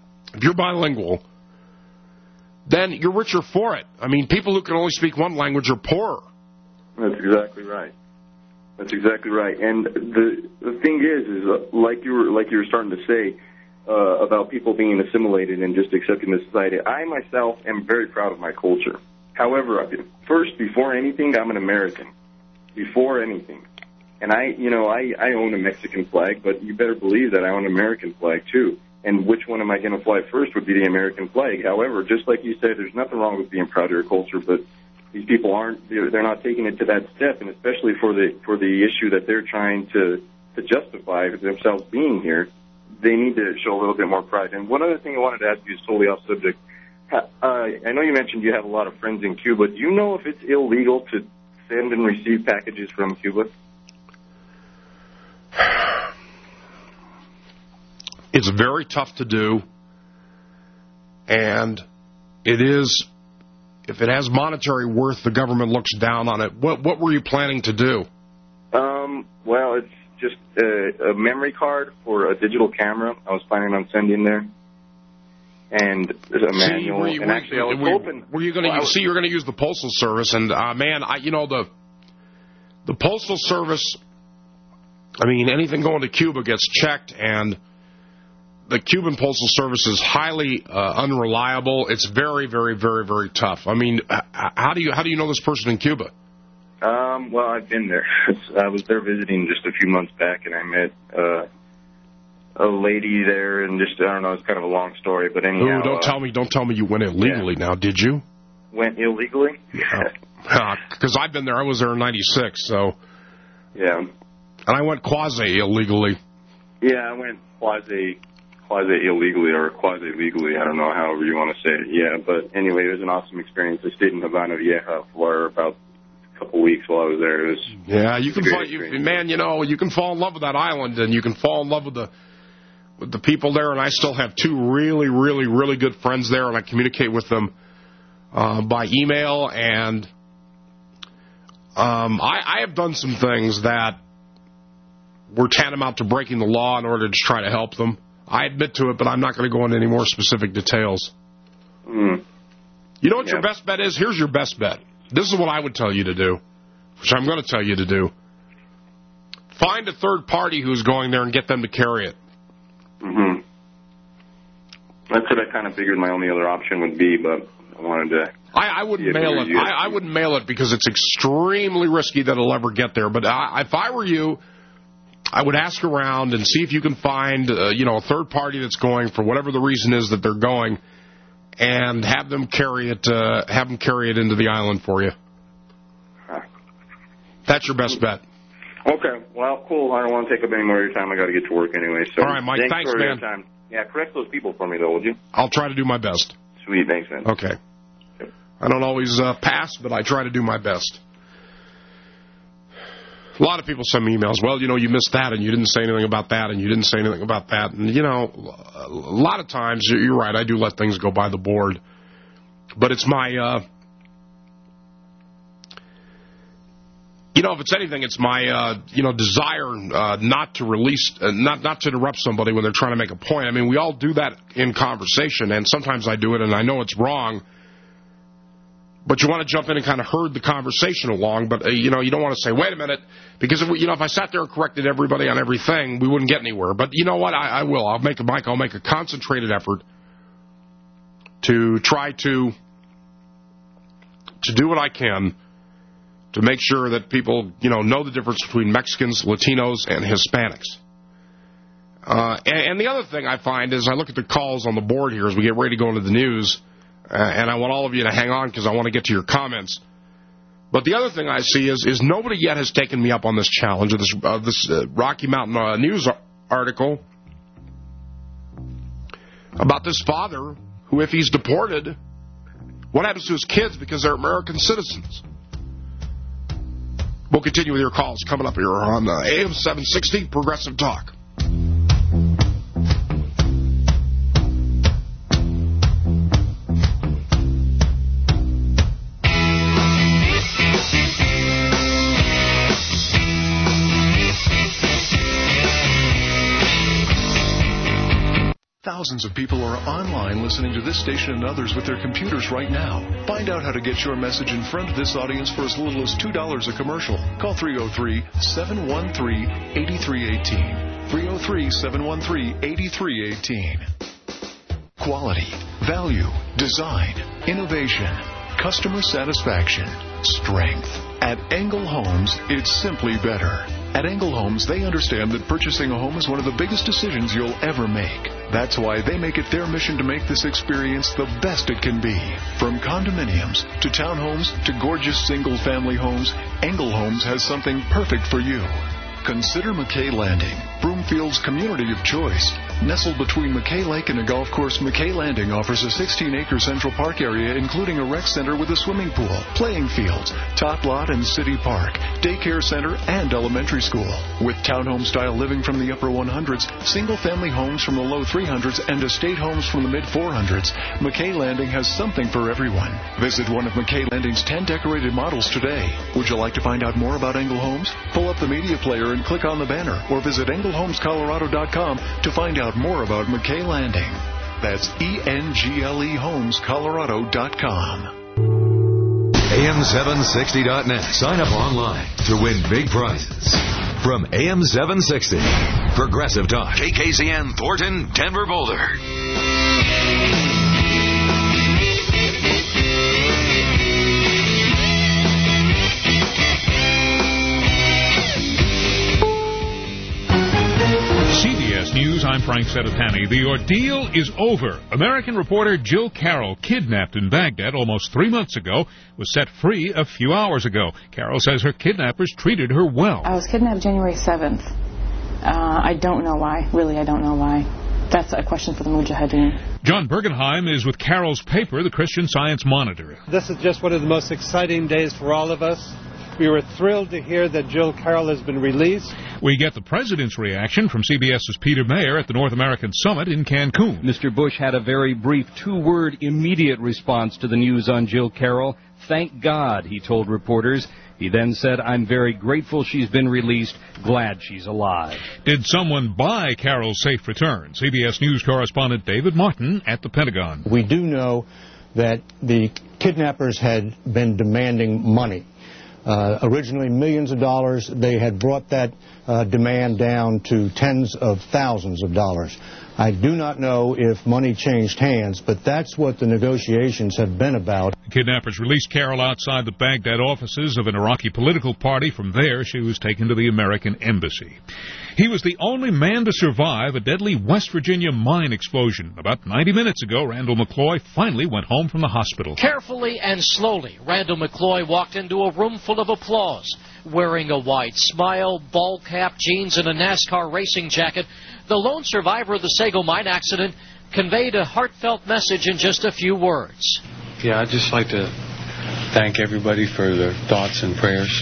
then you're richer for it. People who can only speak one language are poorer.
That's exactly right. And the thing is like you were starting to say about people being assimilated and just accepting the society. I myself am very proud of my culture. However, first, before anything, I'm an American. Before anything. And I own a Mexican flag, but you better believe that I own an American flag, too. And which one am I going to fly first would be the American flag. However, just like you said, there's nothing wrong with being proud of your culture, but these people they're not taking it to that step, and especially for the issue that they're trying to justify themselves being here, they need to show a little bit more pride. And one other thing I wanted to ask you is totally off subject. I know you mentioned you have a lot of friends in Cuba. Do you know if it's illegal to send and receive packages from Cuba?
It's very tough to do, and it is, if it has monetary worth, the government looks down on it. What were you planning to do?
Well, it's just a memory card for a digital camera I was planning on sending there. And there's a manual. And actually, I was hoping...
You're going to use the Postal Service, and, man, the Postal Service, I mean, anything going to Cuba gets checked, and the Cuban Postal Service is highly unreliable. It's very, very, very, very tough. I mean, how do you know this person in Cuba?
Well, I've been there. I was there visiting just a few months back, and I met a lady there, and just, I don't know, it's kind of a long story, but anyhow...
Don't tell me you went illegally now, did you?
Went illegally?
Yeah. Because I've been there. I was there in 96, so...
Yeah.
And I went quasi-illegally.
Yeah, I went quasi-illegally or quasi-legally. I don't know, however you want to say it. Yeah, but anyway, it was an awesome experience. I stayed in Havana Vieja for about a couple weeks while I was there. It was
you can fall in love with that island, and you can fall in love with the people there, and I still have two really, really, really good friends there, and I communicate with them by email, and I have done some things that were tantamount to breaking the law in order to try to help them. I admit to it, but I'm not going to go into any more specific details. You know what your best bet is? Here's your best bet. This is what I would tell you to do, which I'm going to tell you to do. Find a third party who's going there and get them to carry it.
Mm-hmm. That's what I kind of figured my only other option would be, but I wanted to...
I wouldn't mail it. I wouldn't mail it because it's extremely risky that it'll ever get there. But if I were you, I would ask around and see if you can find a third party that's going for whatever the reason is that they're going, and have them carry it. Into the island for you. That's your best bet.
Okay. Well, cool. I don't want to take up any more of your time. I got to get to work anyway. So
all right, Mike. Thanks,
for
man.
Your time. Yeah, correct those people for me, though, would you?
I'll try to do my best.
Sweet. Thanks, man.
Okay. I don't always pass, but I try to do my best. A lot of people send me emails. Well, you missed that, and you didn't say anything about that, and you didn't say anything about that. And, a lot of times, you're right, I do let things go by the board. But it's my, if it's anything, it's my, desire not to release, not to interrupt somebody when they're trying to make a point. I mean, we all do that in conversation, and sometimes I do it, and I know it's wrong. But you want to jump in and kind of herd the conversation along, but, you don't want to say, wait a minute, because, if I sat there and corrected everybody on everything, we wouldn't get anywhere. But you know what? I will. I'll make a concentrated effort to try to do what I can to make sure that people, know the difference between Mexicans, Latinos, and Hispanics. And the other thing I find is I look at the calls on the board here as we get ready to go into the news, and I want all of you to hang on because I want to get to your comments. But the other thing I see is nobody yet has taken me up on this challenge of this Rocky Mountain News article about this father who, if he's deported, what happens to his kids because they're American citizens? We'll continue with your calls coming up here on AM 760 Progressive Talk.
Thousands of people are online listening to this station and others with their computers right now. Find out how to get your message in front of this audience for as little as $2 a commercial. Call 303-713-8318. 303-713-8318. Quality, value, design, innovation. customer satisfaction, strength. At Engel Homes, it's simply better. At Engel Homes, they understand that purchasing a home is one of the biggest decisions you'll ever make. That's why they make it their mission to make this experience the best it can be. From condominiums to townhomes to gorgeous single-family homes, Engel Homes has something perfect for you. Consider McKay Landing, Broomfield's community of choice. Nestled between McKay Lake and a golf course, McKay Landing offers a 16-acre Central Park area, including a rec center with a swimming pool, playing fields, tot lot and city park, daycare center, and elementary school. With townhome-style living from the upper 100s, single-family homes from the low 300s, and estate homes from the mid-400s, McKay Landing has something for everyone. Visit one of McKay Landing's 10 decorated models today. Would you like to find out more about Engel Homes? Pull up the media player and click on the banner, or visit engelhomescolorado.com to find out more about McKay Landing. That's ENGLEHomesColorado.com.
AM760.net. Sign up online to win big prizes. From AM760, Progressive Talk. KKZN, Thornton, Denver, Boulder.
CBS News, I'm Frank Sedetani. The ordeal is over. American reporter Jill Carroll, kidnapped in Baghdad almost 3 months ago, was set free a few hours ago. Carroll says her kidnappers treated her well.
I was kidnapped January 7th. I don't know why. Really, I don't know why. That's a question for the Mujahideen.
John Bergenheim is with Carroll's paper, the Christian Science Monitor.
This is just one of the most exciting days for all of us. We were thrilled to hear that Jill Carroll has been released.
We get the president's reaction from CBS's Peter Mayer at the North American Summit in Cancun.
Mr. Bush had a very brief two-word immediate response to the news on Jill Carroll. Thank God, he told reporters. He then said, I'm very grateful she's been released, glad she's alive.
Did someone buy Carroll's safe return? CBS News correspondent David Martin at the Pentagon.
We do know that the kidnappers had been demanding money. Originally millions of dollars. They had brought that demand down to tens of thousands of dollars. I do not know if money changed hands, but that's what the negotiations have been about.
The kidnappers released Carroll outside the Baghdad offices of an Iraqi political party. From there, she was taken to the American embassy. He was the only man to survive a deadly West Virginia mine explosion. About 90 minutes ago, Randall McCloy finally went home from the hospital.
Carefully and slowly, Randall McCloy walked into a room full of applause. Wearing a wide smile, ball cap, jeans, and a NASCAR racing jacket, the lone survivor of the Sago mine accident conveyed a heartfelt message in just a few words.
Yeah, I'd just like to thank everybody for their thoughts and prayers.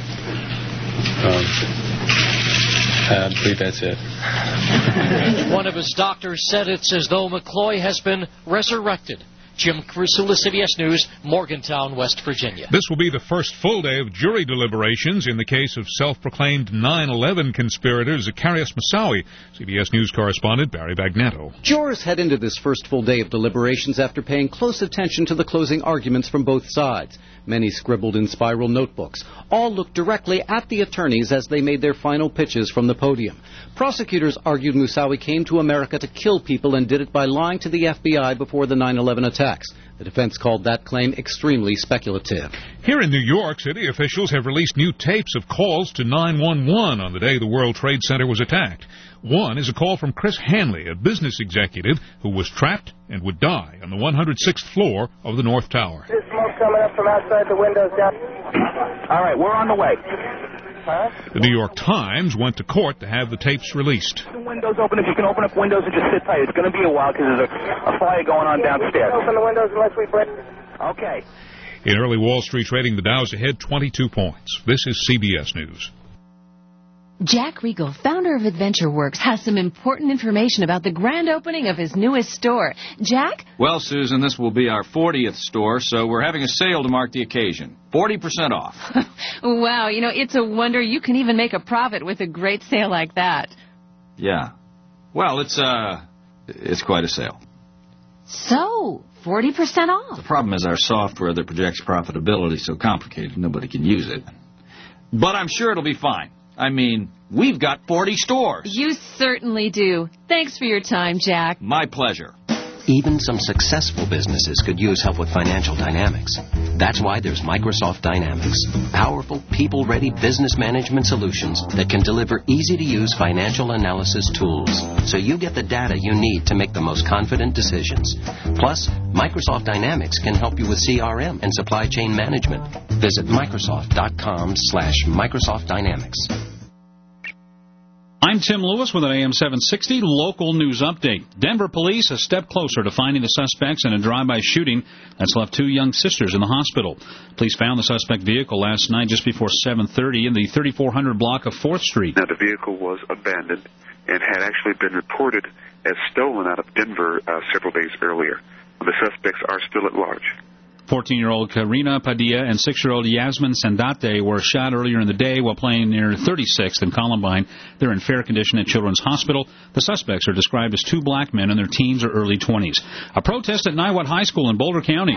I believe that's it.
One of his doctors said it's as though McCloy has been resurrected. Jim Crisula, CBS News, Morgantown, West Virginia.
This will be the first full day of jury deliberations in the case of self-proclaimed 9/11 conspirator Zacarias Moussaoui. CBS News correspondent Barry Bagnetto.
Jurors head into this first full day of deliberations after paying close attention to the closing arguments from both sides. Many scribbled in spiral notebooks. All looked directly at the attorneys as they made their final pitches from the podium. Prosecutors argued Moussaoui came to America to kill people and did it by lying to the FBI before the 9/11 attacks. The defense called that claim extremely speculative.
Here in New York City, officials have released new tapes of calls to 911 on the day the World Trade Center was attacked. One is a call from Chris Hanley, a business executive who was trapped and would die on the 106th floor of the North Tower.
There's smoke coming up from outside the windows down. All right, we're on the way. Huh?
The New York Times went to court to have the tapes released.
The windows open. If you can open up windows and just sit tight. It's going to be a while because there's a fire going on downstairs. Open the windows unless we break. Okay.
In early Wall Street trading, the Dow's ahead 22 points. This is CBS News.
Jack Riegel, founder of AdventureWorks, has some important information about the grand opening of his newest store. Jack?
Well, Susan, this will be our 40th store, so we're having a sale to mark the occasion. 40% off.
Wow, you know, it's a wonder you can even make a profit with a great sale like that.
Yeah. Well, it's quite a sale.
So, 40% off.
The problem is our software that projects profitability is so complicated, nobody can use it. But I'm sure it'll be fine. I mean, we've got 40 stores.
You certainly do. Thanks for your time, Jack.
My pleasure.
Even some successful businesses could use help with financial dynamics. That's why there's Microsoft Dynamics. Powerful, people-ready business management solutions that can deliver easy-to-use financial analysis tools, so you get the data you need to make the most confident decisions. Plus, Microsoft Dynamics can help you with CRM and supply chain management. Visit Microsoft.com/Microsoft Dynamics.
I'm Tim Lewis with an AM 760 local news update. Denver police a step closer to finding the suspects in a drive-by shooting that's left 2 young sisters in the hospital. Police found the suspect vehicle last night just before 7:30 in the 3400 block of 4th Street.
Now, the vehicle was abandoned and had actually been reported as stolen out of Denver several days earlier. The suspects are still at large.
14-year-old Karina Padilla and 6-year-old Yasmin Sandate were shot earlier in the day while playing near 36th and Columbine. They're in fair condition at Children's Hospital. The suspects are described as 2 black men in their teens or early 20s. A protest at Niwot High School in Boulder County.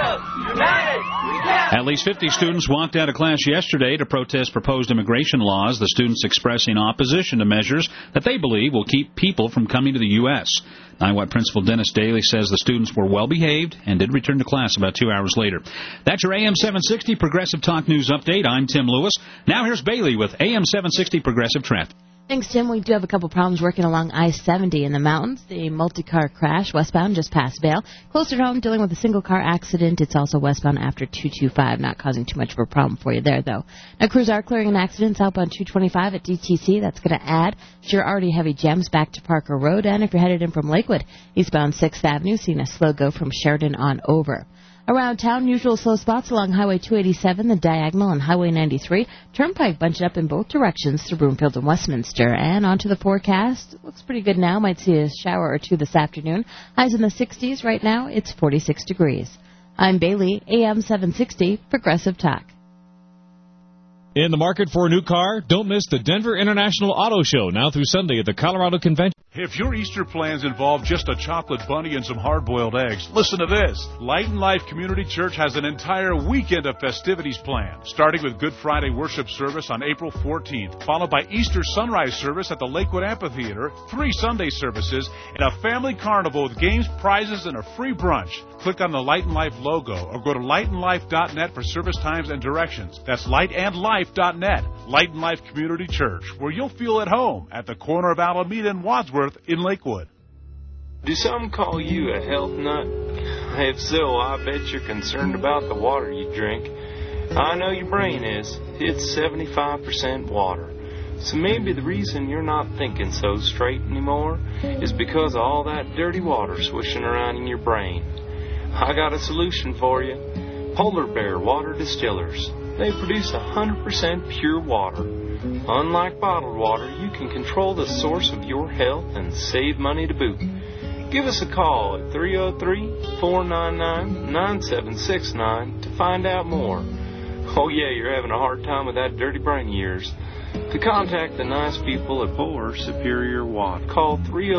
At least 50 students walked out of class yesterday to protest proposed immigration laws, the students expressing opposition to measures that they believe will keep people from coming to the U.S. Niwot Principal Dennis Daly says the students were well behaved and did return to class about 2 hours later. That's your AM 760 Progressive Talk News Update. I'm Tim Lewis. Now here's Bailey with AM 760 Progressive Traffic.
Thanks, Tim. We do have a couple problems working along I-70 in the mountains. The multi-car crash westbound just past Vail. Closer to home, dealing with a single-car accident. It's also westbound after 225, not causing too much of a problem for you there, though. Now, crews are clearing an accident southbound 225 at DTC. That's going to add to your already heavy jams back to Parker Road. And if you're headed in from Lakewood, eastbound 6th Avenue, seeing a slow go from Sheridan on over. Around town, usual slow spots along Highway 287, the Diagonal, and Highway 93. Turnpike bunched up in both directions through Broomfield and Westminster. And onto the forecast. Looks pretty good now. Might see a shower or two this afternoon. Highs in the 60s. Right now, it's 46 degrees. I'm Bailey, AM 760, Progressive Talk.
In the market for a new car? Don't miss the Denver International Auto Show now through Sunday at the Colorado Convention.
If your Easter plans involve just a chocolate bunny and some hard-boiled eggs, listen to this. Light and Life Community Church has an entire weekend of festivities planned, starting with Good Friday worship service on April 14th, followed by Easter sunrise service at the Lakewood Amphitheater, 3 Sunday services, and a family carnival with games, prizes, and a free brunch. Click on the Light and Life logo or go to lightandlife.net for service times and directions. That's lightandlife.net. Light and Life Community Church, where you'll feel at home at the corner of Alameda and Wadsworth in Lakewood.
Do some call you a health nut? If so, I bet you're concerned about the water you drink. I know your brain is. It's 75% water. So maybe the reason you're not thinking so straight anymore is because of all that dirty water swishing around in your brain. I got a solution for you. Polar Bear Water Distillers. They produce 100% pure water. Unlike bottled water, you can control the source of your health and save money to boot. Give us a call at 303-499-9769 to find out more. Oh yeah, you're having a hard time with that dirty brain of yours. To contact the nice people at Boer Superior Watt, call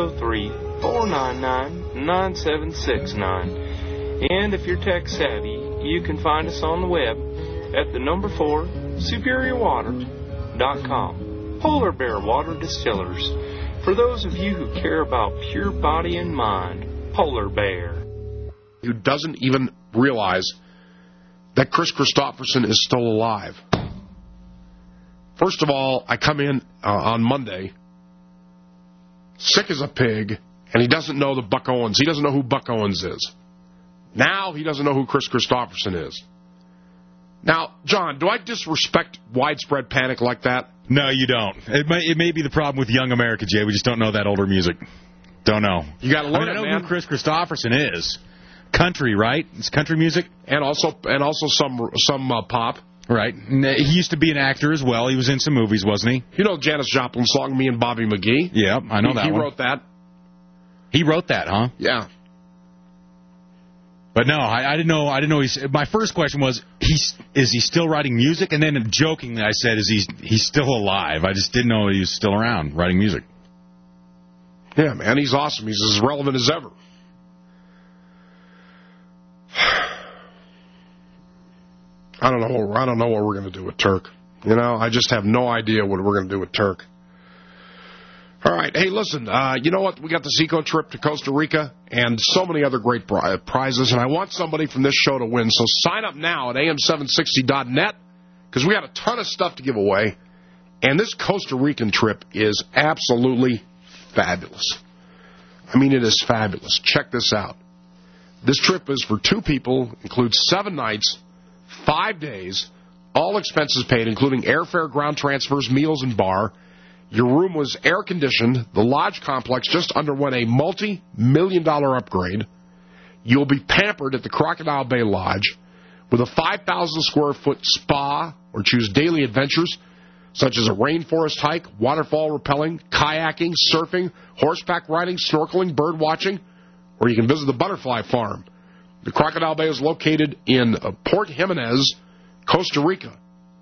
303-499-9769. And if you're tech savvy, you can find us on the web at the number 4 superiorwater.com. Polar Bear Water Distillers. For those of you who care about pure body and mind, Polar Bear.
Who doesn't even realize that Chris Christopherson is still alive. First of all, I come in on Monday, sick as a pig, and he doesn't know the Buck Owens. He doesn't know who Buck Owens is. Now he doesn't know who Chris Christopherson is. Now, John, do I disrespect widespread panic like that?
No, you don't. It may be the problem with young America, Jay. We just don't know that older music. Don't know.
You got to learn it, man.
I know who Chris Christopherson is. Country, right? It's country music,
and also some pop.
Right. He used to be an actor as well. He was in some movies, wasn't he?
You know Janis Joplin's song "Me and Bobby McGee"?
Yeah, I know that one.
He wrote that.
He wrote that, huh?
Yeah.
But no, I didn't know. My first question was, is he still writing music? And then jokingly, I said, is he's still alive? I just didn't know he was still around writing music.
Yeah, man, he's awesome. He's as relevant as ever. I don't know what we're going to do with Turk. You know, I just have no idea what we're going to do with Turk. All right. Hey, listen, you know what? We got this eco trip to Costa Rica and so many other great prizes, and I want somebody from this show to win. So sign up now at am760.net because we got a ton of stuff to give away, and this Costa Rican trip is absolutely fabulous. I mean, it is fabulous. Check this out. This trip is for 2 people, includes 7 nights, 5 days, all expenses paid, including airfare, ground transfers, meals, and bar. Your room was air-conditioned. The lodge complex just underwent a multi-million-dollar upgrade. You'll be pampered at the Crocodile Bay Lodge with a 5,000-square-foot spa, or choose daily adventures such as a rainforest hike, waterfall rappelling, kayaking, surfing, horseback riding, snorkeling, bird watching, or you can visit the butterfly farm. The Crocodile Bay is located in Port Jimenez, Costa Rica.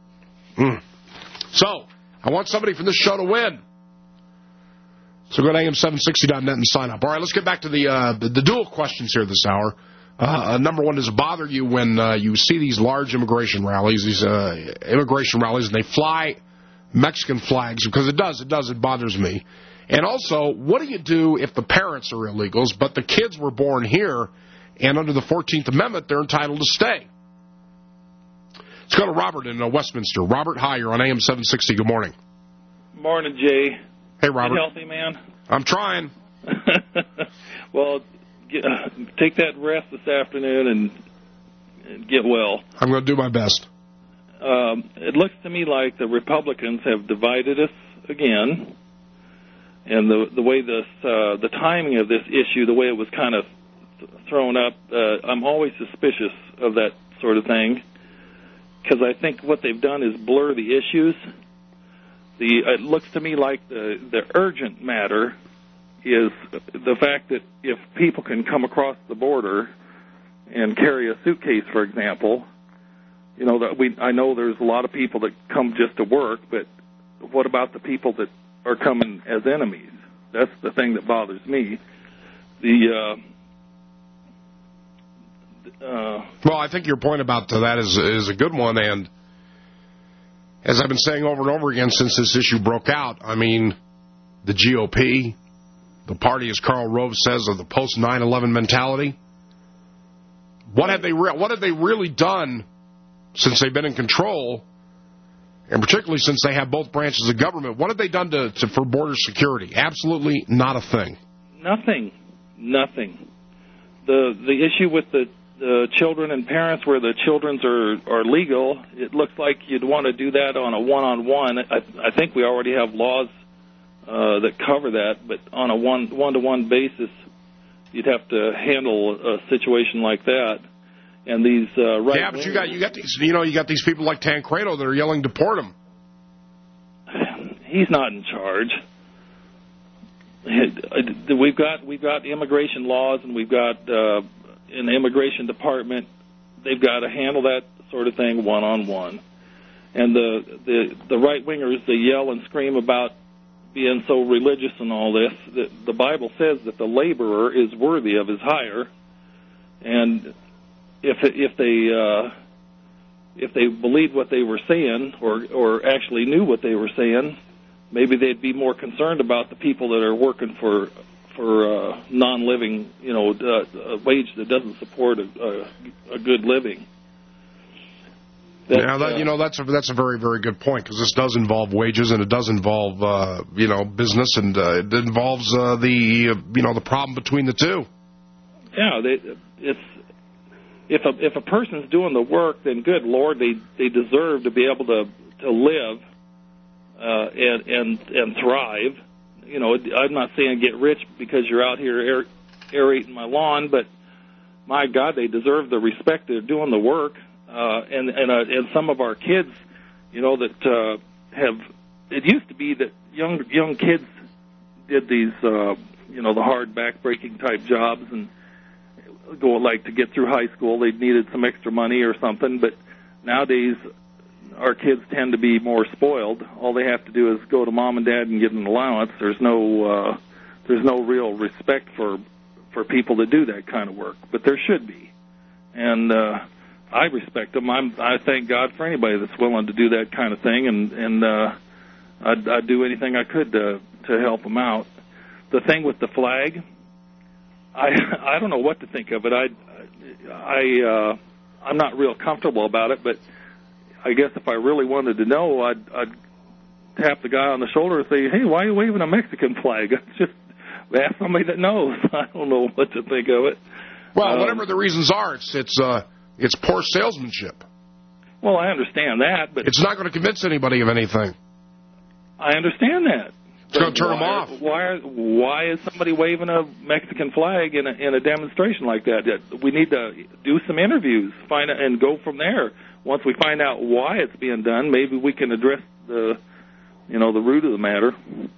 So, I want somebody from this show to win. So go to am760.net and sign up. All right, let's get back to the dual questions here this hour. Number one, does it bother you when you see these large immigration rallies, and they fly Mexican flags? Because it does. It bothers me. And also, what do you do if the parents are illegals, but the kids were born here, and under the 14th Amendment, they're entitled to stay? Let's go to Robert in Westminster. Robert, hi, you're on AM 760. Good morning.
Morning, Jay.
Hey, Robert.
You healthy, man?
I'm trying.
Well, take that rest this afternoon and get well. I'm
going to do my best.
It looks to me like the Republicans have divided us again, and the way the timing of this issue, the way it was kind of thrown up, I'm always suspicious of that sort of thing. Because I think what they've done is blur the issues. It looks to me like the urgent matter is the fact that if people can come across the border and carry a suitcase, for example, you know, I know there's a lot of people that come just to work, but what about the people that are coming as enemies? That's the thing that bothers me.
Well, I think your point about that is a good one, and as I've been saying over and over again since this issue broke out, I mean, the GOP, the party, as Karl Rove says, of the post-9/11 mentality, what have they really done since they've been in control, and particularly since they have both branches of government? What have they done for border security? Absolutely not a thing.
Nothing. The issue with the children and parents, where the children's are legal, it looks like you'd want to do that on a one-on-one. I think we already have laws that cover that, but on a one-to-one basis, you'd have to handle a situation like that. And these
yeah, but you got these, you got these people like Tancredo that are yelling, deport him.
He's not in charge. We've got immigration laws, and we've got in the immigration department, they've got to handle that sort of thing one-on-one. And the right-wingers, they yell and scream about being so religious and all this. The Bible says that the laborer is worthy of his hire, and if they believed what they were saying, or actually knew what they were saying, maybe they'd be more concerned about the people that are working for non-living, a wage that doesn't support a good living.
That's a very, very good point, because this does involve wages, and it does involve business, and it involves the problem between the two.
Yeah, if a person's doing the work, then good Lord, they deserve to be able to live and thrive. I'm not saying get rich because you're out here aerating my lawn, but my God, they deserve the respect. They're doing the work, and some of our kids, that have. It used to be that young kids did these, the hard back-breaking type jobs, and go to get through high school, they needed some extra money or something. But nowadays, our kids tend to be more spoiled. All they have to do is go to mom and dad and get an allowance. There's no real respect for people that do that kind of work, but there should be. And I respect them. I thank God for anybody that's willing to do that kind of thing. And I'd do anything I could to help them out. The thing with the flag, I don't know what to think of it. I'm not real comfortable about it, but I guess if I really wanted to know, I'd tap the guy on the shoulder and say, "Hey, why are you waving a Mexican flag?" Just ask somebody that knows. I don't know what to think of it.
Well, whatever the reasons are, it's poor salesmanship.
Well, I understand that, but
it's not going to convince anybody of anything.
I understand that.
It's going to turn them off.
Why is somebody waving a Mexican flag in a demonstration like that? We need to do some interviews, find out, and go from there. Once we find out why it's being done, maybe we can address the root of the matter.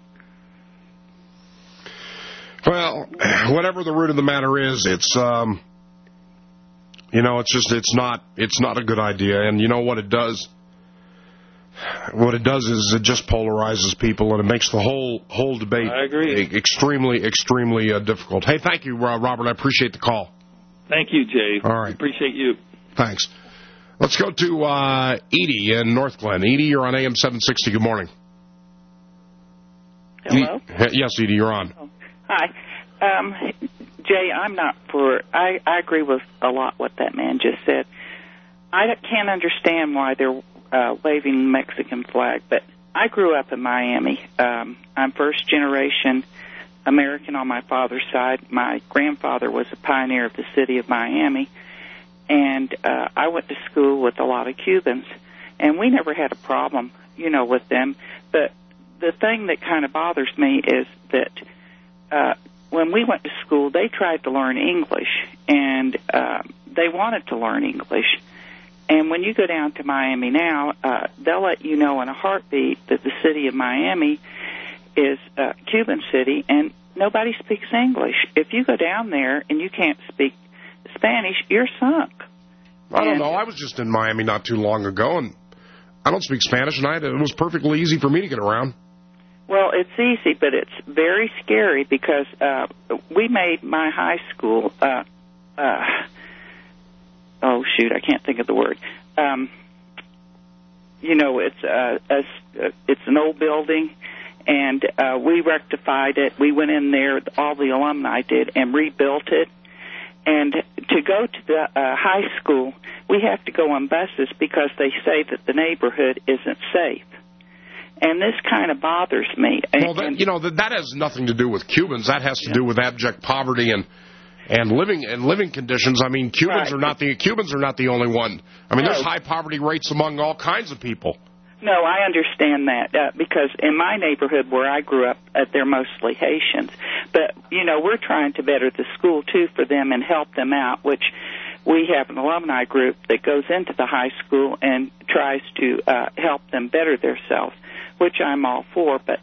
Well, whatever the root of the matter is, it's not a good idea. And you know what it does? What it does is it just polarizes people, and it makes the whole debate extremely difficult. Hey, thank you, Robert. I appreciate the call.
Thank you, Jay.
All right.
Appreciate you.
Thanks. Let's go to Edie in North Glen. Edie, you're on AM 760. Good morning.
Hello?
Yes, Edie, you're on.
Oh, hi. Jay, I agree with a lot what that man just said. I can't understand why they're waving the Mexican flag, but I grew up in Miami. I'm first generation American on my father's side. My grandfather was a pioneer of the city of Miami, and I went to school with a lot of Cubans, and we never had a problem, with them. But the thing that kind of bothers me is that when we went to school, they tried to learn English, and they wanted to learn English. And when you go down to Miami now, they'll let you know in a heartbeat that the city of Miami is a Cuban city, and nobody speaks English. If you go down there and you can't speak Spanish, you're sunk.
I don't know. I was just in Miami not too long ago, and I don't speak Spanish, and it was perfectly easy for me to get around.
Well, it's easy, but it's very scary because we made my high school oh, shoot, I can't think of the word. It's an old building, and we rectified it. We went in there, all the alumni did, and rebuilt it. And to go to the high school, we have to go on buses because they say that the neighborhood isn't safe. And this kind of bothers me.
Well, that has nothing to do with Cubans. That has to do with abject poverty and living conditions. I mean, Cubans are not the only one. I mean, there's high poverty rates among all kinds of people.
No, I understand that because in my neighborhood where I grew up, they're mostly Haitians. But we're trying to better the school too for them and help them out, which we have an alumni group that goes into the high school and tries to help them better themselves, which I'm all for. But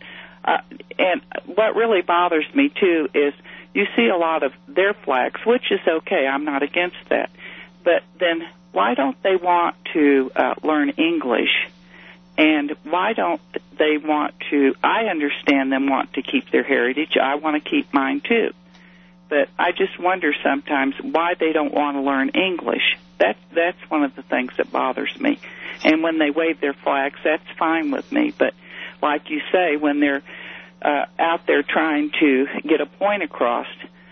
and what really bothers me too is you see a lot of their flags, which is okay. I'm not against that. But then why don't they want to learn English? And why don't they want to, I understand them want to keep their heritage. I want to keep mine too. But I just wonder sometimes why they don't want to learn English. That's one of the things that bothers me. And when they wave their flags, that's fine with me. But like you say, when they're out there trying to get a point across,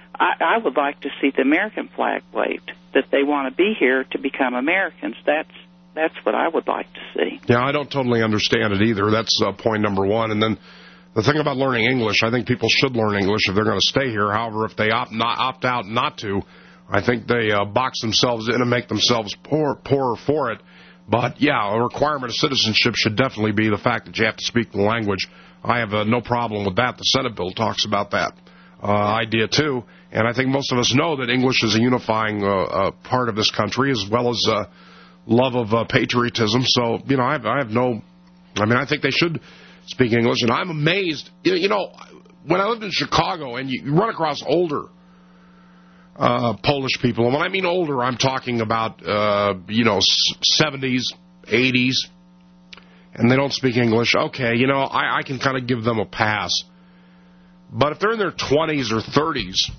I would like to see the American flag waved, that they want to be here to become Americans. That's what I would like to see.
Yeah, I don't totally understand it either. That's point number one. And then the thing about learning English, I think people should learn English if they're going to stay here. However, if they opt out not to, I think they box themselves in and make themselves poorer for it. But, yeah, a requirement of citizenship should definitely be the fact that you have to speak the language. I have no problem with that. The Senate bill talks about that idea, too. And I think most of us know that English is a unifying part of this country, as well as love of patriotism. So, I think they should speak English. And I'm amazed. When I lived in Chicago, and you run across older Polish people, and when I mean older, I'm talking about, 70s, 80s, and they don't speak English. Okay, I can kind of give them a pass. But if they're in their 20s or 30s,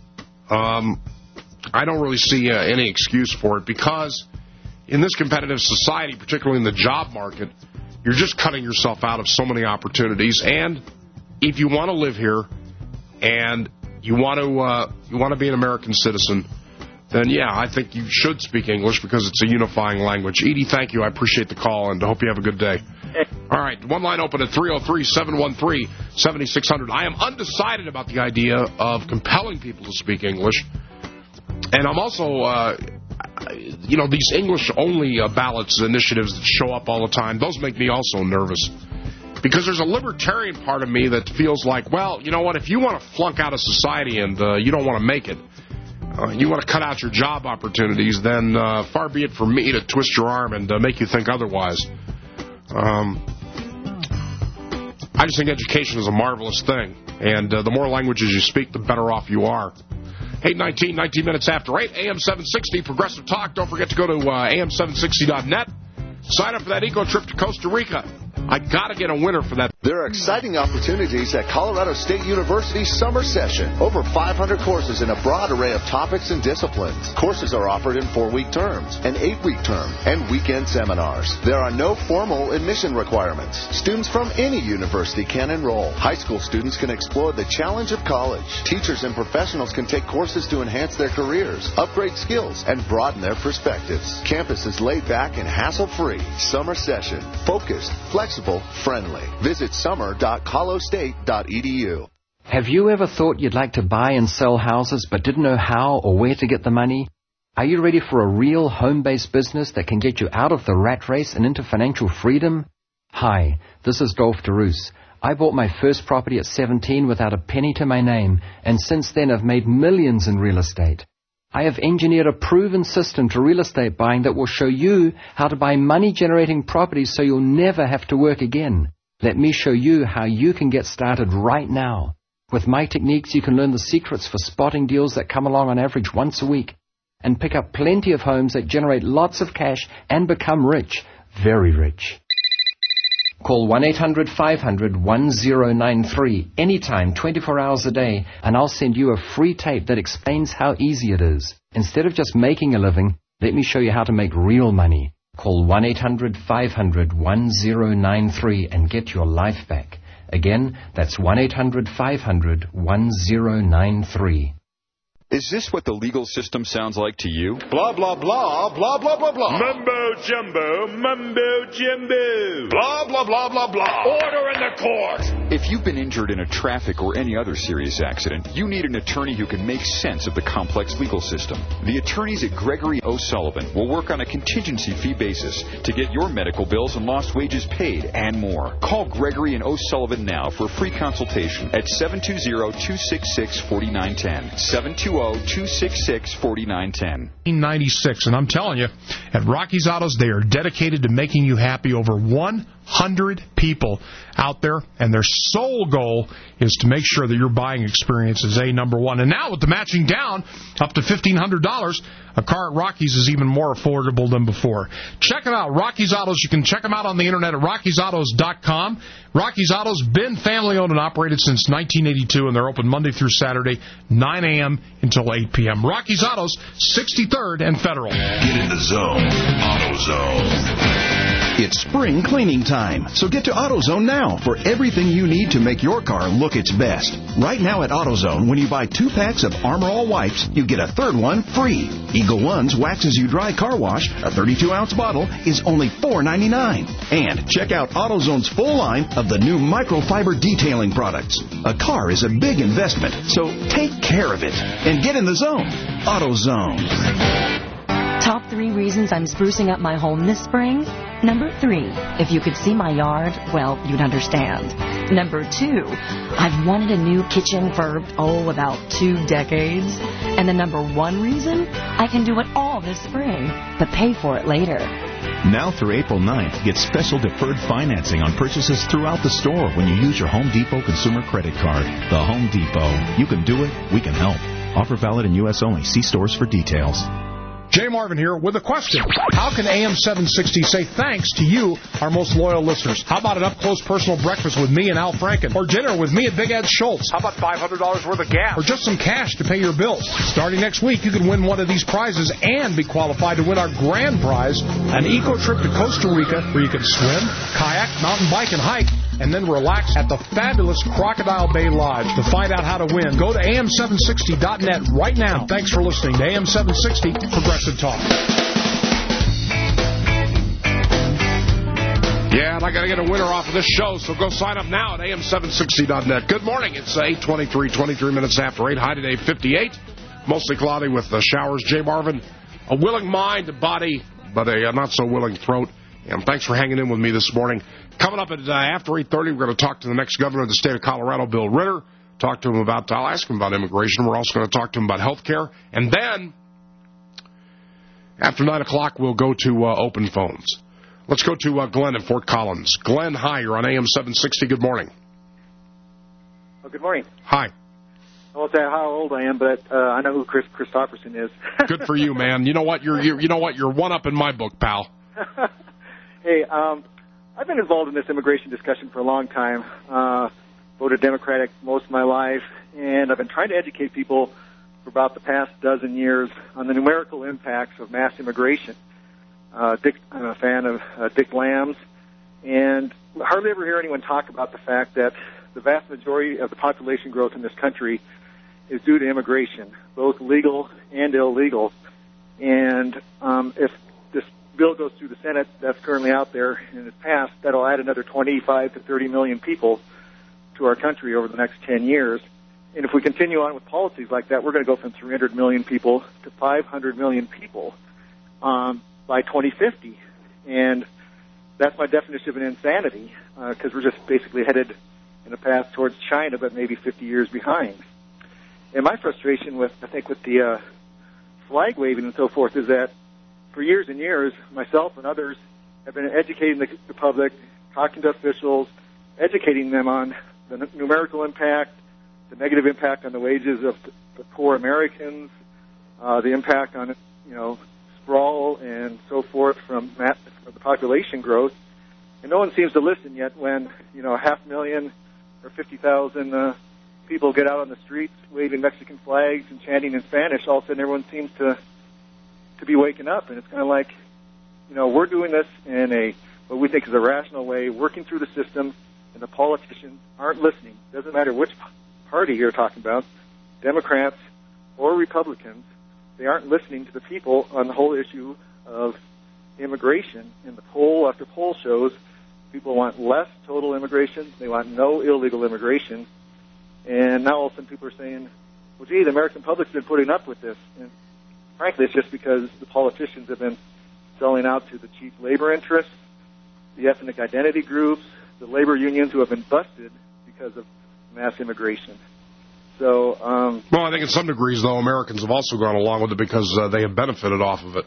I don't really see any excuse for it, because in this competitive society, particularly in the job market, you're just cutting yourself out of so many opportunities. And if you want to live here and you want to be an American citizen, then, yeah, I think you should speak English because it's a unifying language. Edie, thank you. I appreciate the call, and hope you have a good day. All right, one line open at 303-713-7600. I am undecided about the idea of compelling people to speak English. And I'm also, these English-only ballots initiatives that show up all the time, those make me also nervous. Because there's a libertarian part of me that feels like, well, you know what, if you want to flunk out of society and you don't want to make it, you want to cut out your job opportunities, then far be it from me to twist your arm and make you think otherwise. I just think education is a marvelous thing, and the more languages you speak, the better off you are. 8:19, 19 minutes after 8, AM 760, Progressive Talk. Don't forget to go to am760.net. Sign up for that eco trip to Costa Rica. I got to get a winner for that.
There are exciting opportunities at Colorado State University's summer session. Over 500 courses in a broad array of topics and disciplines. Courses are offered in 4-week terms, an 8-week term, and weekend seminars. There are no formal admission requirements. Students from any university can enroll. High school students can explore the challenge of college. Teachers and professionals can take courses to enhance their careers, upgrade skills, and broaden their perspectives. Campus is laid back and hassle-free. Summer session. Focused, flexible, friendly. Visit summer.colostate.edu.
Have you ever thought you'd like to buy and sell houses but didn't know how or where to get the money? Are you ready for a real home-based business that can get you out of the rat race and into financial freedom? Hi, this is Dolph DeRoos. I bought my first property at 17 without a penny to my name, and since then I've made millions in real estate. I have engineered a proven system to real estate buying that will show you how to buy money-generating properties so you'll never have to work again. Let me show you how you can get started right now. With my techniques, you can learn the secrets for spotting deals that come along on average once a week and pick up plenty of homes that generate lots of cash and become rich, very rich. Call 1-800-500-1093 anytime, 24 hours a day, and I'll send you a free tape that explains how easy it is. Instead of just making a living, let me show you how to make real money. Call 1-800-500-1093 and get your life back. Again, that's 1-800-500-1093.
Is this what the legal system sounds like to you?
Blah, blah, blah, blah, blah, blah, blah. Mumbo jumbo, mumbo jumbo. Blah, blah, blah, blah, blah. Order in the court.
If you've been injured in a traffic or any other serious accident, you need an attorney who can make sense of the complex legal system. The attorneys at Gregory O'Sullivan will work on a contingency fee basis to get your medical bills and lost wages paid and more. Call Gregory and O'Sullivan now for a free consultation at 720-266-4910. 720-266-4910.
1996, and I'm telling you, at Rocky's Autos, they are dedicated to making you happy. Over 100 people out there, and their sole goal is to make sure that your buying experience is number one. And now with the matching down up to $1,500, a car at Rocky's is even more affordable than before. Check it out, Rocky's Autos. You can check them out on the internet at rockysautos.com. Rocky's Autos, been family-owned and operated since 1982, and they're open Monday through Saturday, 9 a.m. until 8 p.m. Rocky's Autos, 63rd and Federal.
Get in the zone. AutoZone. It's spring cleaning time, so get to AutoZone now for everything you need to make your car look its best. Right now at AutoZone, when you buy 2 packs of Armor All wipes, you get a third one free. Eagle One's Waxes You Dry Car Wash, a 32-ounce bottle, is only $4.99. And check out AutoZone's full line of the new microfiber detailing products. A car is a big investment, so take care of it and get in the zone. AutoZone.
Top 3 reasons I'm sprucing up my home this spring. Number 3, if you could see my yard, well, you'd understand. Number 2, I've wanted a new kitchen for, about 2 decades. And the number 1 reason, I can do it all this spring, but pay for it later.
Now through April 9th, get special deferred financing on purchases throughout the store when you use your Home Depot Consumer Credit Card. The Home Depot. You can do it, we can help. Offer valid in U.S. only. See stores for details.
Jay Marvin here with a question. How can AM 760 say thanks to you, our most loyal listeners? How about an up-close personal breakfast with me and Al Franken? Or dinner with me and Big Ed Schultz?
How about $500 worth of gas?
Or just some cash to pay your bills? Starting next week, you can win one of these prizes and be qualified to win our grand prize, an eco trip to Costa Rica where you can swim, kayak, mountain bike, and hike, and then relax at the fabulous Crocodile Bay Lodge. To find out how to win, go to am760.net right now. Thanks for listening to AM 760 Progressive Talk.
Yeah, and I got to get a winner off of this show, so go sign up now at am760.net. Good morning. It's 23 minutes after 8. High today, 58. Mostly cloudy with the showers. Jay Marvin, a willing mind, a body, but a not-so-willing throat. And thanks for hanging in with me this morning. Coming up at after 8:30, we're going to talk to the next governor of the state of Colorado, Bill Ritter. Talk to him about, I'll ask him about immigration. We're also going to talk to him about health care. And then, after 9 o'clock, we'll go to open phones. Let's go to Glenn in Fort Collins. Glenn, hi, you're on AM 760. Good morning.
Oh, good morning.
Hi.
I won't say how old I am, but I know who Chris Christopherson is.
Good for you, man. You know what? You're one up in my book, pal.
Hey, I've been involved in this immigration discussion for a long time. Voted Democratic most of my life, and I've been trying to educate people for about the past dozen years on the numerical impacts of mass immigration. I'm a fan of Dick Lamb's, and I hardly ever hear anyone talk about the fact that the vast majority of the population growth in this country is due to immigration, both legal and illegal. And if this bill goes through the Senate that's currently out there and is passed, that'll add another 25 to 30 million people to our country over the next 10 years. And if we continue on with policies like that, we're going to go from 300 million people to 500 million people by 2050. And that's my definition of an insanity, because we're just basically headed in a path towards China, but maybe 50 years behind. And my frustration with the flag waving and so forth is that for years and years, myself and others have been educating the public, talking to officials, educating them on the numerical impact, the negative impact on the wages of the poor Americans, the impact on, sprawl and so forth from the population growth. And no one seems to listen yet when, 500,000 or 50,000 people get out on the streets waving Mexican flags and chanting in Spanish. All of a sudden everyone seems to be waking up. And it's kind of like, we're doing this in what we think is a rational way, working through the system, and the politicians aren't listening. It doesn't matter which party you're talking about, Democrats or Republicans, they aren't listening to the people on the whole issue of immigration. And the poll after poll shows people want less total immigration. They want no illegal immigration. And now all of a sudden people are saying, well, gee, the American public's been putting up with this. And frankly, it's just because the politicians have been selling out to the cheap labor interests, the ethnic identity groups, the labor unions who have been busted because of mass immigration. So,
well, I think in some degrees, though, Americans have also gone along with it because they have benefited off of it.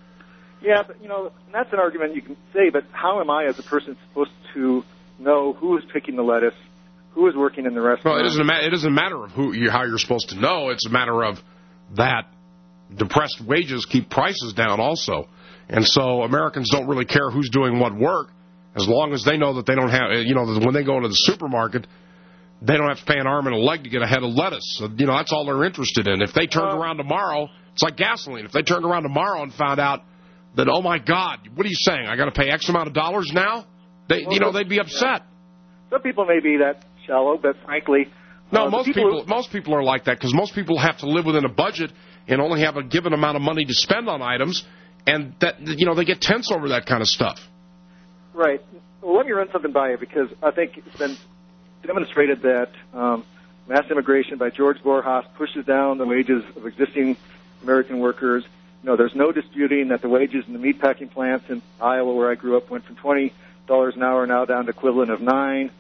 Yeah, but, that's an argument you can say, but how am I as a person supposed to know who is picking the lettuce, who is working in the restaurant?
Well, it doesn't matter of how you're supposed to know. It's a matter of that depressed wages keep prices down also. And so Americans don't really care who's doing what work as long as they know that they don't have, when they go into the supermarket, they don't have to pay an arm and a leg to get a head of lettuce. So, that's all they're interested in. If they turned around tomorrow, it's like gasoline. If they turned around tomorrow and found out that, oh, my God, what are you saying? I got to pay X amount of dollars now? They'd be upset.
Some people may be that shallow, but frankly...
No, most people are like that because most people have to live within a budget and only have a given amount of money to spend on items, and that they get tense over that kind of stuff.
Right. Well, let me run something by you because I think it's been demonstrated that mass immigration by George Borjas pushes down the wages of existing American workers. There's no disputing that the wages in the meatpacking plants in Iowa, where I grew up, went from $20 an hour now down to equivalent of $9.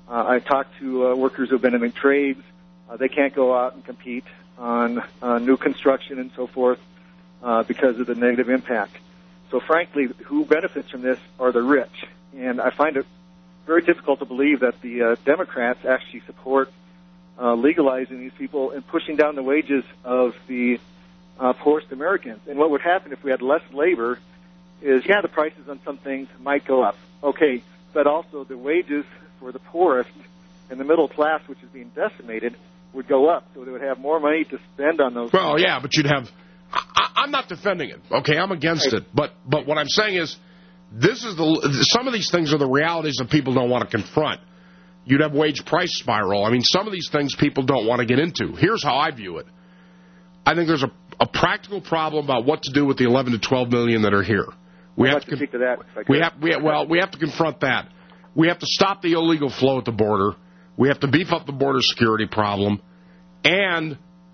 I talked to workers who have been in the trades. They can't go out and compete on new construction and so forth because of the negative impact. So frankly, who benefits from this are the rich. And I find it very difficult to believe that the Democrats actually support legalizing these people and pushing down the wages of the poorest Americans. And what would happen if we had less labor is, yeah, the prices on some things might go up. Okay, but also the wages for the poorest and the middle class, which is being decimated, would go up. So they would have more money to spend on those.
Well, yeah, but you'd have... I'm not defending it, okay? I'm against it. But what I'm saying is, some of these things are the realities that people don't want to confront. You'd have wage price spiral. I mean, some of these things people don't want to get into. Here's how I view it. I think there's a practical problem about what to do with the 11 to 12 million that are here. We have to speak to that. We have to confront that. We have to stop the illegal flow at the border. We have to beef up the border security problem, and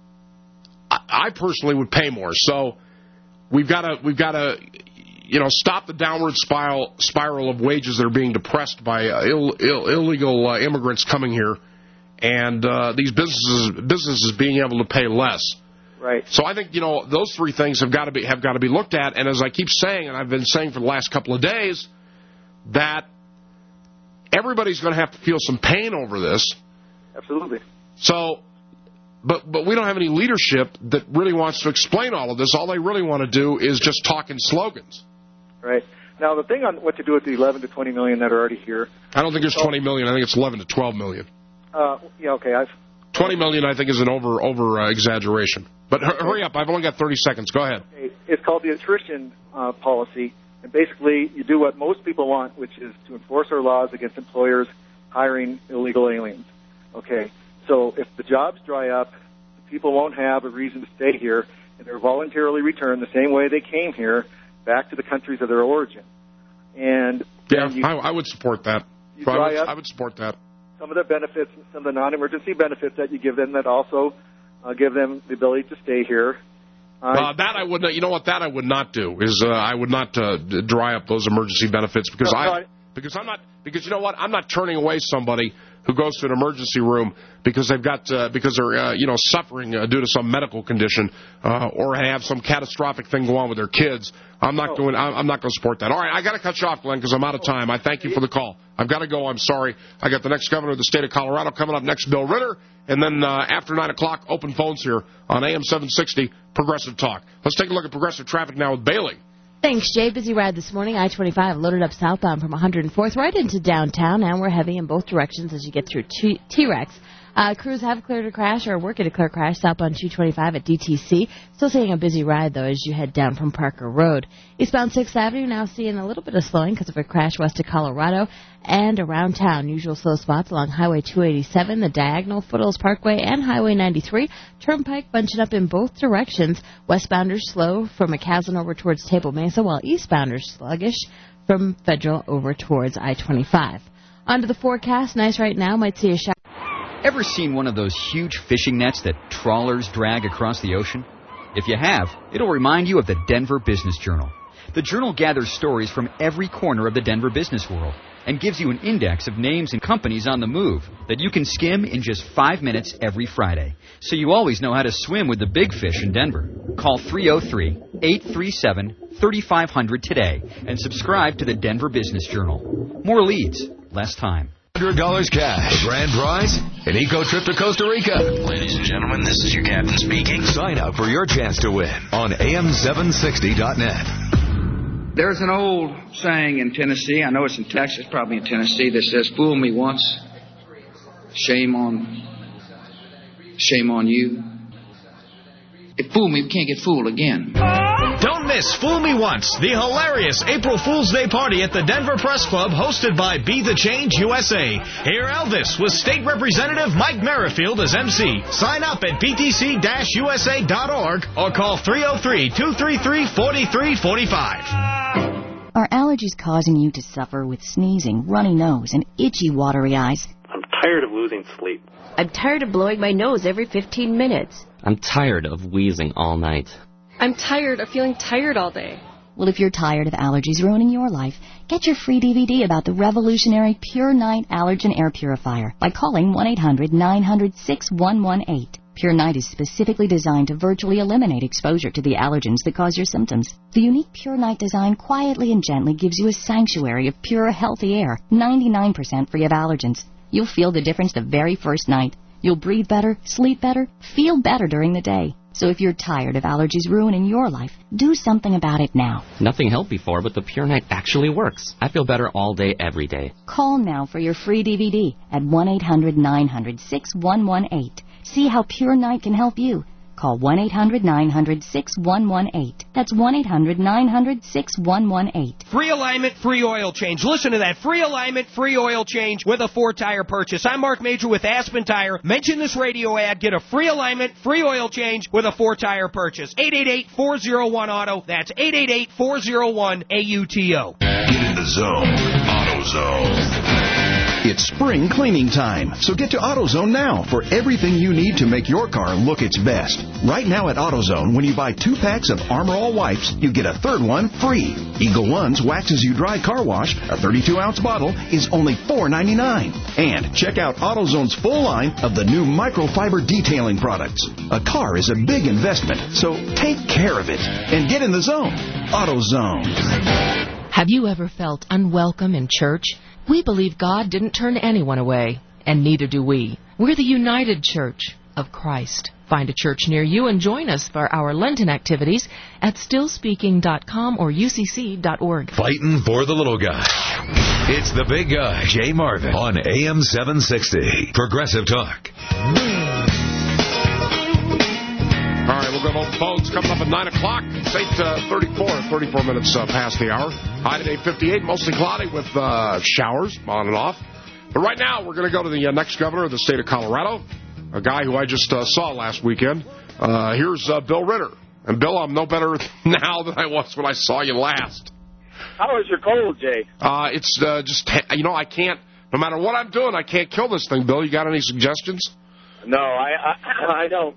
I personally would pay more. So we've got to stop the downward spiral of wages that are being depressed by illegal immigrants coming here, and these businesses being able to pay less.
Right.
So I think those three things have got to be looked at. And as I keep saying, and I've been saying for the last couple of days, that everybody's going to have to feel some pain over this.
Absolutely.
So, but we don't have any leadership that really wants to explain all of this. All they really want to do is just talk in slogans.
Right. Now, the thing on what to do with the 11 to 20 million that are already here.
I don't think there's 20 million. I think it's 11 to 12 million.
Yeah, okay.
20 million, I think, is an over exaggeration. But hurry up. I've only got 30 seconds. Go ahead.
Okay. It's called the attrition policy. And basically, you do what most people want, which is to enforce our laws against employers hiring illegal aliens. Okay. So if the jobs dry up, people won't have a reason to stay here, and they're voluntarily returned the same way they came here, back to the countries of their origin. And
yeah, I would support that. I would support that.
Some of the benefits, some of the non-emergency benefits that you give them, that also give them the ability to stay here.
That I would not. You know what? That I would not do. I would not dry up those emergency benefits because you know what? I'm not turning away somebody who goes to an emergency room because they're suffering due to some medical condition or have some catastrophic thing go on with their kids. I'm not going to support that. All right, I got to cut you off, Glenn, because I'm out of time. I thank you for the call. I've got to go. I'm sorry. I got the next governor of the state of Colorado coming up next, Bill Ritter, and then after 9 o'clock, open phones here on AM 760 Progressive Talk. Let's take a look at progressive traffic now with Bailey.
Thanks, Jay. Busy ride this morning. I-25 loaded up southbound from 104th right into downtown, and we're heavy in both directions as you get through T-Rex. Crews have cleared a crash or are working to clear a crash southbound 225 at DTC. Still seeing a busy ride, though, as you head down from Parker Road. Eastbound 6th Avenue now seeing a little bit of slowing because of a crash west of Colorado and around town. Usual slow spots along Highway 287, the Diagonal, Foothills Parkway, and Highway 93. Turnpike bunching up in both directions. Westbounders slow from McCaslin over towards Table Mesa, while eastbounders sluggish from Federal over towards I-25. On to the forecast. Nice right now. Might see a shower.
Ever seen one of those huge fishing nets that trawlers drag across the ocean? If you have, it'll remind you of the Denver Business Journal. The journal gathers stories from every corner of the Denver business world and gives you an index of names and companies on the move that you can skim in just 5 minutes every Friday, so you always know how to swim with the big fish in Denver. Call 303-837-3500 today and subscribe to the Denver Business Journal. More leads, less time.
$100 cash, a grand prize, an eco trip to Costa Rica.
Ladies and gentlemen, this is your captain speaking.
Sign up for your chance to win on AM760.net.
There's an old saying in Tennessee, I know it's in Texas, probably in Tennessee, that says, "Fool me once, shame on you. If fool me, we can't get fooled again."
Don't miss Fool Me Once, the hilarious April Fool's Day party at the Denver Press Club hosted by Be The Change USA. Hear Elvis with State Representative Mike Merrifield as MC. Sign up at ptc-usa.org or call 303-233-4345.
Are allergies causing you to suffer with sneezing, runny nose, and itchy, watery eyes?
I'm tired of losing sleep.
I'm tired of blowing my nose every 15 minutes.
I'm tired of wheezing all night.
I'm tired of feeling tired all day.
Well, if you're tired of allergies ruining your life, get your free DVD about the revolutionary Pure Night Allergen Air Purifier by calling 1-800-900-6118. Pure Night is specifically designed to virtually eliminate exposure to the allergens that cause your symptoms. The unique Pure Night design quietly and gently gives you a sanctuary of pure, healthy air, 99% free of allergens. You'll feel the difference the very first night. You'll breathe better, sleep better, feel better during the day. So if you're tired of allergies ruining your life, do something about it now.
Nothing helped before, but the Pure Night actually works. I feel better all day, every day.
Call now for your free DVD at 1-800-900-6118. See how Pure Night can help you. Call 1-800-900-6118. That's 1-800-900-6118.
Free alignment, free oil change. Listen to that. Free alignment, free oil change with a 4-tire purchase. I'm Mark Major with Aspen Tire. Mention this radio ad. Get a free alignment, free oil change with a 4-tire purchase. 888-401-AUTO. That's 888-401-AUTO.
Get in the zone. AutoZone.
It's spring cleaning time, so get to AutoZone now for everything you need to make your car look its best. Right now at AutoZone, when you buy 2 packs of Armor All wipes, you get a 3rd one free. Eagle One's Waxes You Dry Car Wash, a 32-ounce bottle, is only $4.99. And check out AutoZone's full line of the new microfiber detailing products. A car is a big investment, so take care of it and get in the zone. AutoZone.
Have you ever felt unwelcome in church? We believe God didn't turn anyone away, and neither do we. We're the United Church of Christ. Find a church near you and join us for our Lenten activities at stillspeaking.com or ucc.org.
Fighting for the little guy. It's the big guy, Jay Marvin, on AM 760. Progressive Talk.
All right, we'll go to open phones coming up at 9 o'clock. It's 34 minutes past the hour. High today, 58, mostly cloudy with showers on and off. But right now, we're going to go to the next governor of the state of Colorado, a guy who I just saw last weekend. Here's Bill Ritter. And, Bill, I'm no better now than I was when I saw you last.
How is your cold, Jay?
It's just, I can't, no matter what I'm doing, I can't kill this thing, Bill. You got any suggestions?
No, I don't.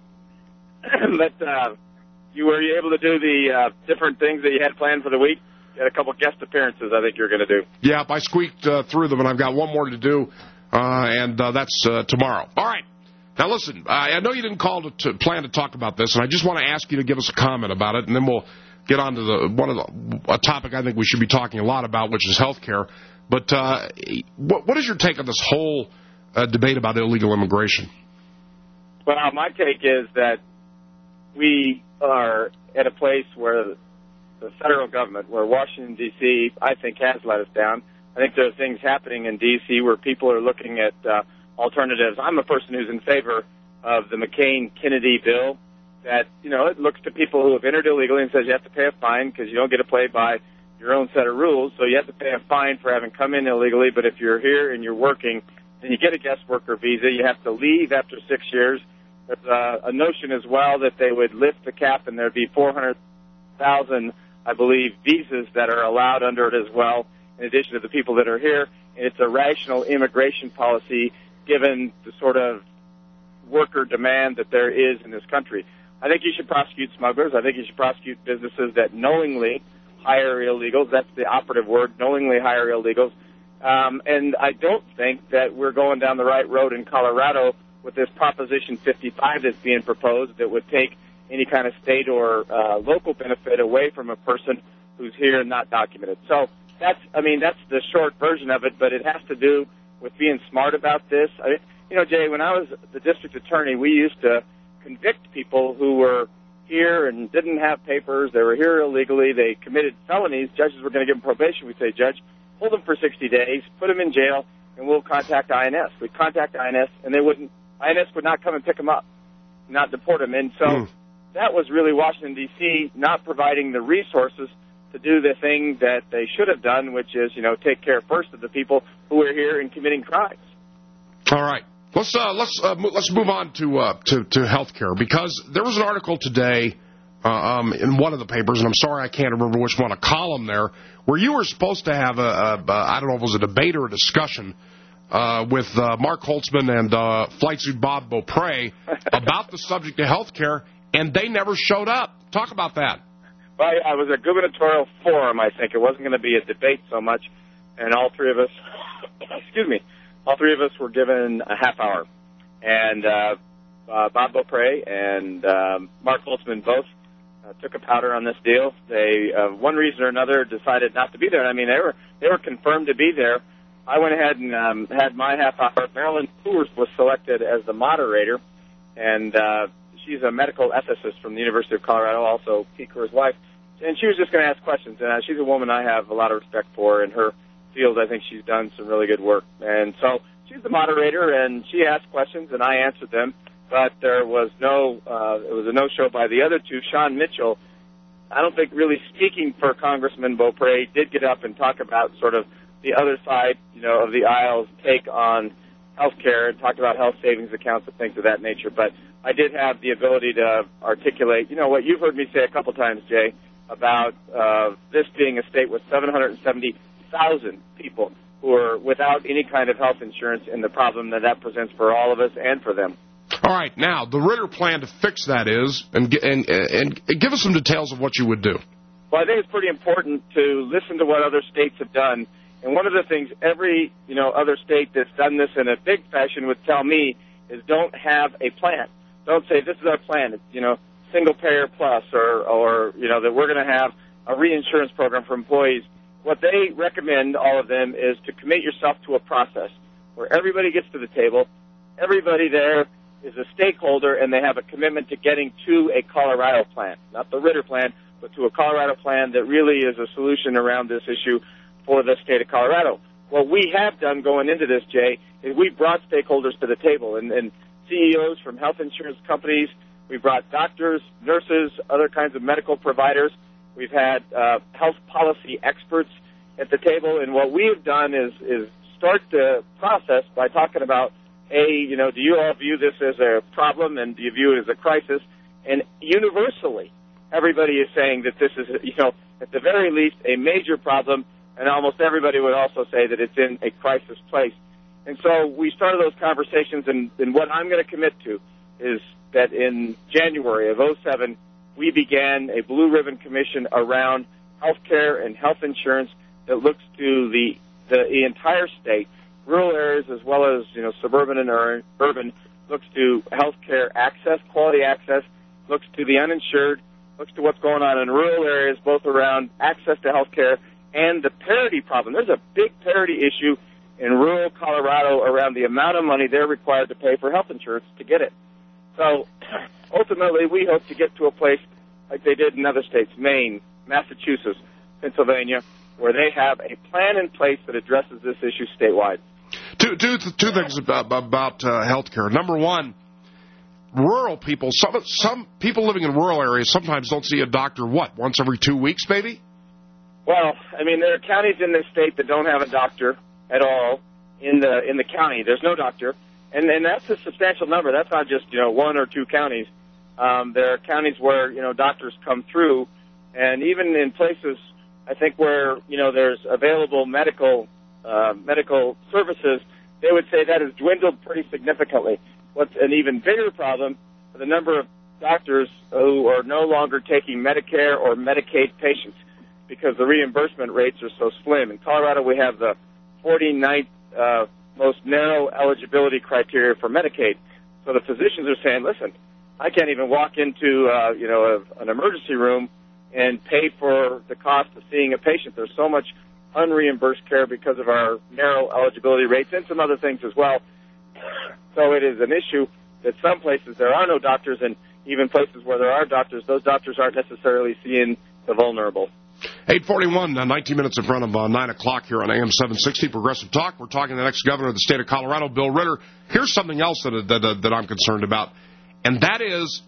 But were you able to do the different things that you had planned for the week? You had a couple guest appearances I think you're going to do.
Yeah, I squeaked through them, and I've got one more to do, and that's tomorrow. All right. Now, listen, I know you didn't call to plan to talk about this, and I just want to ask you to give us a comment about it, and then we'll get on to a topic I think we should be talking a lot about, which is health care. But what is your take on this whole debate about illegal immigration?
Well, my take is that we are at a place where the federal government, where Washington, D.C., I think has let us down. I think there are things happening in D.C. where people are looking at alternatives. I'm a person who's in favor of the McCain-Kennedy bill that, it looks to people who have entered illegally and says you have to pay a fine because you don't get to play by your own set of rules. So you have to pay a fine for having come in illegally, but if you're here and you're working, then you get a guest worker visa. You have to leave after 6 years. There's a notion as well that they would lift the cap and there'd be 400,000, I believe, visas that are allowed under it as well, in addition to the people that are here. And it's a rational immigration policy given the sort of worker demand that there is in this country. I think you should prosecute smugglers. I think you should prosecute businesses that knowingly hire illegals. That's the operative word, knowingly hire illegals. And I don't think that we're going down the right road in Colorado with this Proposition 55 that's being proposed that would take any kind of state or local benefit away from a person who's here and not documented. So that's the short version of it, but it has to do with being smart about this. Jay, when I was the district attorney, we used to convict people who were here and didn't have papers. They were here illegally. They committed felonies. Judges were going to give them probation. We'd say, Judge, hold them for 60 days, put them in jail, and we'll contact INS. We'd contact INS, and INS would not come and pick them up, not deport them. And so that was really Washington, D.C., not providing the resources to do the thing that they should have done, which is, take care first of the people who are here and committing crimes.
All right. Let's move on to health care, because there was an article today in one of the papers, and I'm sorry I can't remember which one, a column there, where you were supposed to have I don't know if it was a debate or a discussion with Mark Holtzman and Flight Suit Bob Beaupre about the subject of health care, and they never showed up. Talk about that.
Well, I was a gubernatorial forum, I think. It wasn't going to be a debate so much, and all three of us, were given a half hour. And Bob Beaupre and Mark Holtzman both took a powder on this deal. They, one reason or another, decided not to be there. I mean, they were confirmed to be there. I went ahead and had my half hour. Marilyn Poors was selected as the moderator, and she's a medical ethicist from the University of Colorado, also Pete Kerr's wife. And she was just going to ask questions. And she's a woman I have a lot of respect for. In her field, I think she's done some really good work. And so she's the moderator, and she asked questions, and I answered them. But there was it was a no-show by the other two. Sean Mitchell, I don't think really speaking for Congressman Beaupre, did get up and talk about sort of the other side, of the aisle's take on health care and talked about health savings accounts and things of that nature. But I did have the ability to articulate, what you've heard me say a couple times, Jay, about this being a state with 770,000 people who are without any kind of health insurance, and the problem that presents for all of us and for them.
All right, now, the Ritter plan to fix that is, and give us some details of what you would do.
Well, I think it's pretty important to listen to what other states have done. And one of the things every, other state that's done this in a big fashion would tell me is don't have a plan. Don't say this is our plan. It's, single payer plus or that we're going to have a reinsurance program for employees. What they recommend, all of them, is to commit yourself to a process where everybody gets to the table, everybody there is a stakeholder, and they have a commitment to getting to a Colorado plan, not the Ritter plan, but to a Colorado plan that really is a solution around this issue for the state of Colorado. What we have done going into this, Jay, is we brought stakeholders to the table, and CEOs from health insurance companies. We brought doctors, nurses, other kinds of medical providers. We've had health policy experts at the table, and what we have done is start the process by talking about, do you all view this as a problem, and do you view it as a crisis? And universally, everybody is saying that this is, at the very least, a major problem, and almost everybody would also say that it's in a crisis place. And so we started those conversations, and what I'm going to commit to is that in January of 2007, we began a Blue Ribbon Commission around health care and health insurance that looks to the entire state, rural areas as well as, suburban and urban, looks to health care access, quality access, looks to the uninsured, looks to what's going on in rural areas, both around access to health care and the parity problem. There's a big parity issue in rural Colorado around the amount of money they're required to pay for health insurance to get it. So ultimately, we hope to get to a place like they did in other states, Maine, Massachusetts, Pennsylvania, where they have a plan in place that addresses this issue statewide.
Two things about health care. Number one, rural people, some people living in rural areas sometimes don't see a doctor, once every 2 weeks, maybe?
Well, there are counties in this state that don't have a doctor at all in the county. There's no doctor, and that's a substantial number. That's not just one or two counties. There are counties where doctors come through, and even in places I think where there's available medical services, they would say that has dwindled pretty significantly. What's an even bigger problem are the number of doctors who are no longer taking Medicare or Medicaid patients, because the reimbursement rates are so slim. In Colorado, we have the 49th most narrow eligibility criteria for Medicaid. So the physicians are saying, listen, I can't even walk into an emergency room and pay for the cost of seeing a patient. There's so much unreimbursed care because of our narrow eligibility rates and some other things as well. So it is an issue that some places there are no doctors, and even places where there are doctors, those doctors aren't necessarily seeing the vulnerable.
8:41, 19 minutes in front of 9 o'clock here on AM 760 Progressive Talk. We're talking to the next governor of the state of Colorado, Bill Ritter. Here's something else that I'm concerned about, and that is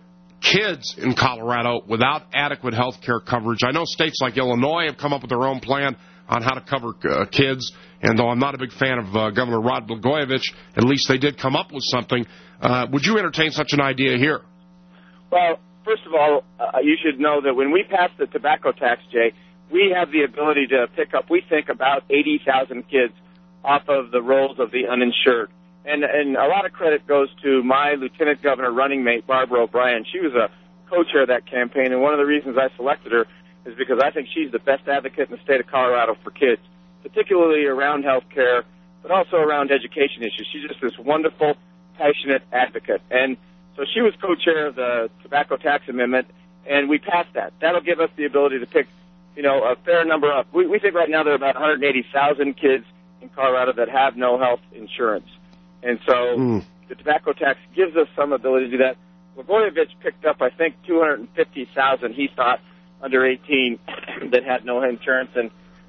kids in Colorado without adequate health care coverage. I know states like Illinois have come up with their own plan on how to cover kids, and though I'm not a big fan of Governor Rod Blagojevich, at least they did come up with something. Would you entertain such an idea here?
Well, first of all, you should know that when we pass the tobacco tax, Jay, we have the ability to pick up, we think, about 80,000 kids off of the rolls of the uninsured. And a lot of credit goes to my lieutenant governor running mate, Barbara O'Brien. She was a co-chair of that campaign, and one of the reasons I selected her is because I think she's the best advocate in the state of Colorado for kids, particularly around health care, but also around education issues. She's just this wonderful, passionate advocate. And so she was co-chair of the tobacco tax amendment, and we passed that. That'll give us the ability to pick, a fair number up. We think right now there are about 180,000 kids in Colorado that have no health insurance. And so the tobacco tax gives us some ability to do that. Blagojevich picked up, I think, 250,000, he thought, under 18 that had no insurance. And,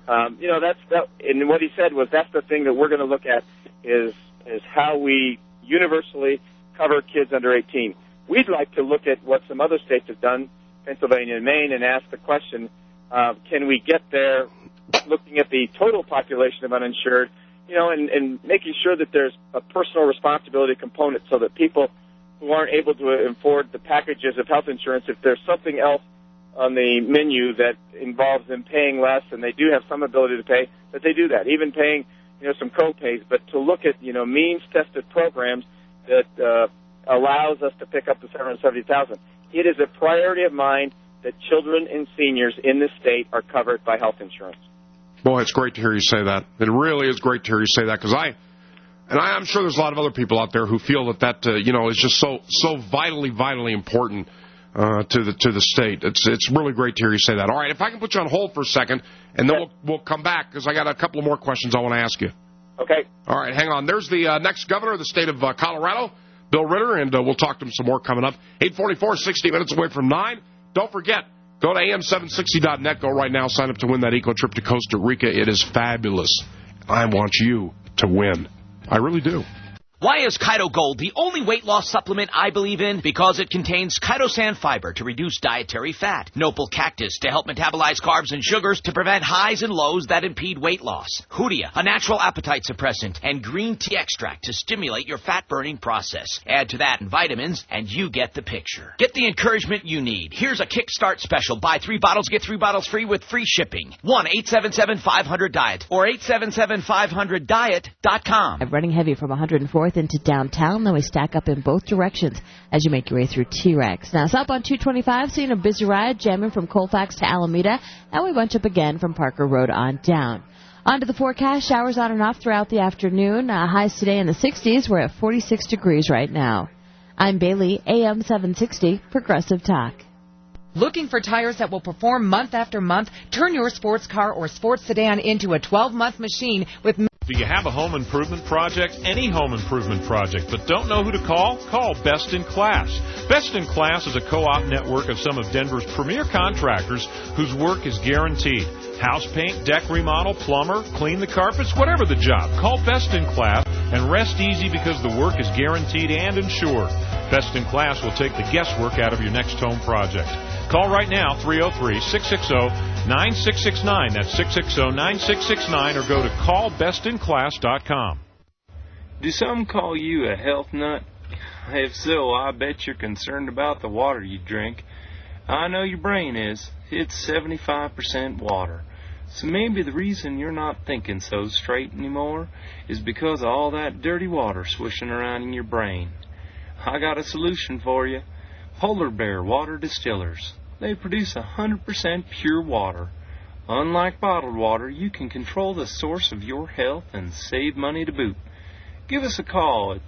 and what he said was that's the thing that we're going to look at is how we universally cover kids under 18. We'd like to look at what some other states have done, Pennsylvania and Maine, and ask the question, can we get there looking at the total population of uninsured, and making sure that there's a personal responsibility component so that people who aren't able to afford the packages of health insurance, if there's something else on the menu that involves them paying less and they do have some ability to pay, that they do that, even paying, some co-pays, but to look at, means-tested programs that allows us to pick up the $770,000. It is a priority of mine that children and seniors in this state are covered by health insurance.
Boy, it's great to hear you say that. It really is great to hear you say that, because I'm sure there's a lot of other people out there who feel that is just so vitally important to the state. It's really great to hear you say that. All right, if I can put you on hold for a second, and then we'll come back, because I got a couple of more questions I want to ask you.
Okay.
All right, hang on. There's the next governor of the state of Colorado, Bill Ritter, and we'll talk to him some more coming up. 8:44, 60 minutes away from 9. Don't forget, go to am760.net. Go right now. Sign up to win that eco trip to Costa Rica. It is fabulous. I want you to win. I really do.
Why is Kaido Gold the only weight loss supplement I believe in? Because it contains chitosan fiber to reduce dietary fat, Nopal cactus to help metabolize carbs and sugars to prevent highs and lows that impede weight loss, Hoodia, a natural appetite suppressant, and green tea extract to stimulate your fat-burning process. Add to that vitamins, and you get the picture. Get the encouragement you need. Here's a Kickstart special. Buy 3 bottles, get 3 bottles free with free shipping. 1-877-500-DIET or 877-500-DIET.com.
I'm running heavy from 104th into downtown, then we stack up in both directions as you make your way through T-Rex. Now, south on 225, seeing a busy ride, jamming from Colfax to Alameda, and we bunch up again from Parker Road on down. On to the forecast, showers on and off throughout the afternoon. Highs today in the 60s. We're at 46 degrees right now. I'm Bailey, AM 760, Progressive Talk.
Looking for tires that will perform month after month? Turn your sports car or sports sedan into a 12-month machine with...
Do you have a home improvement project? Any home improvement project, but don't know who to call? Call Best in Class. Best in Class is a co-op network of some of Denver's premier contractors whose work is guaranteed. House paint, deck remodel, plumber, clean the carpets, whatever the job. Call Best in Class and rest easy because the work is guaranteed and insured. Best in Class will take the guesswork out of your next home project. Call right now, 303-660-9669. That's 660-9669, or go to callbestinclass.com.
Do some call you a health nut? If so, I bet you're concerned about the water you drink. I know your brain is. It's 75% water. So maybe the reason you're not thinking so straight anymore is because of all that dirty water swishing around in your brain. I got a solution for you. Polar Bear Water Distillers. They produce 100% pure water. Unlike bottled water, you can control the source of your health and save money to boot. Give us a call at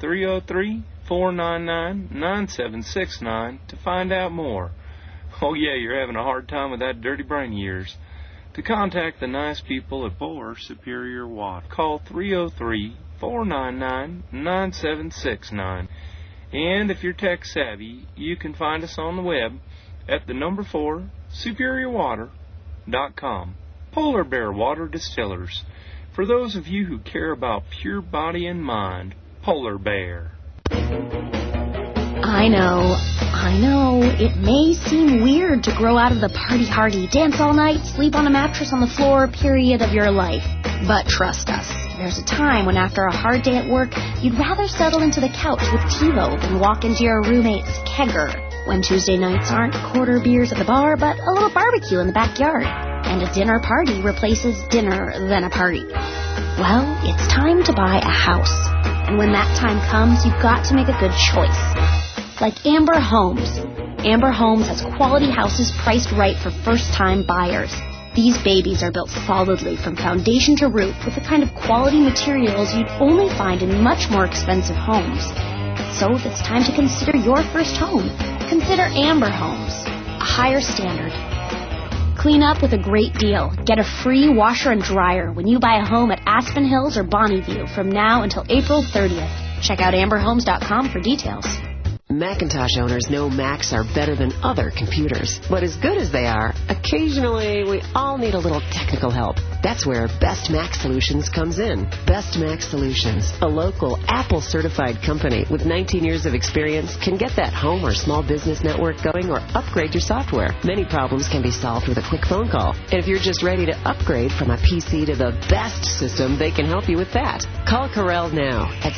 303-499-9769 to find out more. Oh yeah, you're having a hard time with that dirty brain of yours. To contact the nice people at Polar Superior Water, call 303-499-9769. And if you're tech savvy, you can find us on the web at the number 4 superiorwater.com. Polar Bear Water Distillers. For those of you who care about pure body and mind, Polar Bear.
I know. It may seem weird to grow out of the party-hardy, dance all night, sleep on a mattress on the floor period of your life. But trust us, there's a time when after a hard day at work, you'd rather settle into the couch with TiVo than walk into your roommate's kegger. When Tuesday nights aren't quarter beers at the bar, but a little barbecue in the backyard. And a dinner party replaces dinner than a party. Well, it's time to buy a house. And when that time comes, you've got to make a good choice. Like Amber Homes. Amber Homes has quality houses priced right for first-time buyers. These babies are built solidly from foundation to roof with the kind of quality materials you'd only find in much more expensive homes. So if it's time to consider your first home, consider Amber Homes. A higher standard. Clean up with a great deal. Get a free washer and dryer when you buy a home at Aspen Hills or Bonneview from now until April 30th. Check out amberhomes.com for details.
Macintosh owners know Macs are better than other computers. But as good as they are, occasionally we all need a little technical help. That's where Best Mac Solutions comes in. Best Mac Solutions, a local Apple-certified company with 19 years of experience, can get that home or small business network going or upgrade your software. Many problems can be solved with a quick phone call. And if you're just ready to upgrade from a PC to the best system, they can help you with that. Call Corel now at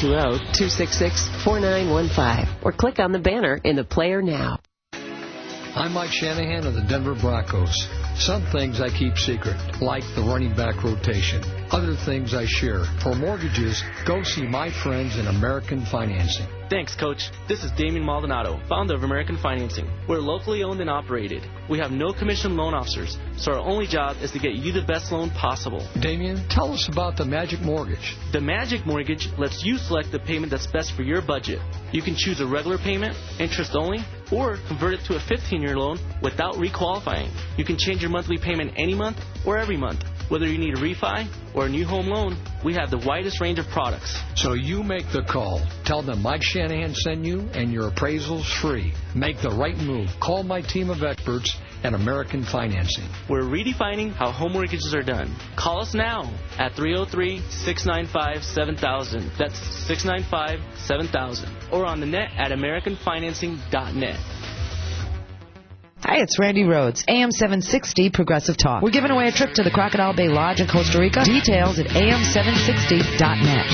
720-266-4915 or click on the banner in the player now.
I'm Mike Shanahan of the Denver Broncos. Some things I keep secret, like the running back rotation. Other things I share. For mortgages, go see my friends in American Financing.
Thanks, Coach. This is Damien Maldonado, founder of American Financing. We're locally owned and operated. We have no commission loan officers, so our only job is to get you the best loan possible.
Damien, tell us about the Magic Mortgage.
The Magic Mortgage lets you select the payment that's best for your budget. You can choose a regular payment, interest only, or convert it to a 15-year loan without requalifying. You can change your monthly payment any month or every month. Whether you need a refi or a new home loan, we have the widest range of products.
So you make the call. Tell them Mike Shanahan sent you, and your appraisal's free. Make the right move. Call my team of experts at American Financing.
We're redefining how home mortgages are done. Call us now at 303-695-7000. That's 695-7000. Or on the net at AmericanFinancing.net.
Hi, it's Randy Rhodes, AM 760 Progressive Talk. We're giving away a trip to the Crocodile Bay Lodge in Costa Rica. Details at am760.net.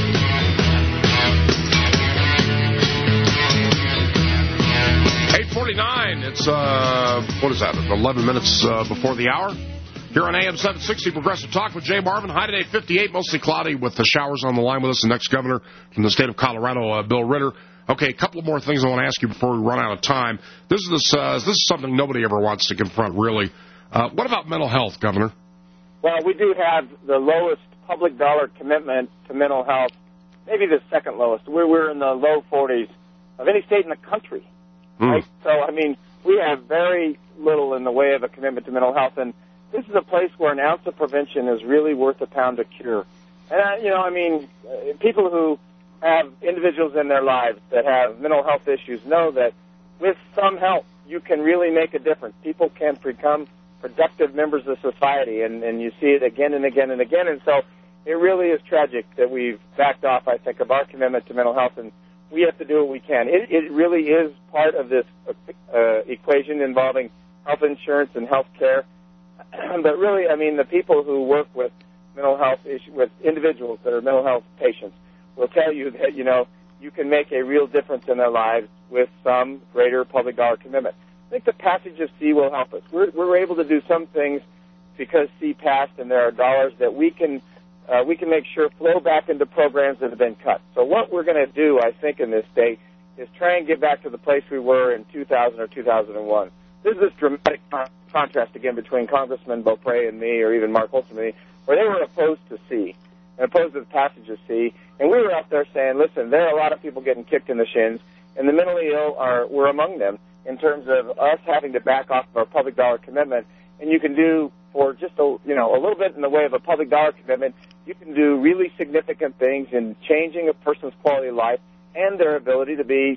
8:49. It's, what is that, 11 minutes before the hour? Here on AM 760 Progressive Talk with Jay Marvin. High today, 58, mostly cloudy with the showers on the line with us. The next governor from the state of Colorado, Bill Ritter. Okay, a couple of more things I want to ask you before we run out of time. This is something nobody ever wants to confront, really. What about mental health, Governor?
Well, we do have the lowest public dollar commitment to mental health, maybe the second lowest. We're in the low 40s of any state in the country. Right? So, I mean, we have very little in the way of a commitment to mental health, and this is a place where an ounce of prevention is really worth a pound of cure. And, people who have individuals in their lives that have mental health issues know that with some help, you can really make a difference. People can become productive members of society, and you see it again and again and again. And so it really is tragic that we've backed off, I think, of our commitment to mental health, and we have to do what we can. It really is part of this equation involving health insurance and health care. But really, I mean, the people who work with mental health issues, with individuals that are mental health patients, will tell you that, you can make a real difference in their lives with some greater public dollar commitment. I think the passage of C will help us. We're able to do some things because C passed, and there are dollars that we can make sure flow back into programs that have been cut. So what we're going to do, I think, in this state is try and get back to the place we were in 2000 or 2001. There's this dramatic contrast, again, between Congressman Beaupre and me, or even Mark Holtzman and me, where they were opposed to C and opposed to the passage of C. And we were out there saying, listen, there are a lot of people getting kicked in the shins, and the mentally ill were among them in terms of us having to back off of our public dollar commitment. And you can do, for just a little bit in the way of a public dollar commitment, you can do really significant things in changing a person's quality of life and their ability to be,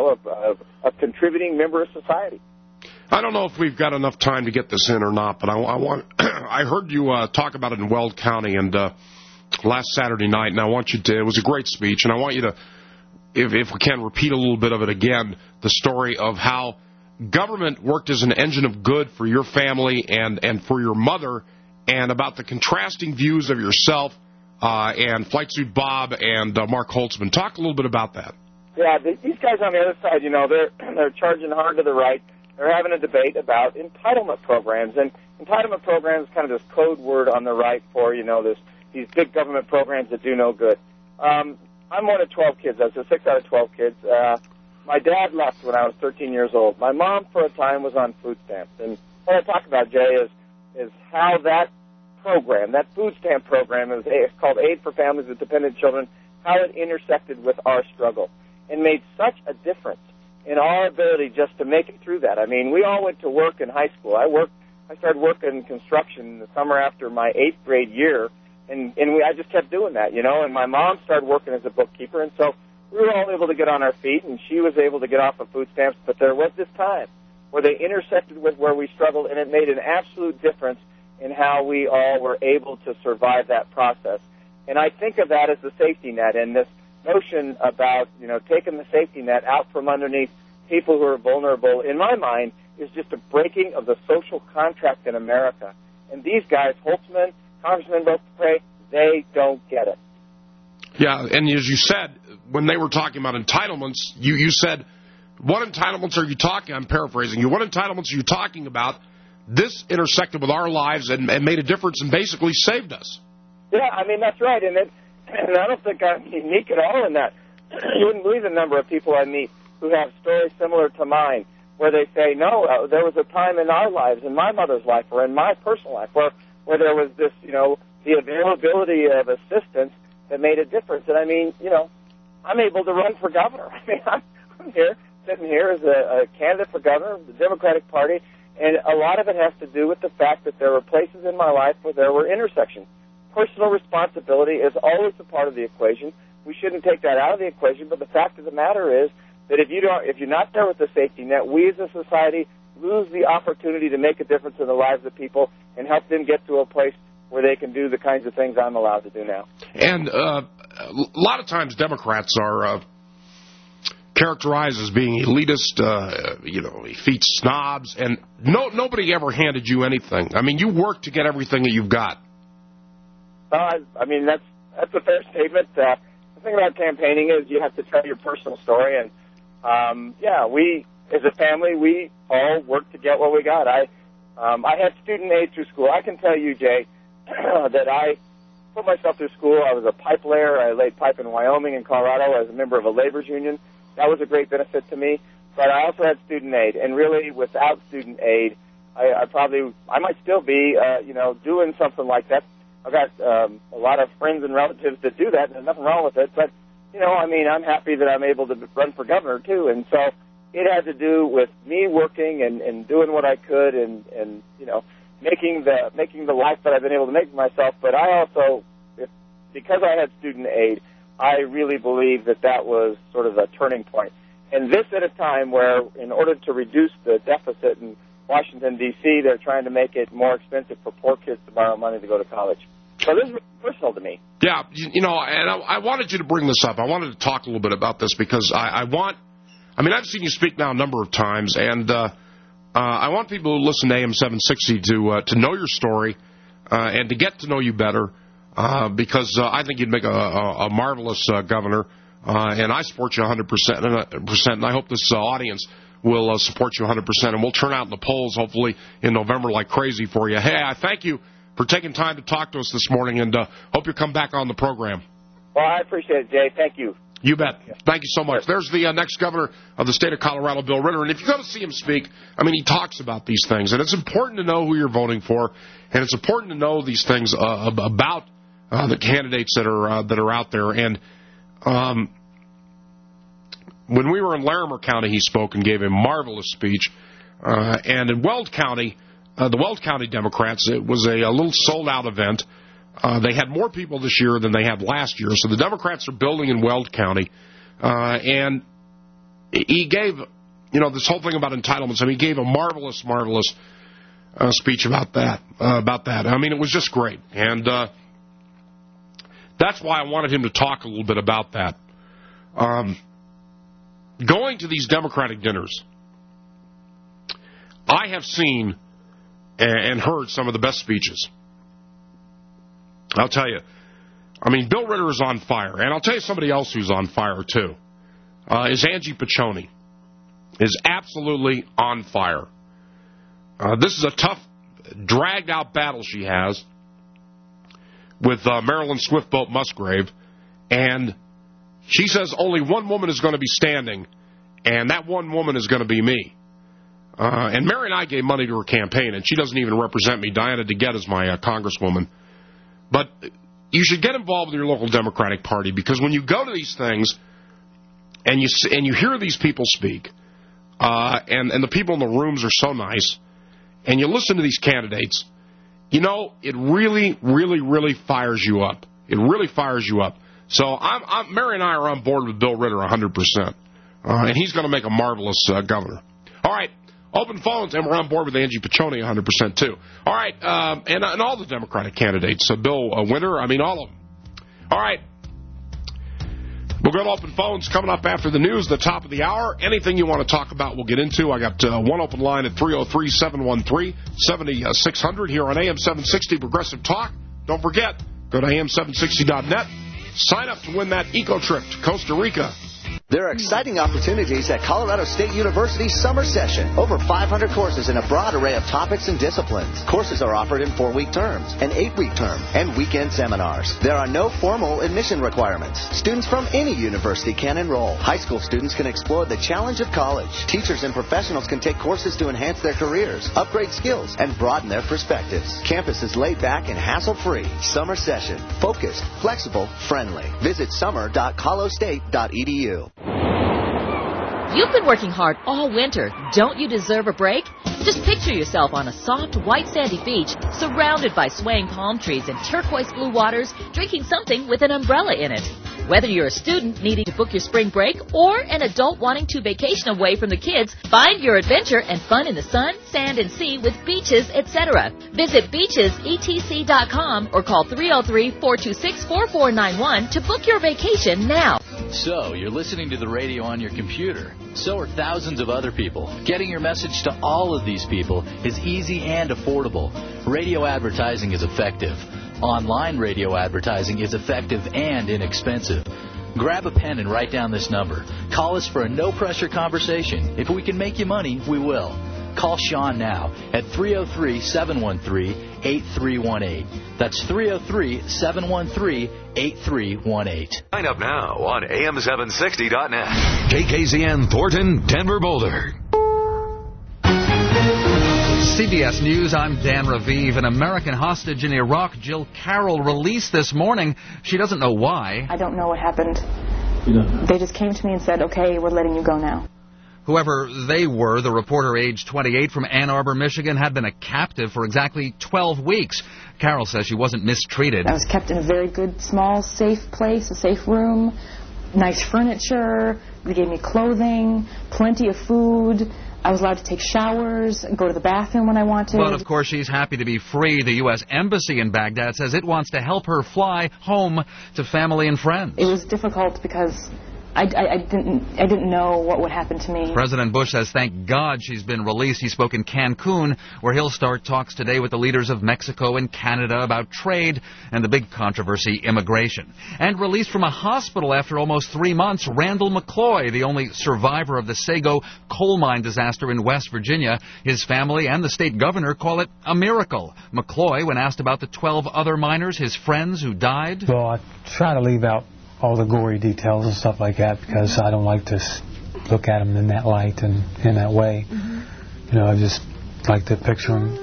a contributing member of society.
I don't know if we've got enough time to get this in or not, but I heard you talk about it in Weld County and last Saturday night, and I want you to, it was a great speech, and I want you to, if we can, repeat a little bit of it again, the story of how government worked as an engine of good for your family and for your mother, and about the contrasting views of yourself and Flight Suit Bob and Mark Holtzman. Talk a little bit about that.
Yeah, these guys on the other side, they're charging hard to the right. They're having a debate about entitlement programs, and entitlement programs is kind of this code word on the right for, these big government programs that do no good. I'm one of 12 kids. I was 6 out of 12 kids. My dad left when I was 13 years old. My mom, for a time, was on food stamps. And what I talk about, Jay, is how that program, that food stamp program, it's called Aid for Families with Dependent Children, how it intersected with our struggle and made such a difference in our ability just to make it through that. I mean, we all went to work in high school. I started working in construction the summer after my 8th grade year, and I just kept doing that, And my mom started working as a bookkeeper, and so we were all able to get on our feet, and she was able to get off of food stamps, but there was this time where they intersected with where we struggled, and it made an absolute difference in how we all were able to survive that process. And I think of that as the safety net, and this notion about, taking the safety net out from underneath people who are vulnerable, in my mind, is just a breaking of the social contract in America. And these guys, Holtzman, Congressman Beaupre, they don't get it.
Yeah, and as you said, when they were talking about entitlements, you said, what entitlements are you talking? I'm paraphrasing you. What entitlements are you talking about? This intersected with our lives and made a difference and basically saved us.
Yeah, I mean, that's right. And I don't think I'm unique at all in that. You wouldn't believe the number of people I meet who have stories similar to mine, where they say, no, there was a time in our lives, in my mother's life, or in my personal life, where there was this, the availability of assistance that made a difference. And I mean, I'm able to run for governor. I mean, I'm here, sitting here as a candidate for governor of the Democratic Party, and a lot of it has to do with the fact that there were places in my life where there were intersections. Personal responsibility is always a part of the equation. We shouldn't take that out of the equation, but the fact of the matter is that if you're not there with the safety net, we as a society lose the opportunity to make a difference in the lives of people and help them get to a place where they can do the kinds of things I'm allowed to do now.
And a lot of times Democrats are characterized as being elitist, effete snobs, and nobody ever handed you anything. I mean, you work to get everything that you've got.
I mean, that's a fair statement. The thing about campaigning is you have to tell your personal story, and we, as a family, we all worked to get what we got. I had student aid through school. I can tell you, Jay, that I put myself through school. I was a pipe layer. I laid pipe in Wyoming and Colorado as a member of a labor's union. That was a great benefit to me. But I also had student aid, and really, without student aid, I might still be, doing something like that. I've got a lot of friends and relatives that do that, and there's nothing wrong with it. But, I'm happy that I'm able to run for governor, too. And so it had to do with me working and doing what I could and making the life that I've been able to make for myself. But I also, because I had student aid, I really believe that was sort of a turning point. And this at a time where, in order to reduce the deficit in Washington, D.C., they're trying to make it more expensive for poor kids to borrow money to go to college. So this is personal to me. Yeah,
and I wanted you to bring this up. I wanted to talk a little bit about this because I've seen you speak now a number of times, and I want people who listen to AM 760 to know your story and to get to know you better because I think you'd make a marvelous governor, and I support you 100%, and I hope this audience will support you 100%, and we'll turn out in the polls hopefully in November like crazy for you. Hey, I thank you for taking time to talk to us this morning, and hope you come back on the program.
Well, I appreciate it, Jay. Thank you.
You bet. Thank you so much. There's the next governor of the state of Colorado, Bill Ritter, and if you go to see him speak, he talks about these things, and it's important to know who you're voting for, and it's important to know these things about the candidates that are out there. And when we were in Larimer County, he spoke and gave a marvelous speech, and in Weld County, the Weld County Democrats, it was a little sold-out event. They had more people this year than they had last year, so the Democrats are building in Weld County. And he gave, this whole thing about entitlements. He gave a marvelous speech about that. It was just great, and that's why I wanted him to talk a little bit about that. Going to these Democratic dinners, I have seen and heard some of the best speeches. I'll tell you. Bill Ritter is on fire. And I'll tell you somebody else who's on fire, too, is Angie Piccioni. Is absolutely on fire. This is a tough, dragged-out battle she has with Marilyn Swiftboat Musgrave. And she says only one woman is going to be standing, and that one woman is going to be me. And Mary and I gave money to her campaign, and she doesn't even represent me. Diana DeGette is my congresswoman. But you should get involved with your local Democratic Party, because when you go to these things and you hear these people speak, and the people in the rooms are so nice, and you listen to these candidates, it really, really, really fires you up. It really fires you up. So Mary and I are on board with Bill Ritter 100%. And he's going to make a marvelous governor. All right. Open phones, and we're on board with Angie Piccioni 100% too. All right. And all the Democratic candidates. Bill Winter, all of them. All right. We'll go to open phones coming up after the news, the top of the hour. Anything you want to talk about, we'll get into. I got one open line at 303-713-7600 here on AM 760 Progressive Talk. Don't forget, go to am760.net. Sign up to win that eco trip to Costa Rica.
There are exciting opportunities at Colorado State University's summer session. Over 500 courses in a broad array of topics and disciplines. Courses are offered in 4-week terms, an 8-week term, and weekend seminars. There are no formal admission requirements. Students from any university can enroll. High school students can explore the challenge of college. Teachers and professionals can take courses to enhance their careers, upgrade skills, and broaden their perspectives. Campus is laid back and hassle-free. Summer session. Focused, flexible, friendly. Visit summer.colostate.edu.
You've been working hard all winter. Don't you deserve a break? Just picture yourself on a soft, white sandy beach, surrounded by swaying palm trees and turquoise blue waters, drinking something with an umbrella in it. Whether you're a student needing to book your spring break or an adult wanting to vacation away from the kids, find your adventure and fun in the sun, sand, and sea with Beaches, etc. Visit beachesetc.com or call 303-426-4491 to book your vacation now.
So, you're listening to the radio on your computer. So are thousands of other people. Getting your message to all of these people is easy and affordable. Radio advertising is effective. Online radio advertising is effective and inexpensive. Grab a pen and write down this number. Call us for a no-pressure conversation. If we can make you money, we will. Call Sean now at 303-713-8318. That's 303-713-8318.
Sign up now on am760.net. KKZN Thornton, Denver, Boulder.
CBS News, I'm Dan Raviv. An American hostage in Iraq, Jill Carroll, released this morning. She doesn't know why.
I don't know what happened. They just came to me and said, okay, we're letting you go now.
Whoever they were, the reporter, age 28, from Ann Arbor, Michigan, had been a captive for exactly 12 weeks. Carroll says she wasn't mistreated.
I was kept in a very good, small, safe place, a safe room, nice furniture. They gave me clothing, plenty of food. I was allowed to take showers, go to the bathroom when I wanted.
But, of course, she's happy to be free. The U.S. Embassy in Baghdad says it wants to help her fly home to family and friends.
It was difficult because I didn't know what would happen to me.
President Bush says thank God she's been released. He spoke in Cancun, where he'll start talks today with the leaders of Mexico and Canada about trade and the big controversy, immigration. And released from a hospital after almost 3 months, Randall McCloy, the only survivor of the Sago coal mine disaster in West Virginia. His family and the state governor call it a miracle. McCloy, when asked about the 12 other miners, his friends who died.
Well, I try to leave out all the gory details and stuff like that because I don't like to look at them in that light and in that way. Mm-hmm. You know, I just like to picture them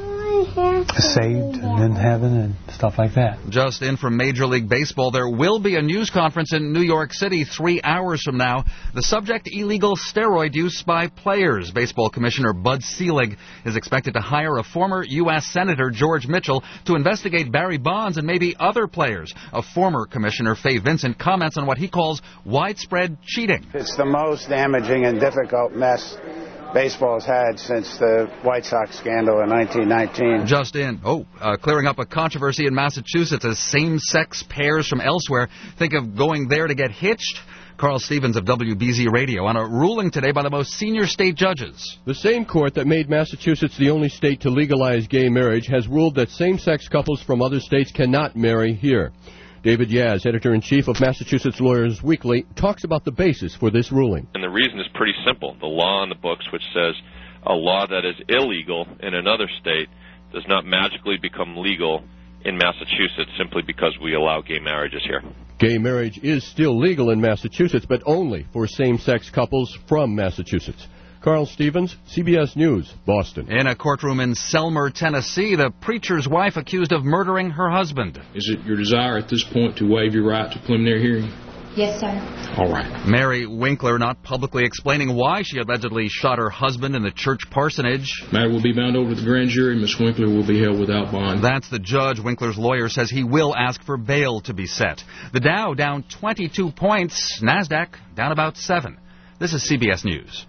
saved and in heaven and stuff like that.
Just in from Major League Baseball, there will be a news conference in New York City 3 hours from now. The subject, illegal steroid use by players. Baseball Commissioner Bud Selig is expected to hire a former U.S. Senator, George Mitchell, to investigate Barry Bonds and maybe other players. A former commissioner, Fay Vincent, comments on what he calls widespread cheating.
It's the most damaging and difficult mess baseball's had since the White Sox scandal in 1919.
Just in. Clearing up a controversy in Massachusetts as same-sex pairs from elsewhere think of going there to get hitched. Carl Stevens of WBZ Radio on a ruling today by the most senior state judges.
The same court that made Massachusetts the only state to legalize gay marriage has ruled that same-sex couples from other states cannot marry here. David Yaz, editor-in-chief of Massachusetts Lawyers Weekly, talks about the basis for this ruling.
And the reason is pretty simple. The law in the books which says a law that is illegal in another state does not magically become legal in Massachusetts simply because we allow gay marriages here.
Gay marriage is still legal in Massachusetts, but only for same-sex couples from Massachusetts. Carl Stevens, CBS News, Boston.
In a courtroom in Selmer, Tennessee, the preacher's wife accused of murdering her husband.
Is it your desire at this point to waive your right to preliminary hearing?
Yes, sir.
All right.
Mary Winkler not publicly explaining why she allegedly shot her husband in the church parsonage.
Matter will be bound over to the grand jury. Ms. Winkler will be held without bond.
That's the judge. Winkler's lawyer says he will ask for bail to be set. The Dow down 22 points. NASDAQ down about 7. This is CBS News.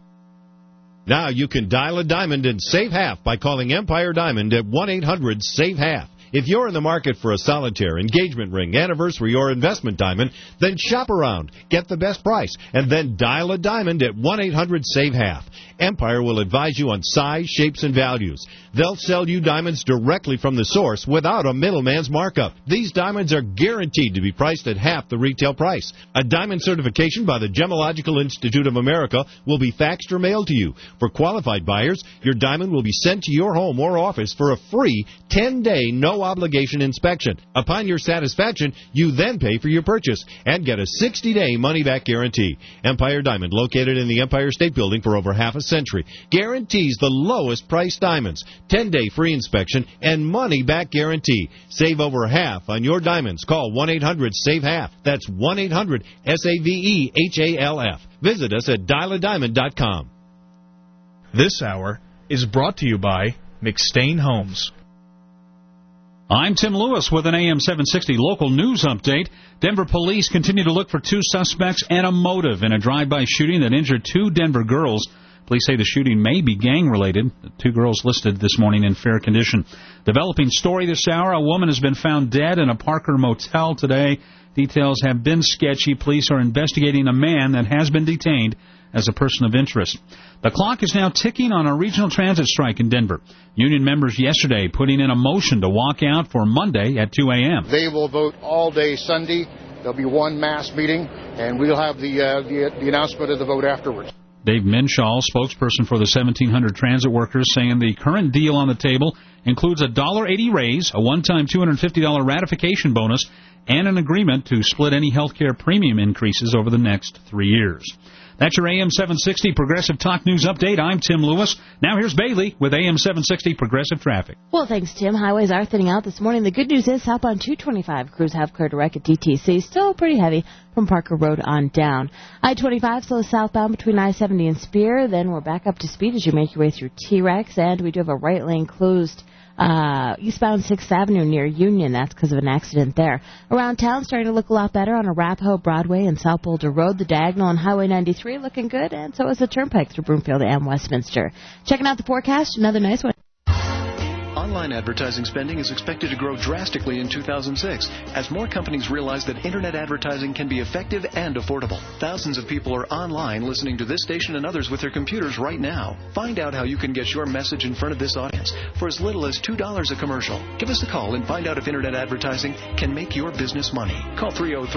Now you can dial a diamond and save half by calling Empire Diamond at 1-800-SAVE-HALF. If you're in the market for a solitaire, engagement ring, anniversary, or investment diamond, then shop around, get the best price, and then dial a diamond at 1-800-SAVE-HALF. Empire will advise you on size, shapes, and values. They'll sell you diamonds directly from the source without a middleman's markup. These diamonds are guaranteed to be priced at half the retail price. A diamond certification by the Gemological Institute of America will be faxed or mailed to you. For qualified buyers, your diamond will be sent to your home or office for a free 10-day no-obligation inspection. Upon your satisfaction, you then pay for your purchase and get a 60-day money-back guarantee. Empire Diamond, located in the Empire State Building for over half a century, guarantees the lowest priced diamonds, 10-day free inspection, and money-back guarantee. Save over half on your diamonds. Call 1-800-SAVE-HALF. That's 1-800-SAVE-HALF. Visit us at dialadiamond.com.
This hour is brought to you by McStain Homes. I'm Tim Lewis with an AM 760 local news update. Denver police continue to look for 2 suspects and a motive in a drive-by shooting that injured 2 Denver girls. Police say the shooting may be gang-related. The 2 girls listed this morning in fair condition. Developing story this hour, a woman has been found dead in a Parker motel today. Details have been sketchy. Police are investigating a man that has been detained as a person of interest. The clock is now ticking on a regional transit strike in Denver. Union members yesterday putting in a motion to walk out for Monday at 2 a.m.
They will vote all day Sunday. There'll be one mass meeting, and we'll have the announcement of the vote afterwards.
Dave Minshaw, spokesperson for the 1,700 transit workers, saying the current deal on the table includes a $1.80 raise, a one-time $250 ratification bonus, and an agreement to split any health care premium increases over the next 3 years. That's your AM 760 Progressive Talk News Update. I'm Tim Lewis. Now here's Bailey with AM 760 Progressive Traffic.
Well, thanks, Tim. Highways are thinning out this morning. The good news is southbound 225 crews have cleared a wreck at DTC. Still pretty heavy from Parker Road on down. I-25 slow southbound between I-70 and Spear. Then we're back up to speed as you make your way through T-Rex. And we do have a right lane closed eastbound 6th Avenue near Union. That's because of an accident there. Around town, starting to look a lot better on Arapahoe, Broadway, and South Boulder Road. The diagonal on Highway 93 looking good, and so is the Turnpike through Broomfield and Westminster. Checking out the forecast, another nice one.
Online advertising spending is expected to grow drastically in 2006 as more companies realize that Internet advertising can be effective and affordable. Thousands of people are online listening to this station and others with their computers right now. Find out how you can get your message in front of this audience for as little as $2 a commercial. Give us a call and find out if Internet advertising can make your business money. Call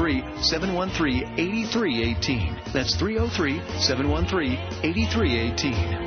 303-713-8318. That's 303-713-8318.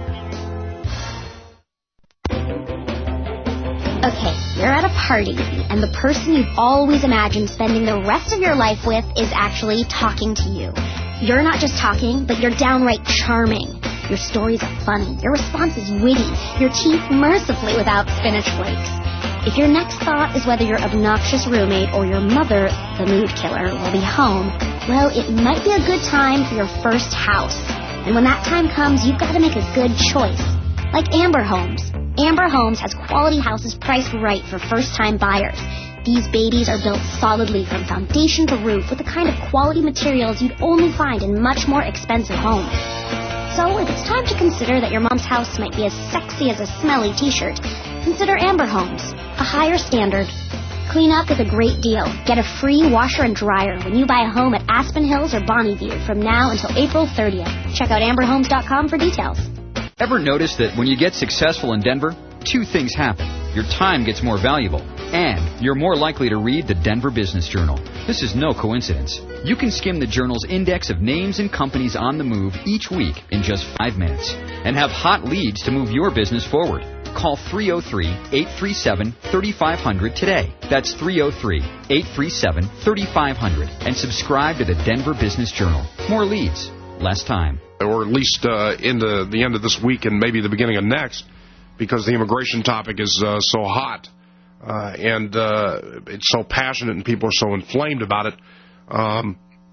Okay, you're at a party, and the person you've always imagined spending the rest of your life with is actually talking to you. You're not just talking, but you're downright charming. Your stories are funny, your response is witty, your teeth mercifully without spinach flakes. If your next thought is whether your obnoxious roommate or your mother, the mood killer, will be home, well, it might be a good time for your first house. And when that time comes, you've got to make a good choice. Like Amber Homes. Amber Homes has quality houses priced right for first-time buyers. These babies are built solidly from foundation to roof with the kind of quality materials you'd only find in much more expensive homes. So if it's time to consider that your mom's house might be as sexy as a smelly t-shirt, consider Amber Homes. A higher standard. Clean up with a great deal. Get a free washer and dryer when you buy a home at Aspen Hills or Bonneview from now until April 30th. Check out amberhomes.com for details.
Ever notice that when you get successful in Denver, 2 things happen. Your time gets more valuable, and you're more likely to read the Denver Business Journal. This is no coincidence. You can skim the journal's index of names and companies on the move each week in just 5 minutes, and have hot leads to move your business forward. Call 303-837-3500 today. That's 303-837-3500, and subscribe to the Denver Business Journal. More leads, less time.
Or at least into the end of this week and maybe the beginning of next, because the immigration topic is so hot and it's so passionate and people are so inflamed about it.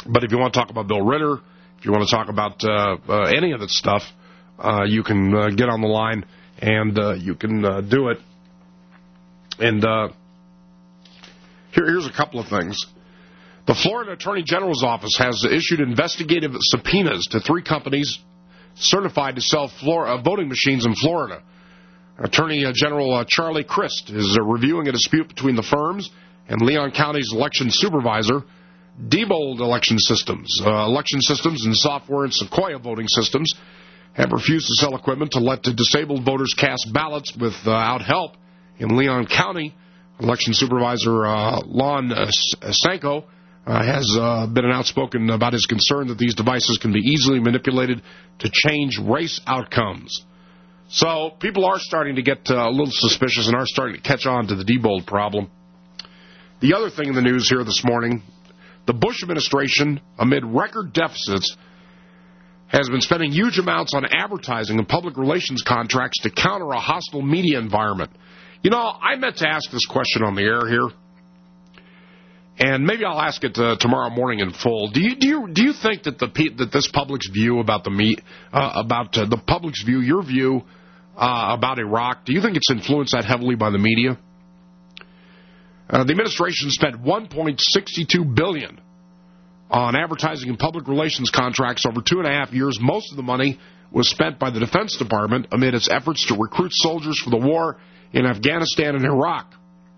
But if you want to talk about Bill Ritter, if you want to talk about any of this stuff, you can get on the line and you can do it. And here's a couple of things. The Florida Attorney General's office has issued investigative subpoenas to 3 companies certified to sell voting machines in Florida. Attorney General Charlie Crist is reviewing a dispute between the firms and Leon County's election supervisor, Diebold Election Systems. Election Systems and Software and Sequoia Voting Systems have refused to sell equipment to let the disabled voters cast ballots without help in Leon County. Election Supervisor Lon Sanko has been outspoken about his concern that these devices can be easily manipulated to change race outcomes. So people are starting to get a little suspicious and are starting to catch on to the Diebold problem. The other thing in the news here this morning, the Bush administration, amid record deficits, has been spending huge amounts on advertising and public relations contracts to counter a hostile media environment. You know, I meant to ask this question on the air here, and maybe I'll ask it tomorrow morning in full. Do you think that this public's view about the public's view, your view about Iraq, do you think it's influenced that heavily by the media? The administration spent $1.62 billion on advertising and public relations contracts over 2.5 years. Most of the money was spent by the Defense Department amid its efforts to recruit soldiers for the war in Afghanistan and Iraq.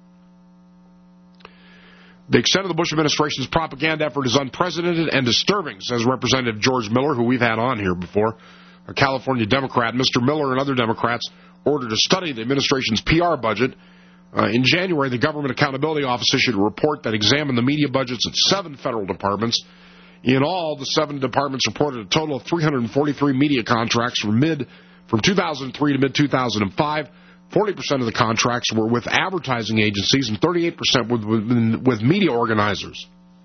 The extent of the Bush administration's propaganda effort is unprecedented and disturbing, says Representative George Miller, who we've had on here before, a California Democrat. Mr. Miller and other Democrats ordered a study of the administration's PR budget. In January, the Government Accountability Office issued a report that examined the media budgets at 7 federal departments. In all, the 7 departments reported a total of 343 media contracts from 2003 to mid-2005. 40% of the contracts were with advertising agencies and 38% with media organizers.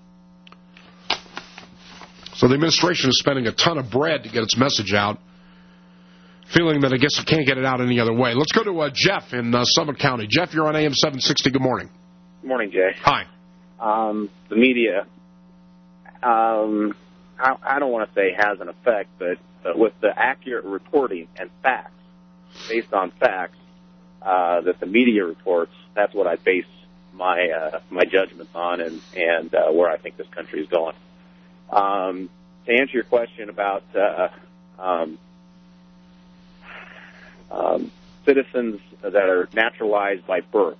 So the administration is spending a ton of bread to get its message out, feeling that I guess it can't get it out any other way. Let's go to Jeff in Summit County. Jeff, you're on AM 760. Good morning.
Good morning, Jay.
Hi.
The media, I don't want to say has an effect, but with the accurate reporting and facts, based on facts, that the media reports, that's what I base my judgments on and where I think this country is going. To answer your question about citizens that are naturalized by birth,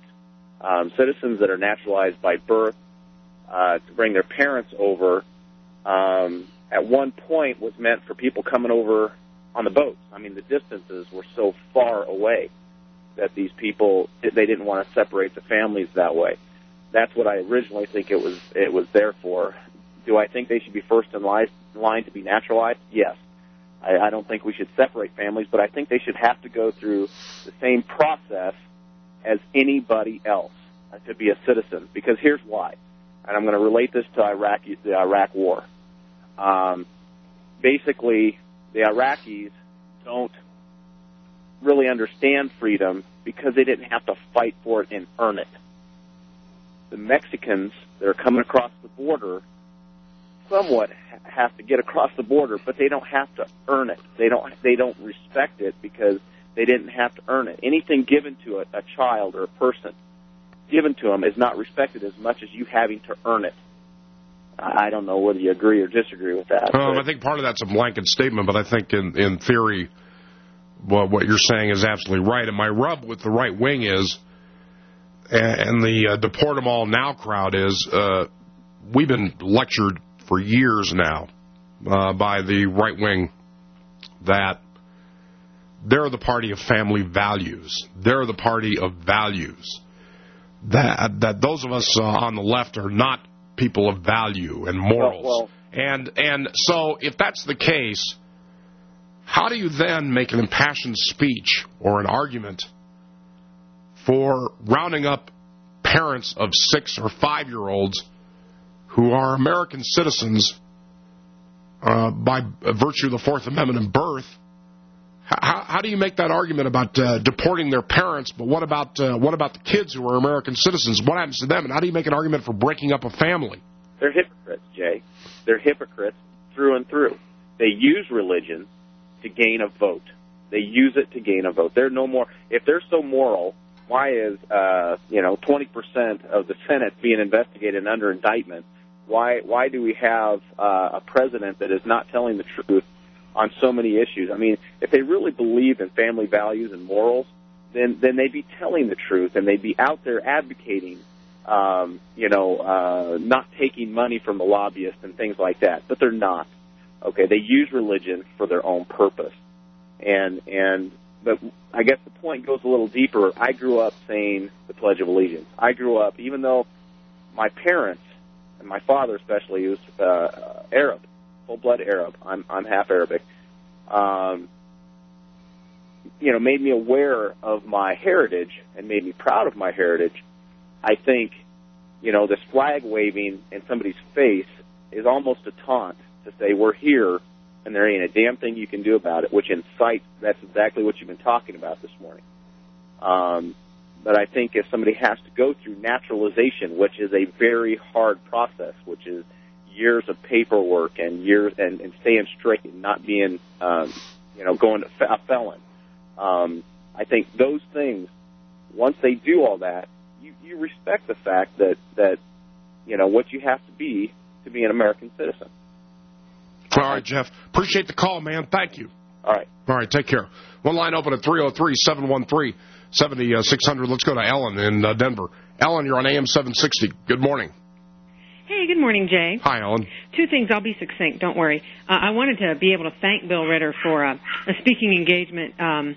to bring their parents over, at one point was meant for people coming over on the boats. I mean, the distances were so far away that these people, they didn't want to separate the families that way. That's what I originally think it was there for. Do I think they should be first in line to be naturalized? Yes. I don't think we should separate families, but I think they should have to go through the same process as anybody else to be a citizen, because here's why. And I'm going to relate this to the Iraq War. Basically, the Iraqis don't really understand freedom because they didn't have to fight for it and earn it. The Mexicans that are coming across the border somewhat have to get across the border, but they don't have to earn it. They don't respect it because they didn't have to earn it. Anything given to a child or a person given to them is not respected as much as you having to earn it. I don't know whether you agree or disagree with that.
I think part of that's a blanket statement, but I think in theory, what you're saying is absolutely right. And my rub with the right wing is, and the deport them all now crowd is, we've been lectured for years now by the right wing that they're the party of family values. They're the party of values. That those of us on the left are not people of value and morals. And so if that's the case, how do you then make an impassioned speech or an argument for rounding up parents of 6 or 5-year-olds who are American citizens by virtue of the Fourth Amendment and birth? How do you make that argument about deporting their parents, but what about the kids who are American citizens? What happens to them? And how do you make an argument for breaking up a family?
They're hypocrites, Jay. They're hypocrites through and through. They use religion to gain a vote. They use it to gain a vote. They're no more. If they're so moral, why is 20% of the Senate being investigated and under indictment? Why do we have a president that is not telling the truth on so many issues? I mean, if they really believed in family values and morals, then they'd be telling the truth and they'd be out there advocating, not taking money from the lobbyists and things like that. But they're not. Okay, they use religion for their own purpose. But I guess the point goes a little deeper. I grew up saying the Pledge of Allegiance. I grew up, even though my parents, and my father especially, he was Arab, full-blood Arab. I'm half Arabic. Made me aware of my heritage and made me proud of my heritage. I think, this flag waving in somebody's face is almost a taunt to say we're here and there ain't a damn thing you can do about it, which incites, that's exactly what you've been talking about this morning. But I think if somebody has to go through naturalization, which is a very hard process, which is years of paperwork and years and staying straight and not being, going to a felon. I think those things, once they do all that, you respect the fact that what you have to be an American citizen.
All right, Jeff. Appreciate the call, man. Thank you.
All right,
take care. One line open at 303-713-7600. Let's go to Ellen in Denver. Ellen, you're on AM 760. Good morning.
Hey, good morning, Jay.
Hi, Ellen.
Two things. I'll be succinct. Don't worry. I wanted to be able to thank Bill Ritter for a speaking engagement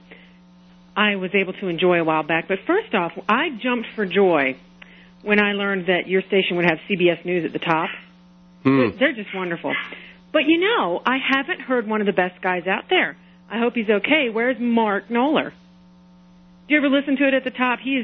I was able to enjoy a while back. But first off, I jumped for joy when I learned that your station would have CBS News at the top. They're just wonderful. But, I haven't heard one of the best guys out there. I hope he's okay. Where's Mark Knoller? Do you ever listen to it at the top? He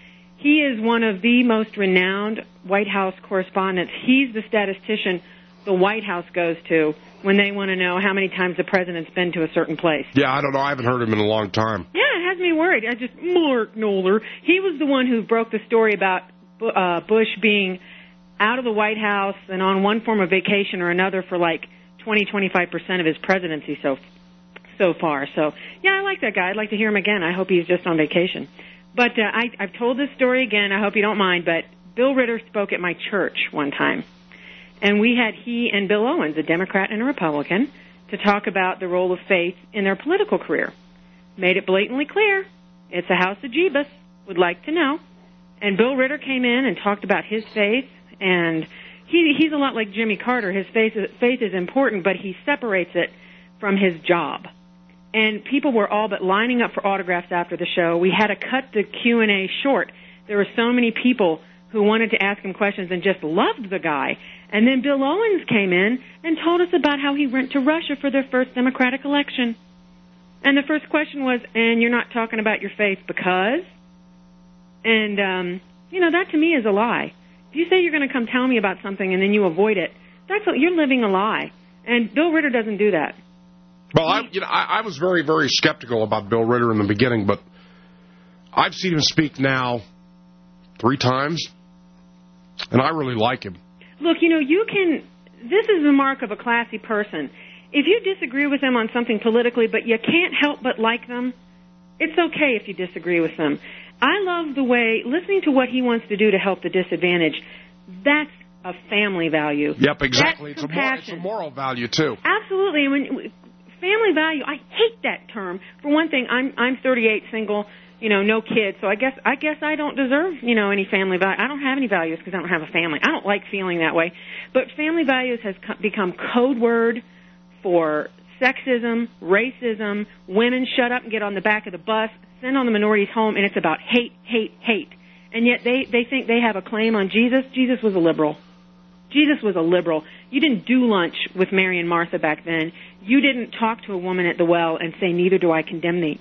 is one of the most renowned White House correspondents. He's the statistician the White House goes to when they want to know how many times the president's been to a certain place.
Yeah, I don't know. I haven't heard him in a long time.
Yeah, it has me worried. Mark Knoller. He was the one who broke the story about Bush being out of the White House and on one form of vacation or another for like 20-25% of his presidency so far. So, yeah, I like that guy. I'd like to hear him again. I hope he's just on vacation. But I've told this story again. I hope you don't mind. But Bill Ritter spoke at my church one time. And we had he and Bill Owens, a Democrat and a Republican, to talk about the role of faith in their political career. Made it blatantly clear. It's a house of Jeebus. Would like to know. And Bill Ritter came in and talked about his faith. And he's a lot like Jimmy Carter. His faith is important, but he separates it from his job. And people were all but lining up for autographs after the show. We had to cut the Q&A short. There were so many people who wanted to ask him questions and just loved the guy. And then Bill Owens came in and told us about how he went to Russia for their first Democratic election. And the first question was, and you're not talking about your faith because? And, that to me is a lie. If you say you're going to come tell me about something and then you avoid it, you're living a lie. And Bill Ritter doesn't do that.
Well, I was very, very skeptical about Bill Ritter in the beginning, but I've seen him speak now 3 times, and I really like him.
Look, this is the mark of a classy person. If you disagree with them on something politically, but you can't help but like them, it's okay if you disagree with them. I love the way, listening to what he wants to do to help the disadvantaged, that's a family value.
Yep, exactly. It's a moral value, too.
Absolutely. Family value, I hate that term. For one thing, I'm 38, single, no kids, so I guess I don't deserve, any family value. I don't have any values because I don't have a family. I don't like feeling that way. But family values has become code word for sexism, racism, women shut up and get on the back of the bus, send on the minorities home, and it's about hate, hate, hate. And yet they think they have a claim on Jesus. Jesus was a liberal. Jesus was a liberal. You didn't do lunch with Mary and Martha back then. You didn't talk to a woman at the well and say, neither do I condemn thee.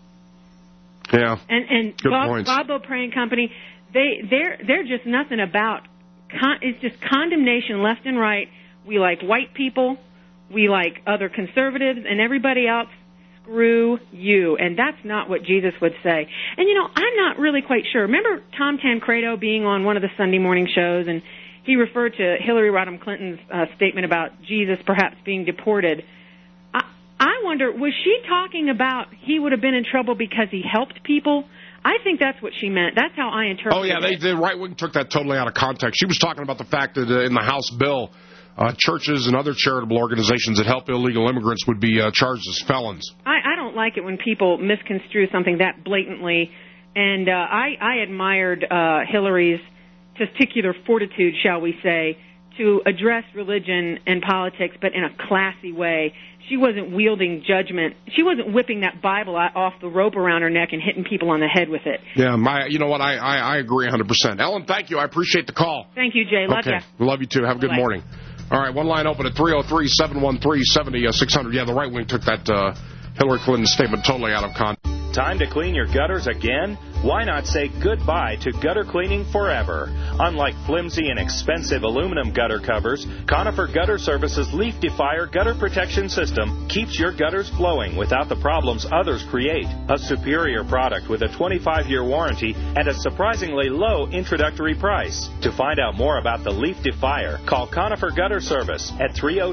Yeah.
And Bob Praying Company, they're just nothing about, it's just condemnation left and right. We like white people. We like other conservatives, and everybody else, screw you. And that's not what Jesus would say. And, I'm not really quite sure. Remember Tom Tancredo being on one of the Sunday morning shows, and he referred to Hillary Rodham Clinton's statement about Jesus perhaps being deported. I wonder, was she talking about he would have been in trouble because he helped people? I think that's what she meant. That's how I interpret it.
Oh, yeah, the right wing took that totally out of context. She was talking about the fact that in the House bill, churches and other charitable organizations that help illegal immigrants would be charged as felons.
I don't like it when people misconstrue something that blatantly, and I admired Hillary's testicular fortitude, shall we say, to address religion and politics, but in a classy way. She wasn't wielding judgment. She wasn't whipping that Bible off the rope around her neck and hitting people on the head with it.
Yeah, you know what? I agree 100%. Ellen, thank you. I appreciate the call.
Thank you, Jay. Love you.
Love you, too. Have a good morning. All right, one line open at 303-713-7600. Yeah, the right wing took that Hillary Clinton statement totally out of context.
Time to clean your gutters again? Why not say goodbye to gutter cleaning forever? Unlike flimsy and expensive aluminum gutter covers, Conifer Gutter Services Leaf Defier Gutter Protection System keeps your gutters flowing without the problems others create. A superior product with a 25-year warranty and a surprisingly low introductory price. To find out more about the Leaf Defier, call Conifer Gutter Service at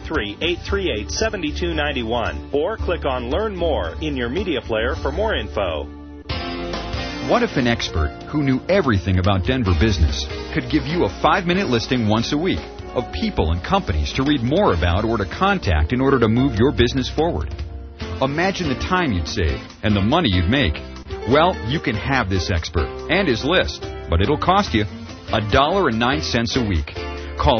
303-838-7291 or click on Learn More in your media player for more info.
What if an expert who knew everything about Denver business could give you a 5-minute listing once a week of people and companies to read more about or to contact in order to move your business forward? Imagine the time you'd save and the money you'd make. Well, you can have this expert and his list, but it'll cost you $1.09 a week. Call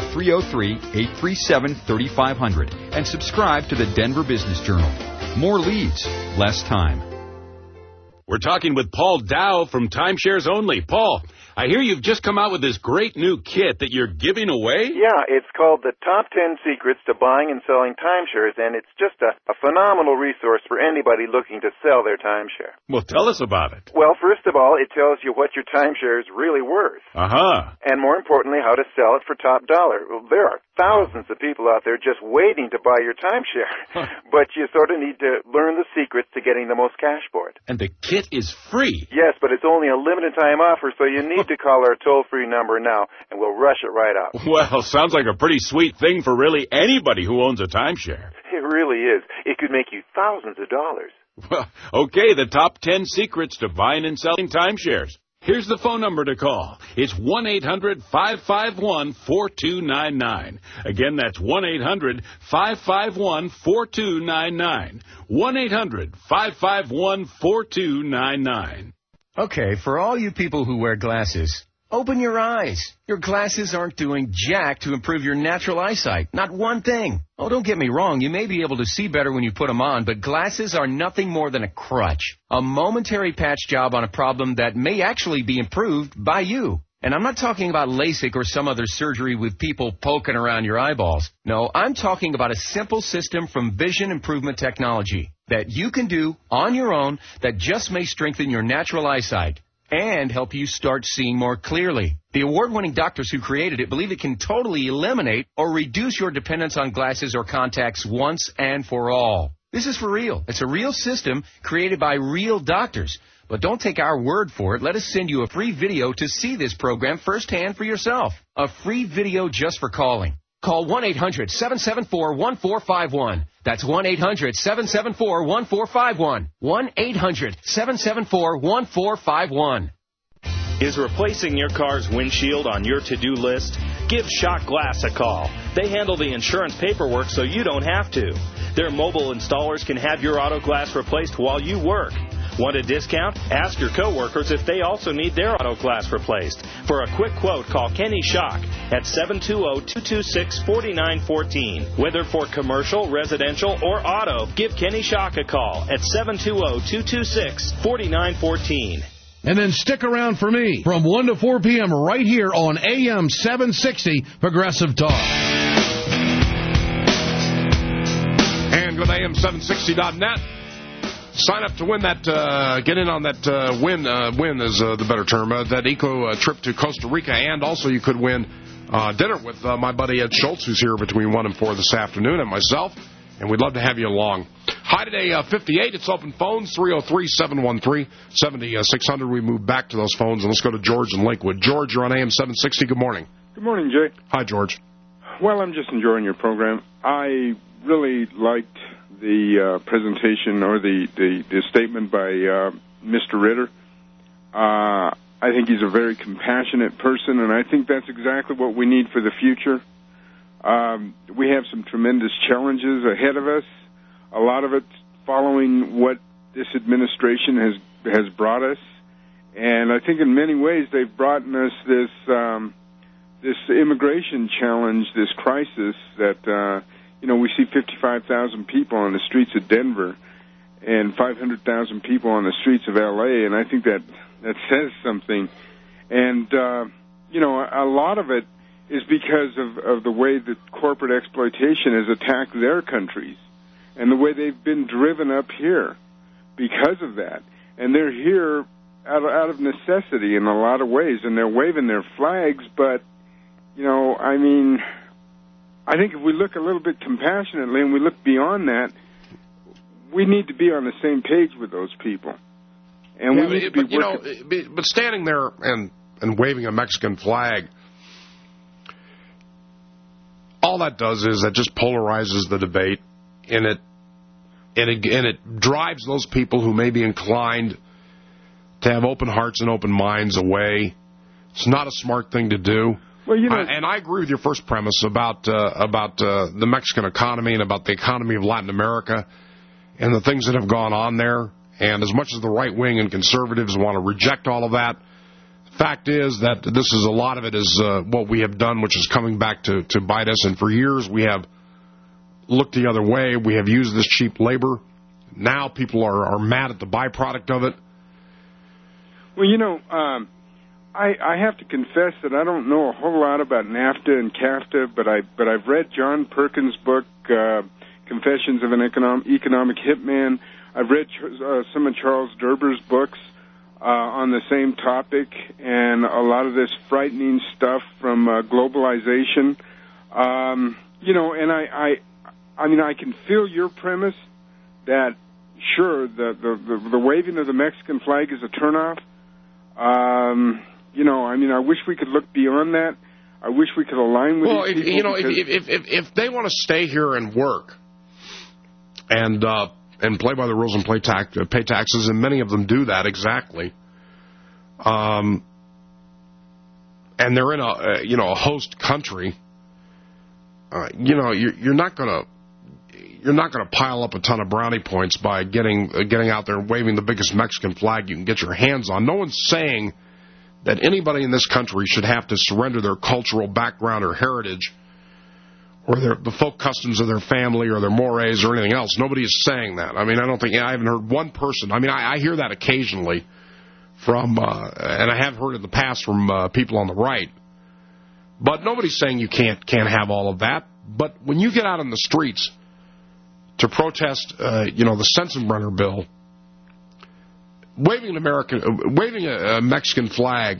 303-837-3500 and subscribe to the Denver Business Journal. More leads, less time.
We're talking with Paul Dow from Timeshares Only. Paul, I hear you've just come out with this great new kit that you're giving away?
Yeah, it's called the Top 10 Secrets to Buying and Selling Timeshares, and it's just a phenomenal resource for anybody looking to sell their timeshare.
Well, tell us about it.
Well, first of all, it tells you what your timeshare is really worth.
Uh-huh.
And more importantly, how to sell it for top dollar. Well, there are thousands of people out there just waiting to buy your timeshare, but you sort of need to learn the secrets to getting the most cash for it.
And the kit is free.
Yes, but it's only a limited time offer, so you need to call our toll-free number now, and we'll rush it right out.
Well, sounds like a pretty sweet thing for really anybody who owns a timeshare.
It really is. It could make you thousands of dollars.
Well, okay, the top 10 secrets to buying and selling timeshares. Here's the phone number to call. It's 1-800-551-4299. Again, that's 1-800-551-4299. 1-800-551-4299.
Okay, for all you people who wear glasses, open your eyes. Your glasses aren't doing jack to improve your natural eyesight. Not one thing. Oh, don't get me wrong. You may be able to see better when you put them on, but glasses are nothing more than a crutch. A momentary patch job on a problem that may actually be improved by you. And I'm not talking about LASIK or some other surgery with people poking around your eyeballs. No, I'm talking about a simple system from Vision Improvement Technology that you can do on your own that just may strengthen your natural eyesight and help you start seeing more clearly. The award-winning doctors who created it believe it can totally eliminate or reduce your dependence on glasses or contacts once and for all. This is for real. It's a real system created by real doctors. But don't take our word for it. Let us send you a free video to see this program firsthand for yourself. A free video just for calling. Call 1-800-774-1451. That's 1-800-774-1451. 1-800-774-1451.
Is replacing your car's windshield on your to-do list? Give Shock Glass a call. They handle the insurance paperwork so you don't have to. Their mobile installers can have your auto glass replaced while you work. Want a discount? Ask your coworkers if they also need their auto glass replaced. For a quick quote, call Kenny Shock at 720-226-4914. Whether for commercial, residential, or auto, give Kenny Shock a call at 720-226-4914.
And then stick around for me from 1 to 4 p.m. right here on AM 760 Progressive Talk.
And go to AM760.net. Sign up to win that, get in on that win is the better term, that eco trip to Costa Rica. And also you could win dinner with my buddy Ed Schultz, who's here between 1 and 4 this afternoon, and myself. And we'd love to have you along. Hi today, 58. It's open phones, 303-713-7600. We move back to those phones, and let's go to George in Lakewood. George, you're on AM 760. Good morning.
Good morning, Jay.
Hi, George.
Well, I'm just enjoying your program. I really liked the presentation or the statement by Mr. Ritter. I think he's a very compassionate person, and I think that's exactly what we need for the future. We have some tremendous challenges ahead of us, a lot of it following what this administration has brought us. And I think in many ways they've brought us this immigration challenge, this crisis that, we see 55,000 people on the streets of Denver and 500,000 people on the streets of L.A., and I think that says something. And, a lot of it is because of the way that corporate exploitation has attacked their countries and the way they've been driven up here because of that. And they're here out of necessity in a lot of ways, and they're waving their flags, but, I think if we look a little bit compassionately and we look beyond that, we need to be on the same page with those people. And we need to be working.
But standing there and waving a Mexican flag, all that does is that just polarizes the debate, and it drives those people who may be inclined to have open hearts and open minds away. It's not a smart thing to do. Well, and I agree with your first premise about the Mexican economy and about the economy of Latin America and the things that have gone on there. And as much as the right wing and conservatives want to reject all of that, the fact is that a lot of it is what we have done, which is coming back to bite us. And for years we have looked the other way. We have used this cheap labor. Now people are mad at the byproduct of it.
Well, I have to confess that I don't know a whole lot about NAFTA and CAFTA, but I've read John Perkins' book, Confessions of an Economic Hitman. I've read some of Charles Derber's books on the same topic, and a lot of this frightening stuff from globalization. And I can feel your premise that sure the waving of the Mexican flag is a turnoff. I wish we could look beyond that. I wish we could align with these people.
If they want to stay here and work and play by the rules and pay taxes, and many of them do that exactly, and they're in a host country, you're not going to pile up a ton of brownie points by getting out there and waving the biggest Mexican flag you can get your hands on. No one's saying that anybody in this country should have to surrender their cultural background or heritage or the folk customs of their family or their mores or anything else. Nobody is saying that. I haven't heard one person. I hear that occasionally from, and I have heard in the past from people on the right. But nobody's saying you can't have all of that. But when you get out on the streets to protest, the Sensenbrenner bill, waving a Mexican flag,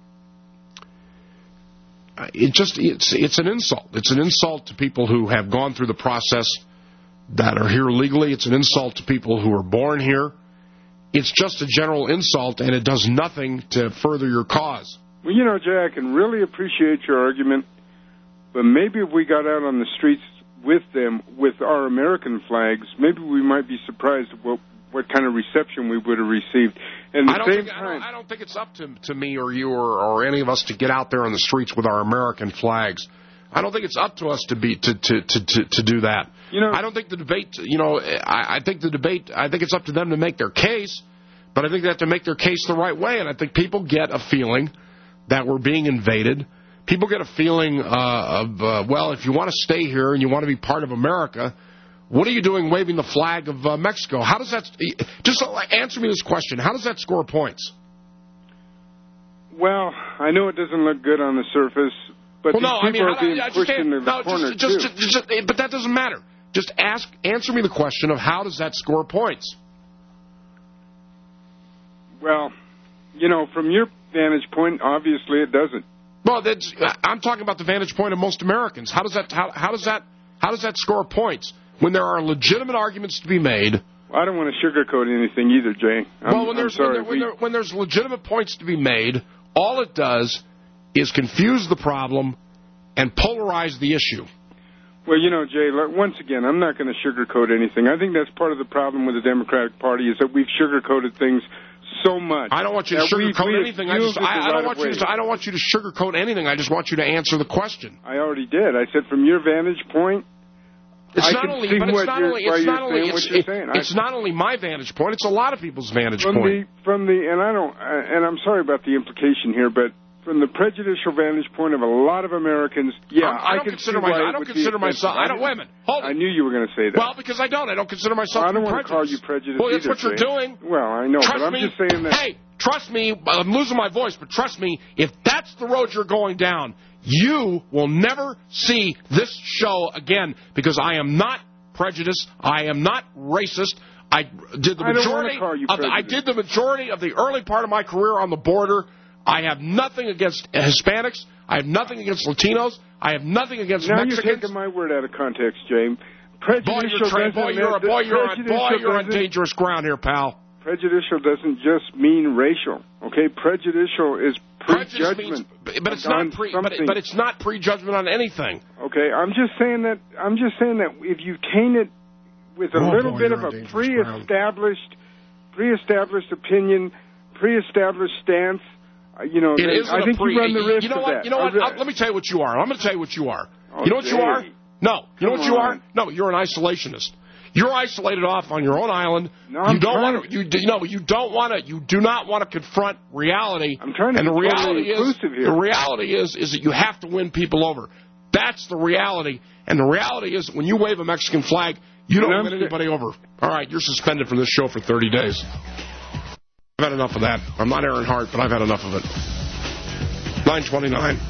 it's an insult. It's an insult to people who have gone through the process that are here legally. It's an insult to people who are born here. It's just a general insult, and it does nothing to further your cause.
Well, Jay, I can really appreciate your argument, but maybe if we got out on the streets with them, with our American flags, maybe we might be surprised at what kind of reception we would have received. And I
don't think it's up to me or you or any of us to get out there on the streets with our American flags. I don't think it's up to us to do that. I don't think the debate. I think it's up to them to make their case, but I think they have to make their case the right way. And I think people get a feeling that we're being invaded. People get a feeling if you want to stay here and you want to be part of America, what are you doing waving the flag of Mexico? How does that... Just answer me this question. How does that score points?
Well, I know it doesn't look good on the surface, but people are being pushed into the corner, too.
But that doesn't matter. Just answer me the question of how does that score points?
Well, from your vantage point, obviously it doesn't.
Well, I'm talking about the vantage point of most Americans. How does that score points when there are legitimate arguments to be made?
Well, I don't want to sugarcoat anything either, Jay.
When there's legitimate points to be made, all it does is confuse the problem and polarize the issue.
Well, you know, Jay, once again, I'm not going to sugarcoat anything. I think that's part of the problem with the Democratic Party is that we've sugarcoated things so much.
I don't want you to sugarcoat anything. I don't want you to sugarcoat anything. I just want you to answer the question.
I already did. I said from your vantage point,
it's not only my vantage point. It's a lot of people's vantage point.
And I'm sorry about the implication here, but from the prejudicial vantage point of a lot of Americans, I don't consider myself. Wait a minute. Hold on. I knew you were going to say that.
Well, because I don't consider myself.
I don't want to call you prejudiced.
Well, that's what you're doing.
Well, I know, but I'm just saying that.
Hey, trust me. I'm losing my voice, but trust me. If that's the road you're going down, you will never see this show again because I am not prejudiced. I am not racist. I did the majority of the early part of my career on the border. I have nothing against Hispanics. I have nothing against Latinos. I have nothing against Mexicans.
Now you're taking my word out of context, James.
You're on dangerous ground here, pal.
Prejudicial doesn't just mean racial. Okay, prejudicial is prejudgment.
But it's not prejudgment on anything.
Okay, I'm just saying that if you taint it with a little bit of a pre-established opinion, pre-established stance. I think you run the risk of that.
You know what? Let me tell you what you are. I'm going to tell you what you are. Okay. You know what you are? No. You know what you are? No, you're an isolationist. You're isolated off on your own island.
No, you do
not want to confront reality.
I'm trying to be totally inclusive here.
The reality is that you have to win people over. That's the reality. And the reality is when you wave a Mexican flag, you don't win anybody over. All right, you're suspended from this show for 30 days. I've had enough of that. I'm not Aaron Hart, but I've had enough of it. 929.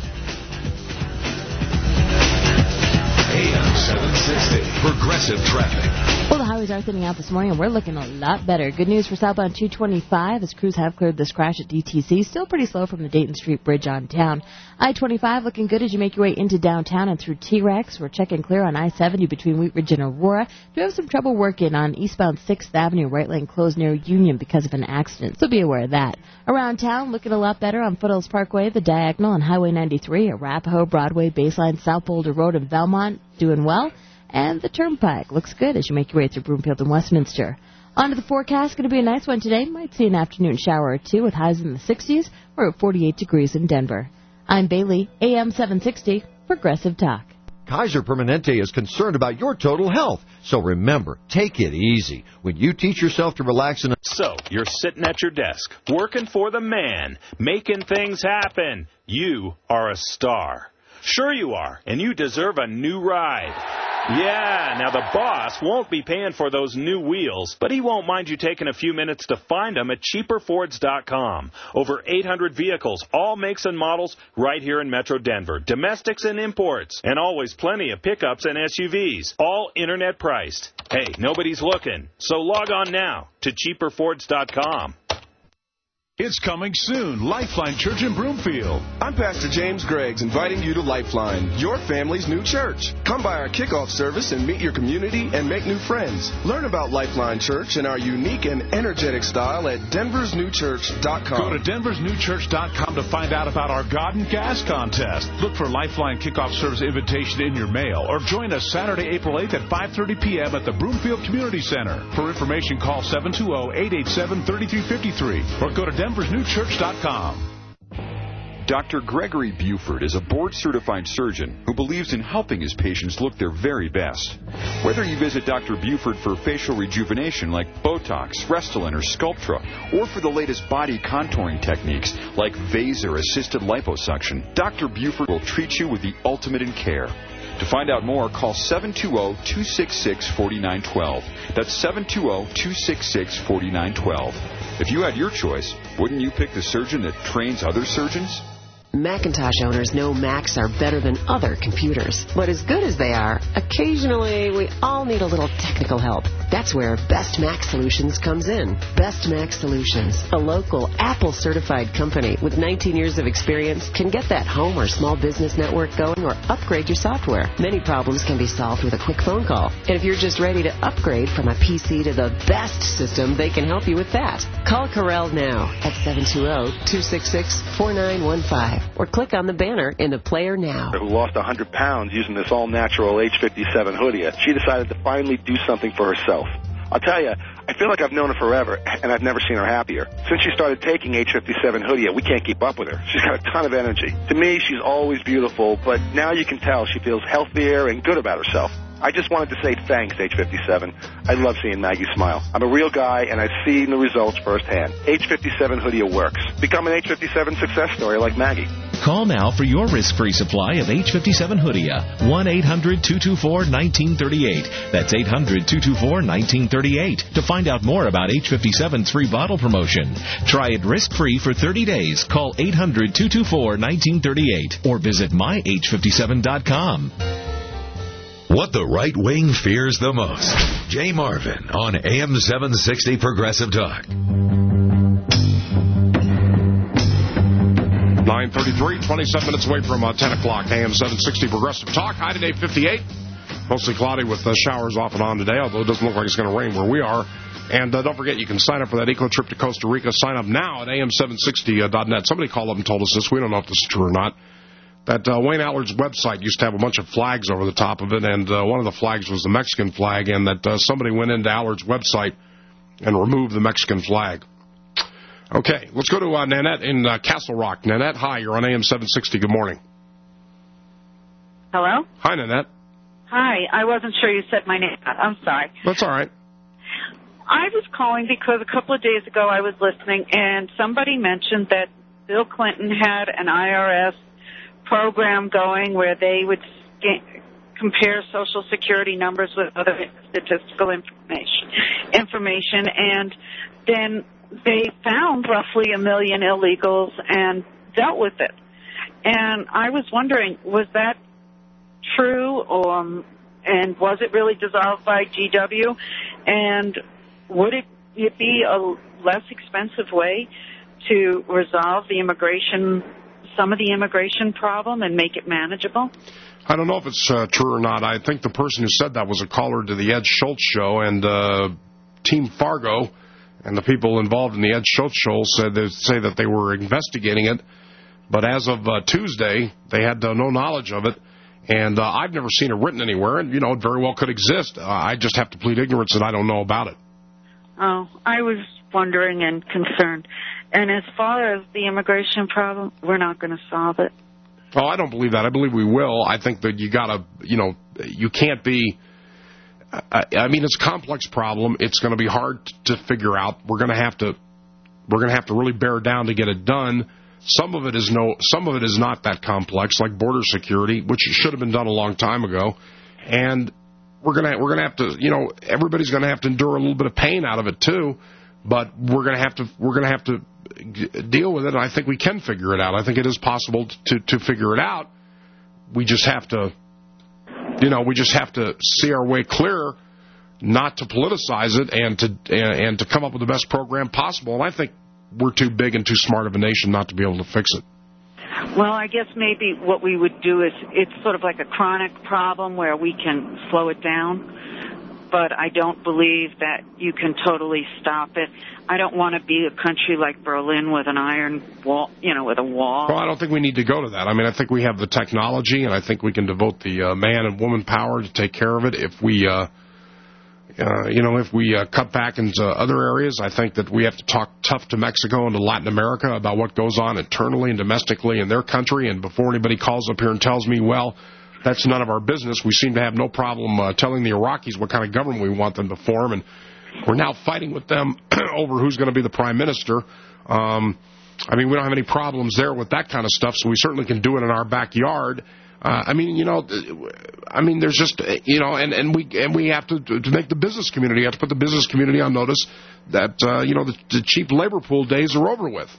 AM 760. Progressive traffic.
Well, the highways are thinning out this morning, and we're looking a lot better. Good news for southbound 225 as crews have cleared this crash at DTC. Still pretty slow from the Dayton Street Bridge on town. I-25 looking good as you make your way into downtown and through T-Rex. We're checking clear on I-70 between Wheat Ridge and Aurora. Do have some trouble working on eastbound 6th Avenue, right lane closed near Union because of an accident, so be aware of that. Around town, looking a lot better on Foothills Parkway, the Diagonal, and Highway 93, Arapahoe, Broadway, Baseline, South Boulder Road, and Belmont, doing well. And the Turnpike looks good as you make your way through Broomfield and Westminster. On to the forecast. Going to be a nice one today. Might see an afternoon shower or two with highs in the 60s. We're at 48 degrees in Denver. I'm Bailey, AM 760, Progressive Talk.
Kaiser Permanente is concerned about your total health. So remember, take it easy. When you teach yourself to relax in
So, you're sitting at your desk, working for the man, making things happen. You are a star. Sure you are, and you deserve a new ride. Yeah, now the boss won't be paying for those new wheels, but he won't mind you taking a few minutes to find them at cheaperfords.com. Over 800 vehicles, all makes and models, right here in Metro Denver. Domestics and imports, and always plenty of pickups and SUVs, all internet priced. Hey, nobody's looking, so log on now to cheaperfords.com.
It's coming soon. Lifeline Church in Broomfield.
I'm Pastor James Greggs, inviting you to Lifeline, your family's new church. Come by our kickoff service and meet your community and make new friends. Learn about Lifeline Church and our unique and energetic style at denversnewchurch.com.
Go to denversnewchurch.com to find out about our God and Gas contest. Look for Lifeline kickoff service invitation in your mail or join us Saturday, April 8th at 5:30 p.m. at the Broomfield Community Center. For information, call 720-887-3353 or go to denversnewchurch.com.
Dr. Gregory Buford is a board-certified surgeon who believes in helping his patients look their very best. Whether you visit Dr. Buford for facial rejuvenation like Botox, Restylane, or Sculptra, or for the latest body contouring techniques like Vaser-assisted liposuction, Dr. Buford will treat you with the ultimate in care. To find out more, call 720-266-4912. That's 720-266-4912. If you had your choice, wouldn't you pick the surgeon that trains other surgeons?
Macintosh owners know Macs are better than other computers. But as good as they are, occasionally we all need a little technical help. That's where Best Mac Solutions comes in. Best Mac Solutions, a local Apple-certified company with 19 years of experience, can get that home or small business network going or upgrade your software. Many problems can be solved with a quick phone call. And if you're just ready to upgrade from a PC to the best system, they can help you with that. Call Corel now at 720-266-4915. or click on the banner in the player now.
Who lost 100 pounds using this all-natural H57 hoodie. She decided to finally do something for herself. I'll tell you, I feel like I've known her forever, and I've never seen her happier. Since she started taking H57 hoodie, we can't keep up with her. She's got a ton of energy. To me, she's always beautiful, but now you can tell she feels healthier and good about herself. I just wanted to say thanks, H57. I love seeing Maggie smile. I'm a real guy, and I've seen the results firsthand. H57 hoodie works. Become an H57 success story like Maggie.
Call now for your risk-free supply of H57 Hoodia. 1-800-224-1938. That's 800-224-1938. To find out more about H57's free bottle promotion. Try it risk-free for 30 days. Call 800-224-1938 or visit myh57.com.
What the right wing fears the most. Jay Marvin on AM 760 Progressive Talk.
9:33, 27 minutes away from 10 o'clock. AM 760 Progressive Talk. High today, 58. Mostly cloudy with showers off and on today, although it doesn't look like it's going to rain where we are. And don't forget, you can sign up for that eco trip to Costa Rica. Sign up now at am760.net. Somebody called up and told us this. We don't know if this is true or not. That Wayne Allard's website used to have a bunch of flags over the top of it, and one of the flags was the Mexican flag, and that somebody went into Allard's website and removed the Mexican flag. Okay, let's go to Nanette in Castle Rock. Nanette, hi, you're on AM 760. Good morning.
Hello?
Hi, Nanette.
Hi, I wasn't sure you said my name. I'm sorry.
That's all right.
I was calling because a couple of days ago I was listening, and somebody mentioned that Bill Clinton had an IRS program going where they would compare Social Security numbers with other statistical information, and then they found roughly 1 million illegals and dealt with it. And I was wondering, was that true, and was it really dissolved by GW? And would it be a less expensive way to resolve some of the immigration problem and make it manageable?
I don't know if it's true or not. I think the person who said that was a caller to the Ed Schultz show, and Team Fargo and the people involved in the Ed Schultz show say that they were investigating it, but as of Tuesday, they had no knowledge of it, and I've never seen it written anywhere, and, it very well could exist. I just have to plead ignorance that I don't know about it.
Oh, I was wondering and concerned. And as far as the immigration problem, we're not going to solve it.
Oh, I don't believe that. I believe we will. I think that you gotta, you can't be. I mean, it's a complex problem. It's going to be hard to figure out. We're going to have to really bear down to get it done. Some of it is not that complex, like border security, which should have been done a long time ago. And we're going to have to, everybody's going to have to endure a little bit of pain out of it too. But we're going to have to deal with it. And I think we can figure it out. I think it is possible to figure it out. We just have to. We just have to see our way clear, not to politicize it, and to come up with the best program possible. And I think we're too big and too smart of a nation not to be able to fix it.
Well, I guess maybe what we would do is it's sort of like a chronic problem where we can slow it down. But I don't believe that you can totally stop it. I don't want to be a country like Berlin with an iron wall, with a wall.
Well, I don't think we need to go to that. I mean, I think we have the technology, and I think we can devote the man and woman power to take care of it. If we, if we cut back into other areas, I think that we have to talk tough to Mexico and to Latin America about what goes on internally and domestically in their country. And before anybody calls up here and tells me, well, that's none of our business. We seem to have no problem telling the Iraqis what kind of government we want them to form, and we're now fighting with them over who's going to be the prime minister. I mean, we don't have any problems there with that kind of stuff, so we certainly can do it in our backyard. There's just, and we have to make the business community, have to put the business community on notice that, the cheap labor pool days are over with.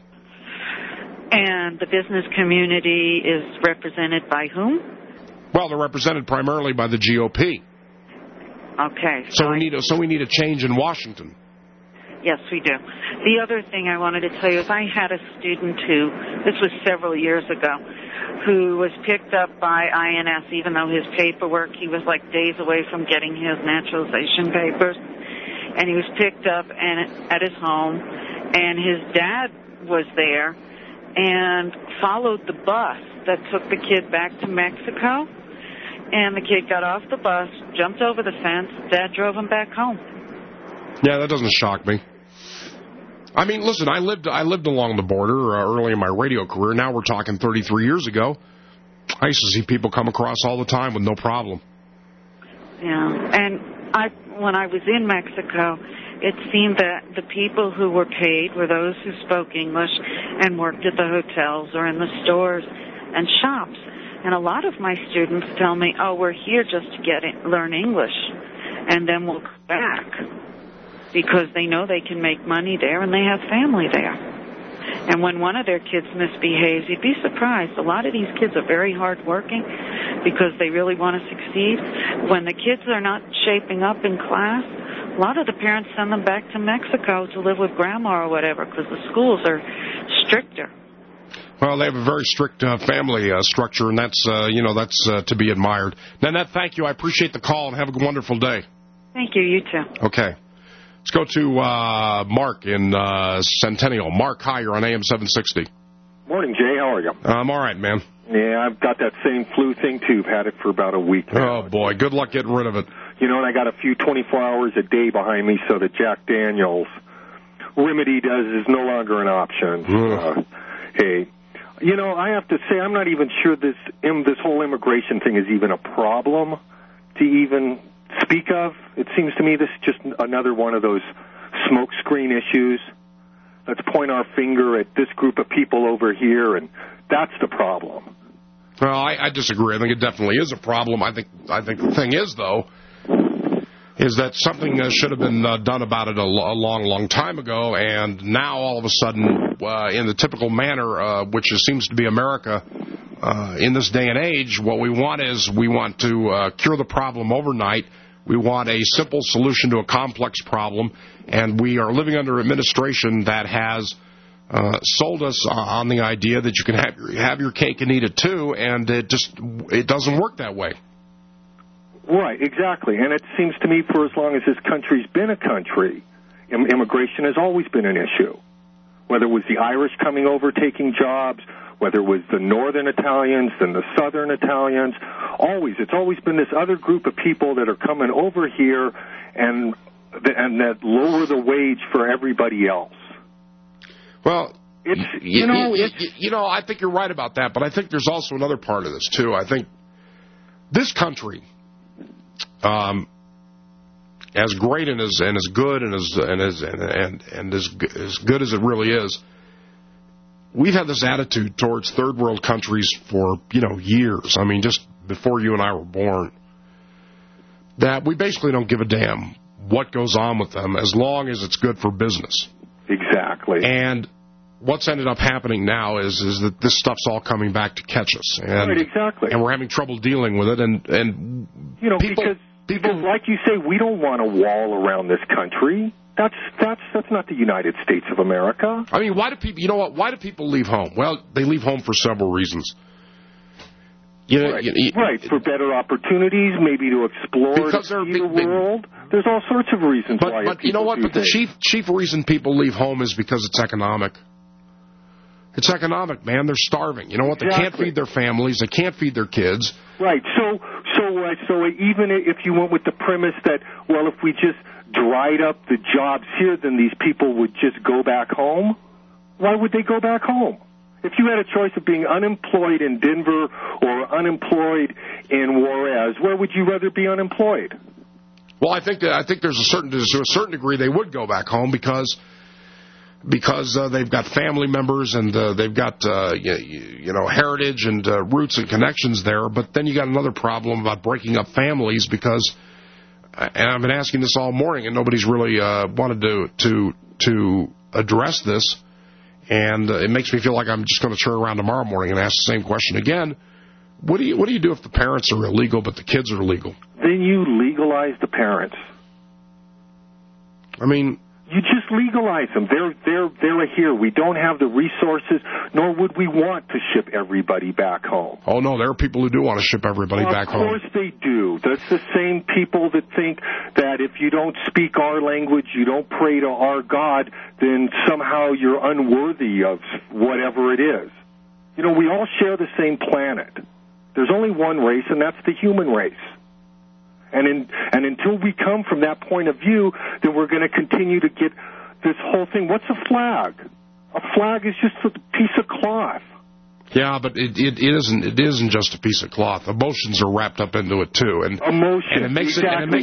And the business community is represented by whom?
Well, they're represented primarily by the GOP.
Okay.
So we need a change in Washington.
Yes, we do. The other thing I wanted to tell you is I had a student this was several years ago, who was picked up by INS, even though his paperwork, he was like days away from getting his naturalization papers. And he was picked up at his home, and his dad was there. and followed the bus that took the kid back to Mexico. And the kid got off the bus, jumped over the fence. Dad drove him back home.
Yeah, that doesn't shock me. I mean, listen, I lived along the border early in my radio career. Now we're talking 33 years ago. I used to see people come across all the time with no problem.
Yeah, and when I was in Mexico, it seemed that the people who were paid were those who spoke English and worked at the hotels or in the stores and shops. And a lot of my students tell me, oh, we're here just to learn English, and then we'll come back, because they know they can make money there and they have family there. And when one of their kids misbehaves, you'd be surprised. A lot of these kids are very hardworking because they really want to succeed. When the kids are not shaping up in class, a lot of the parents send them back to Mexico to live with grandma or whatever, because the schools are stricter.
Well, they have a very strict family structure, and that's to be admired. Nanette, thank you. I appreciate the call, and have a wonderful day.
Thank you. You too.
Okay. Let's go to Mark in Centennial. Mark, hi, you're on AM 760.
Morning, Jay. How are you?
I'm all right, man.
Yeah, I've got that same flu thing, too. I've had it for about a week now.
Oh, boy. Good luck getting rid of it.
You know, and I got a few 24 hours a day behind me, so the Jack Daniels remedy is no longer an option. Hey, you know, I have to say, I'm not even sure this whole immigration thing is even a problem to even speak of. It seems to me this is just another one of those smokescreen issues. Let's point our finger at this group of people over here, and that's the problem.
Well, I disagree. I think it definitely is a problem. I think the thing is, though, is that something should have been done about it a long time ago, and now all of a sudden, in the typical manner, which seems to be America in this day and age, what we want to cure the problem overnight. We want a simple solution to a complex problem, and we are living under administration that has sold us on the idea that you can have your cake and eat it too, and it doesn't work that way.
Right, exactly. And it seems to me for as long as this country's been a country, immigration has always been an issue. Whether it was the Irish coming over taking jobs, whether it was the northern Italians and the southern Italians, it's always been this other group of people that are coming over here and that lower the wage for everybody else.
Well, I think you're right about that, but I think there's also another part of this too. I think this country, as great and as good and as good as it really is, we've had this attitude towards third world countries for years. I mean, just before you and I were born, that we basically don't give a damn what goes on with them as long as it's good for business.
Exactly.
And what's ended up happening now is that this stuff's all coming back to catch us. And,
right, exactly.
And we're having trouble dealing with it. And
because like you say, we don't want a wall around this country. That's not the United States of America.
I mean, why do people leave home? Well, they leave home for several reasons.
Right, for better opportunities, maybe to explore the world. There's all sorts of reasons why.
But you know what? But the chief reason people leave home is because it's economic. It's economic, man. They're starving. You know what? They can't feed their families. They can't feed their kids.
Right. So even if you went with the premise that, well, if we just dried up the jobs here, then these people would just go back home, why would they go back home? If you had a choice of being unemployed in Denver or unemployed in Juarez, where would you rather be unemployed?
Well, I think to a certain degree they would go back home because they've got family members and they've got heritage and roots and connections there. But then you got another problem about breaking up families because, and I've been asking this all morning and nobody's really wanted to address this. And it makes me feel like I'm just going to turn around tomorrow morning and ask the same question again. What do you do if the parents are illegal but the kids are legal?
Then you legalize the parents.
I mean,
You just legalize them. They're here. We don't have the resources, nor would we want to ship everybody back home.
Oh, no, there are people who do want to ship everybody back home.
Of course they do. That's the same people that think that if you don't speak our language, you don't pray to our God, then somehow you're unworthy of whatever it is. You know, we all share the same planet. There's only one race, and that's the human race. And until we come from that point of view, then we're going to continue to get this whole thing. What's a flag? A flag is just a piece of cloth.
Yeah, but it isn't just a piece of cloth. Emotions are wrapped up into it too, and it makes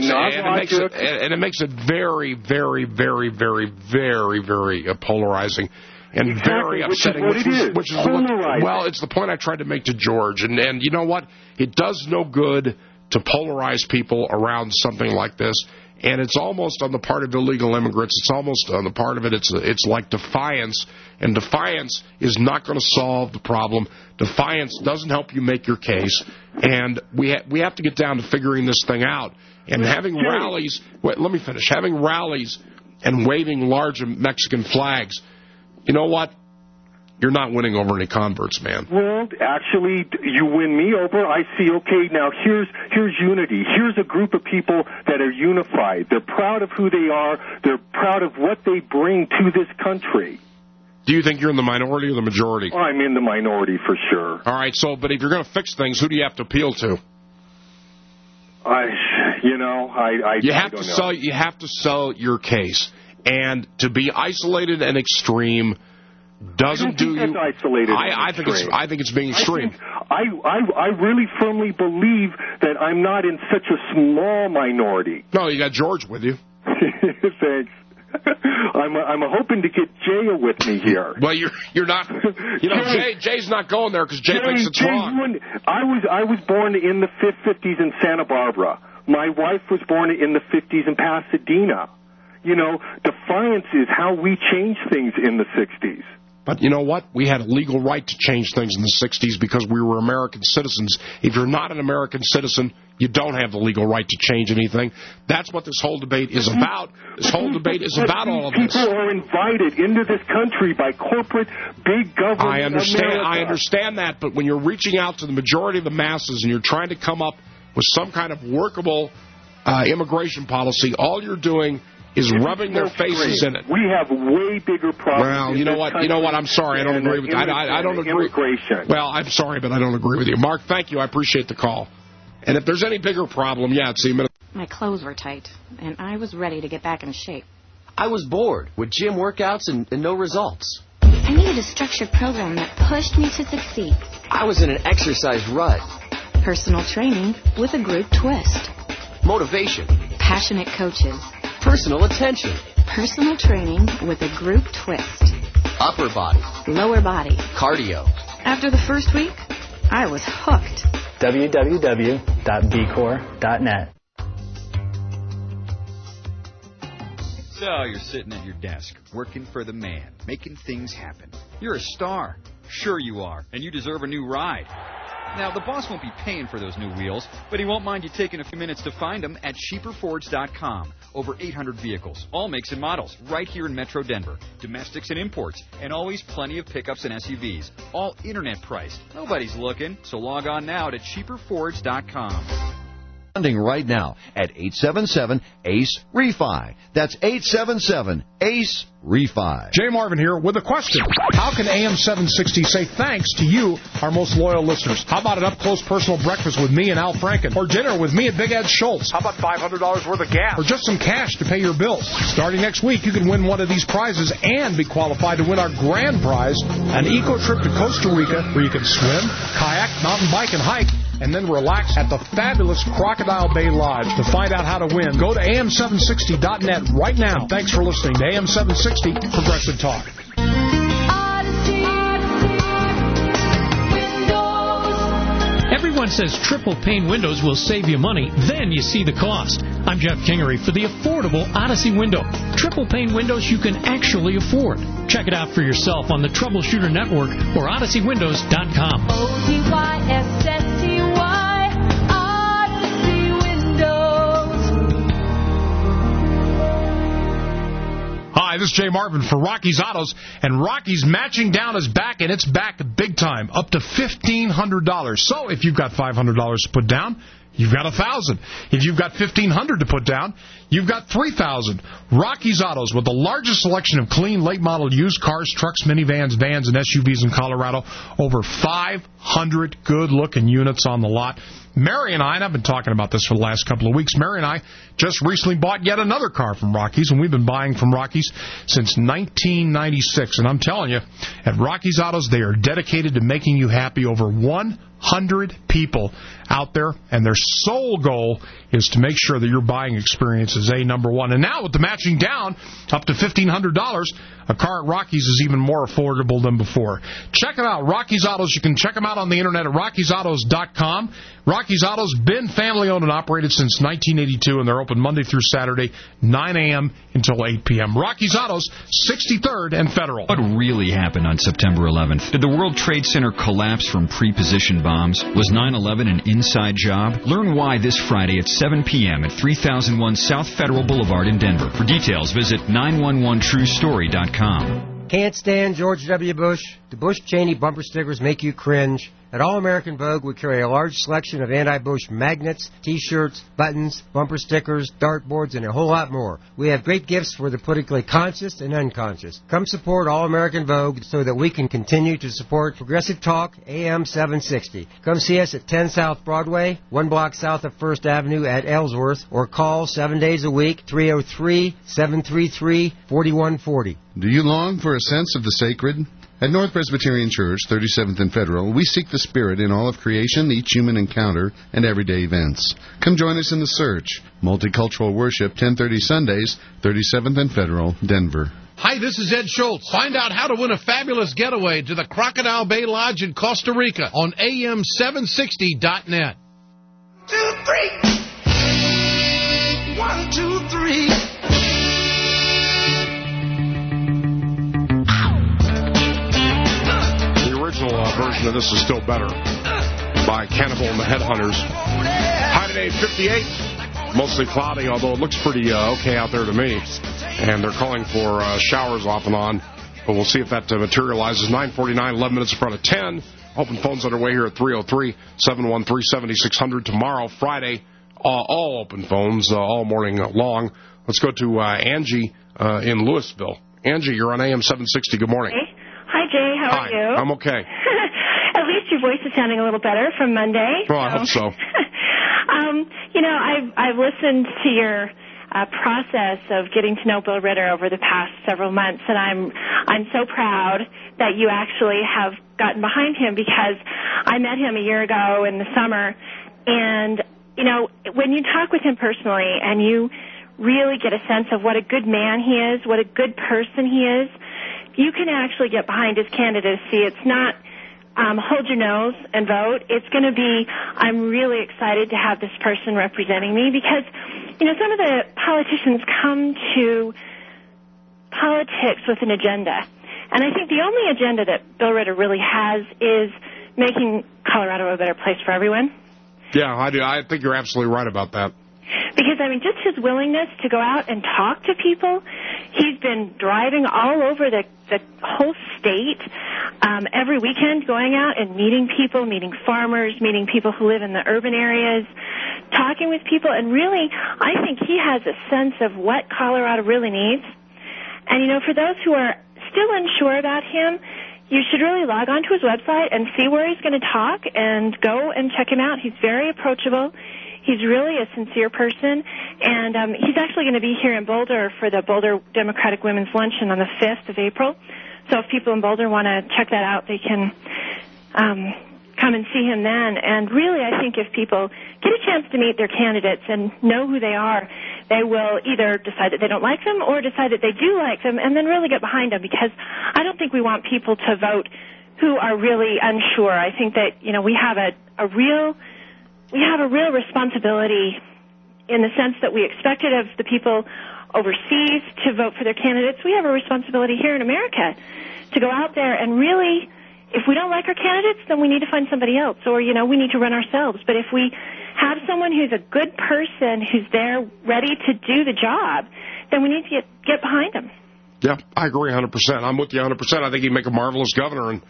it very, very, very, very, very, very polarizing. And very upsetting, which is well, it's the point I tried to make to George. And you know what? It does no good to polarize people around something like this. And it's almost on the part of illegal immigrants. It's almost on the part of it. It's like defiance, and defiance is not going to solve the problem. Defiance doesn't help you make your case, and we have to get down to figuring this thing out. And having rallies. Wait, let me finish. Having rallies and waving large Mexican flags. You know what? You're not winning over any converts, man.
Well, actually, you win me over. I see, okay, now here's unity. Here's a group of people that are unified. They're proud of who they are. They're proud of what they bring to this country.
Do you think you're in the minority or the majority?
Oh, I'm in the minority for sure.
All right, but if you're going to fix things, who do you have to appeal to?
You
have to sell your case. And to be isolated and extreme doesn't do you.
Isolated.
I think it's being extreme.
I really firmly believe that I'm not in such a small minority.
No, you got George with you.
Thanks. I'm hoping to get Jay with me here.
Well, you're not. You know, Jay's not going there because Jay thinks it's wrong.
I was born in the 50s in Santa Barbara. My wife was born in the 50s in Pasadena. You know, defiance is how we change things in the 60s.
But you know what? We had a legal right to change things in the 60s because we were American citizens. If you're not an American citizen, you don't have the legal right to change anything. That's what this whole debate is about. This whole debate is about all of this.
People are invited into this country by corporate big government.
I understand that, but when you're reaching out to the majority of the masses and you're trying to come up with some kind of workable immigration policy, all you're doing is rubbing their faces in it.
We have way bigger problems.
Well, you know what? I'm sorry. I don't agree with you. I don't agree.
Immigration.
Well, I'm sorry, but I don't agree with you. Mark, thank you. I appreciate the call. And if there's any bigger problem, it's the
My clothes were tight, and I was ready to get back in shape.
I was bored with gym workouts and no results.
I needed a structured program that pushed me to succeed.
I was in an exercise rut.
Personal training with a group twist.
Motivation.
Passionate coaches.
Personal attention.
Personal training with a group twist.
Upper body.
Lower body.
Cardio.
After the first week, I was hooked.
www.bcorp.net.
So you're sitting at your desk, working for the man, making things happen. You're a star. Sure you are, and you deserve a new ride. Now, the boss won't be paying for those new wheels, but he won't mind you taking a few minutes to find them at cheaperfords.com. Over 800 vehicles, all makes and models, right here in Metro Denver. Domestics and imports, and always plenty of pickups and SUVs. All internet priced. Nobody's looking, so log on now to cheaperfords.com.
Funding right now at 877-ACE-REFI. That's 877-ACE-REFI.
Jay Marvin here with a question. How can AM 760 say thanks to you, our most loyal listeners? How about an up-close personal breakfast with me and Al Franken? Or dinner with me and Big Ed Schultz? How about $500 worth of gas? Or just some cash to pay your bills? Starting next week, you can win one of these prizes and be qualified to win our grand prize, an eco trip to Costa Rica where you can swim, kayak, mountain bike, and hike, and then relax at the fabulous Crocodile Bay Lodge. To find out how to win, go to am760.net right now. Thanks for listening to AM 760 Progressive Talk.
Everyone says triple pane windows will save you money. Then you see the cost. I'm Jeff Kingery for the affordable Odyssey window. Triple pane windows you can actually afford. Check it out for yourself on the Troubleshooter Network or OdysseyWindows.com.
ODYSSTY, Odyssey Windows.
this is Jay Marvin for Rocky's Autos, and Rocky's matching down is back, and it's back big time, up to $1,500. So if you've got $500 to put down, you've got $1,000. If you've got $1,500 to put down, you've got $3,000. Rocky's Autos, with the largest selection of clean, late-model used cars, trucks, minivans, vans, and SUVs in Colorado. Over 500 good-looking units on the lot. Mary and I've been talking about this for the last couple of weeks, Mary and I just recently bought yet another car from Rocky's, and we've been buying from Rocky's since 1996. And I'm telling you, at Rocky's Autos, they are dedicated to making you happy. Over 100 people out there, and their sole goal is to make sure that your buying experience is number one. And now with the matching down up to $1,500, a car at Rocky's is even more affordable than before. Check it out, Rocky's Autos. You can check them out on the internet at Rocky'sAutos.com. Rocky's Autos, been family-owned and operated since 1982, and they're open Monday through Saturday, 9 a.m. until 8 p.m. Rocky's Autos, 63rd and Federal.
What really happened on September 11th? Did the World Trade Center collapse from pre-positioned bombs? Was 9/11 an inside job? Learn why this Friday at 7 p.m. at 3001 South Federal Boulevard in Denver. For details, visit 911truestory.com.
Can't stand George W. Bush? The Bush-Cheney bumper stickers make you cringe. At All American Vogue, we carry a large selection of anti-Bush magnets, T-shirts, buttons, bumper stickers, dartboards, and a whole lot more. We have great gifts for the politically conscious and unconscious. Come support All American Vogue so that we can continue to support Progressive Talk AM 760. Come see us at 10 South Broadway, 1 block south of 1st Avenue at Ellsworth, or call 7 days a week, 303-733-4140.
Do you long for a sense of the sacred? At North Presbyterian Church, 37th and Federal, we seek the Spirit in all of creation, each human encounter, and everyday events. Come join us in the search. Multicultural worship, 10:30 Sundays, 37th and Federal, Denver.
Hi, this is Ed Schultz. Find out how to win a fabulous getaway to the Crocodile Bay Lodge in Costa Rica on AM760.net.
2, 3. 1, 2, 3.
Version of this is still better by Cannibal and the Headhunters. High today, 58. Mostly cloudy, although it looks pretty okay out there to me. And they're calling for showers off and on. But we'll see if that materializes. 9:49, 11 minutes in front of 10. Open phones underway here at 303-713-7600. Tomorrow, Friday, all open phones all morning long. Let's go to Angie in Louisville. Angie, you're on AM 760. Good morning.
Hey. Hi, Jay. How are you?
I'm okay.
At least your voice is sounding a little better from Monday.
Well, I hope so.
I've listened to your process of getting to know Bill Ritter over the past several months, and I'm so proud that you actually have gotten behind him, because I met him a year ago in the summer, and, when you talk with him personally and you really get a sense of what a good man he is, what a good person he is, you can actually get behind his candidacy. It's not hold your nose and vote. It's going to be, I'm really excited to have this person representing me, because, some of the politicians come to politics with an agenda. And I think the only agenda that Bill Ritter really has is making Colorado a better place for everyone.
Yeah, I do. I think you're absolutely right about that.
Because, just his willingness to go out and talk to people. He's been driving all over the whole state every weekend, going out and meeting people, meeting farmers, meeting people who live in the urban areas, talking with people. And really, I think he has a sense of what Colorado really needs. And, for those who are still unsure about him, you should really log on to his website and see where he's going to talk and go and check him out. He's very approachable. He's really a sincere person, and he's actually going to be here in Boulder for the Boulder Democratic Women's Luncheon on the 5th of April. So if people in Boulder want to check that out, they can come and see him then. And really, I think if people get a chance to meet their candidates and know who they are, they will either decide that they don't like them or decide that they do like them, and then really get behind them, because I don't think we want people to vote who are really unsure. I think that, we have a real responsibility in the sense that we expect it of the people overseas to vote for their candidates. We have a responsibility here in America to go out there and really, if we don't like our candidates, then we need to find somebody else, or, we need to run ourselves. But if we have someone who's a good person, who's there ready to do the job, then we need to get behind them.
Yeah, I agree 100%. I'm with you 100%. I think he'd make a marvelous governor, and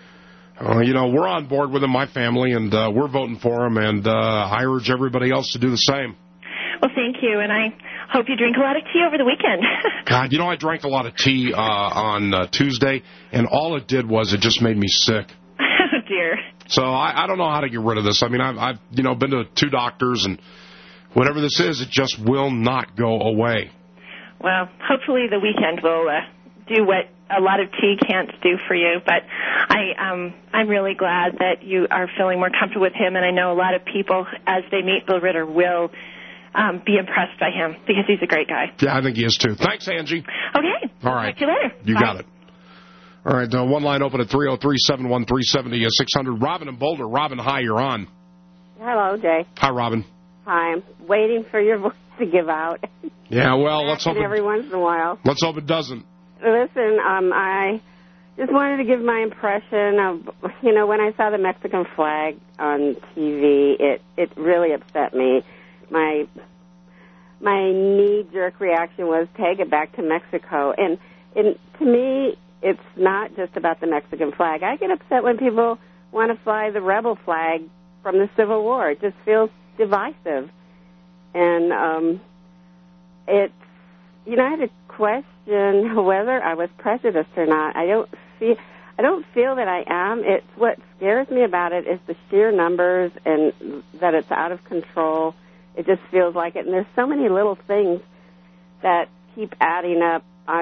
we're on board with him, my family, and we're voting for him, and I urge everybody else to do the same.
Well, thank you, and I hope you drink a lot of tea over the weekend.
God, I drank a lot of tea on Tuesday, and all it did was it just made me sick.
Oh, dear.
So I don't know how to get rid of this. I mean, I've been to 2 doctors, and whatever this is, it just will not go away.
Well, hopefully the weekend will do what a lot of tea can't do for you. But I'm really glad that you are feeling more comfortable with him, and I know a lot of people, as they meet Bill Ritter, will be impressed by him because he's a great guy.
Yeah, I think he is, too. Thanks, Angie.
Okay.
All right.
Talk to you later.
You
Bye.
got it. All right, one line open at 303-713-70-600. Robin and Boulder. Robin, hi, you're on.
Hello, Jay.
Hi, Robin.
Hi, I'm waiting for your voice to give out.
Yeah, well, let's hope
every once in a while.
Let's hope it doesn't.
Listen, I just wanted to give my impression of, when I saw the Mexican flag on TV, it really upset me. My knee-jerk reaction was take it back to Mexico. And to me, it's not just about the Mexican flag. I get upset when people want to fly the rebel flag from the Civil War. It just feels divisive. And I had to question whether I was prejudiced or not. I don't feel that I am. It's what scares me about it is the sheer numbers and that it's out of control. It just feels like it. And there's so many little things that keep adding up.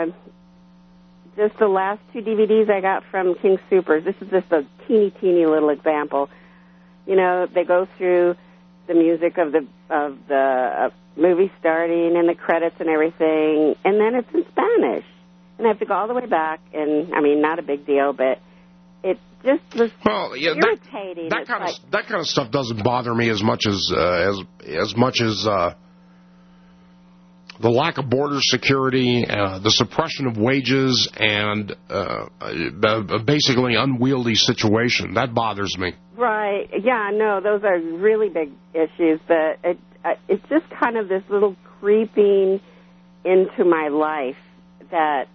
Just the last 2 DVDs I got from King Soopers, this is just a teeny little example. They go through the music of the movie starting and the credits and everything, and then it's in Spanish. And I have to go all the way back, and, not a big deal, but it just was irritating.
That kind of stuff doesn't bother me as much as the lack of border security, the suppression of wages, and a basically unwieldy situation. That bothers me.
Right. Yeah, no, those are really big issues, but it's just kind of this little creeping into my life that,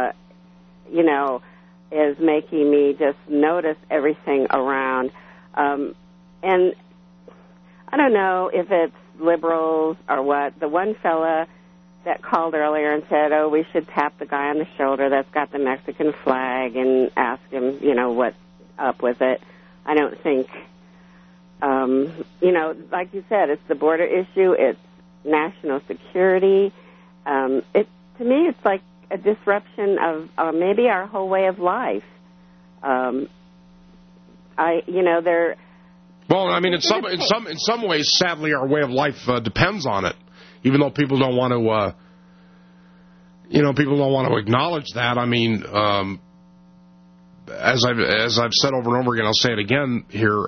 is making me just notice everything around. And I don't know if it's liberals or what. The one fella that called earlier and said, we should tap the guy on the shoulder that's got the Mexican flag and ask him, what's up with it. I don't think, like you said, it's the border issue, it's national security. To me, it's like a disruption of maybe our whole way of life.
Well, in some ways, sadly, our way of life depends on it. Even though people don't want to, acknowledge that. As I've said over and over again, I'll say it again here.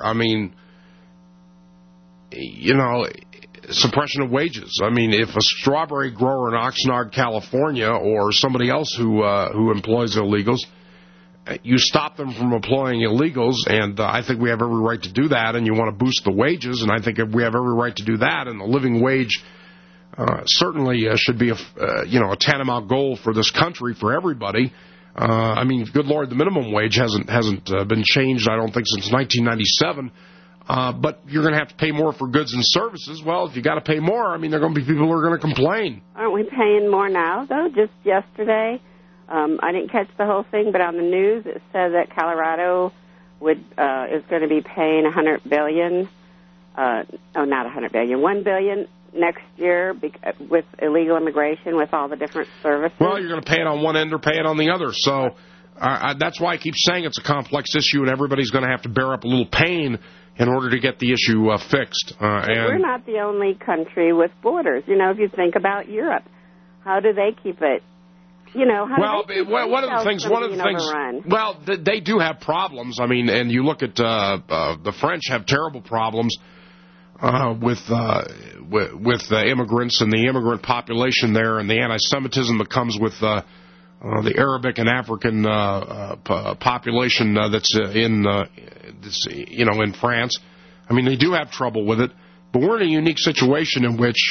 Suppression of wages. If a strawberry grower in Oxnard, California, or somebody else who employs illegals, you stop them from employing illegals, and I think we have every right to do that. And you want to boost the wages, and I think we have every right to do that. And the living wage certainly should be a tantamount goal for this country for everybody. Good Lord, the minimum wage hasn't been changed, I don't think, since 1997. But you're going to have to pay more for goods and services. Well, if you got to pay more, there are going to be people who are going to complain.
Aren't we paying more now, though? Just yesterday, I didn't catch the whole thing, but on the news it said that Colorado is going to be paying $100 billion. Not $100 billion, $1 billion next year with illegal immigration, with all the different services.
Well, you're going to pay it on one end or pay it on the other. So that's why I keep saying it's a complex issue, and everybody's going to have to bear up a little pain in order to get the issue fixed. And
we're not the only country with borders. If you think about Europe, how do they keep it? One of the things. Well,
they do have problems. And you look at the French have terrible problems with immigrants and the immigrant population there, and the anti-Semitism that comes with the Arabic and African population that's in France. They do have trouble with it, But we're in a unique situation in which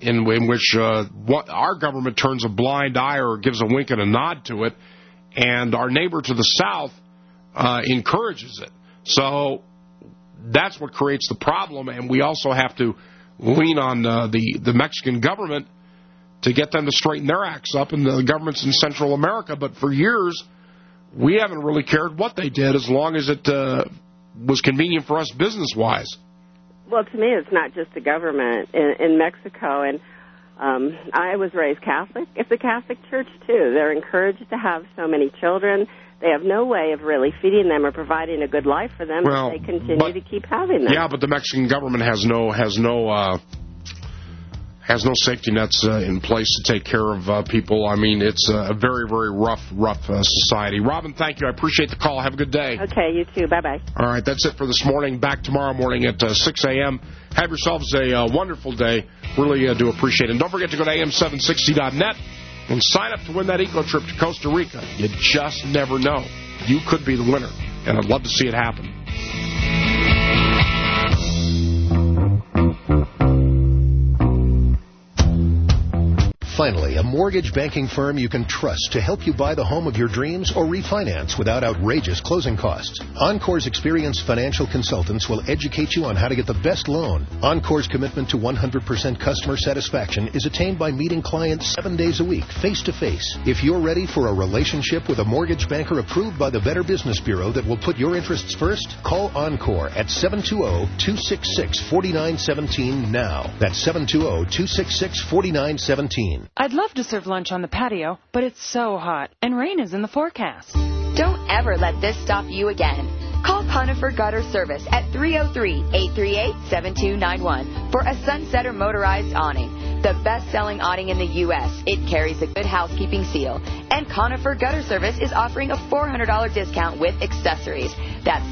our government turns a blind eye or gives a wink and a nod to it, and our neighbor to the south encourages it. So that's what creates the problem, and we also have to lean on the Mexican government to get them to straighten their acts up, and the governments in Central America. But for years, we haven't really cared what they did as long as it was convenient for us business-wise.
Well, to me, it's not just the government in Mexico, and I was raised Catholic. It's a Catholic church, too. They're encouraged to have so many children. They have no way of really feeding them or providing a good life for them if they continue to keep having them.
Yeah, but the Mexican government has no safety nets in place to take care of people. I mean, it's a very, very rough society. Robin, thank you. I appreciate the call. Have a good day.
Okay, you too. Bye-bye.
All right, that's it for this morning. Back tomorrow morning at 6 a.m. Have yourselves a wonderful day. Really do appreciate it. And don't forget to go to am760.net and sign up to win that eco trip to Costa Rica. You just never know. You could be the winner, and I'd love to see it happen.
Finally, a mortgage banking firm you can trust to help you buy the home of your dreams or refinance without outrageous closing costs. Encore's experienced financial consultants will educate you on how to get the best loan. Encore's commitment to 100% customer satisfaction is attained by meeting clients 7 days a week, face-to-face. If you're ready for a relationship with a mortgage banker approved by the Better Business Bureau that will put your interests first, call Encore at 720-266-4917 now. That's 720-266-4917.
I'd love to serve lunch on the patio, but it's so hot, and rain is in the forecast.
Don't ever let this stop you again. Call Conifer Gutter Service at 303-838-7291 for a Sunsetter motorized awning. The best-selling awning in the U.S. It carries a good housekeeping seal. And Conifer Gutter Service is offering a $400 discount with accessories. That's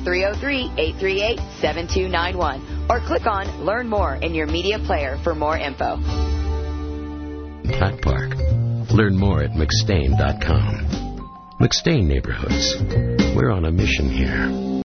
303-838-7291. Or click on Learn More in your media player for more info.
Hot Park. Learn more at McStain.com. McStain Neighborhoods. We're on a mission here.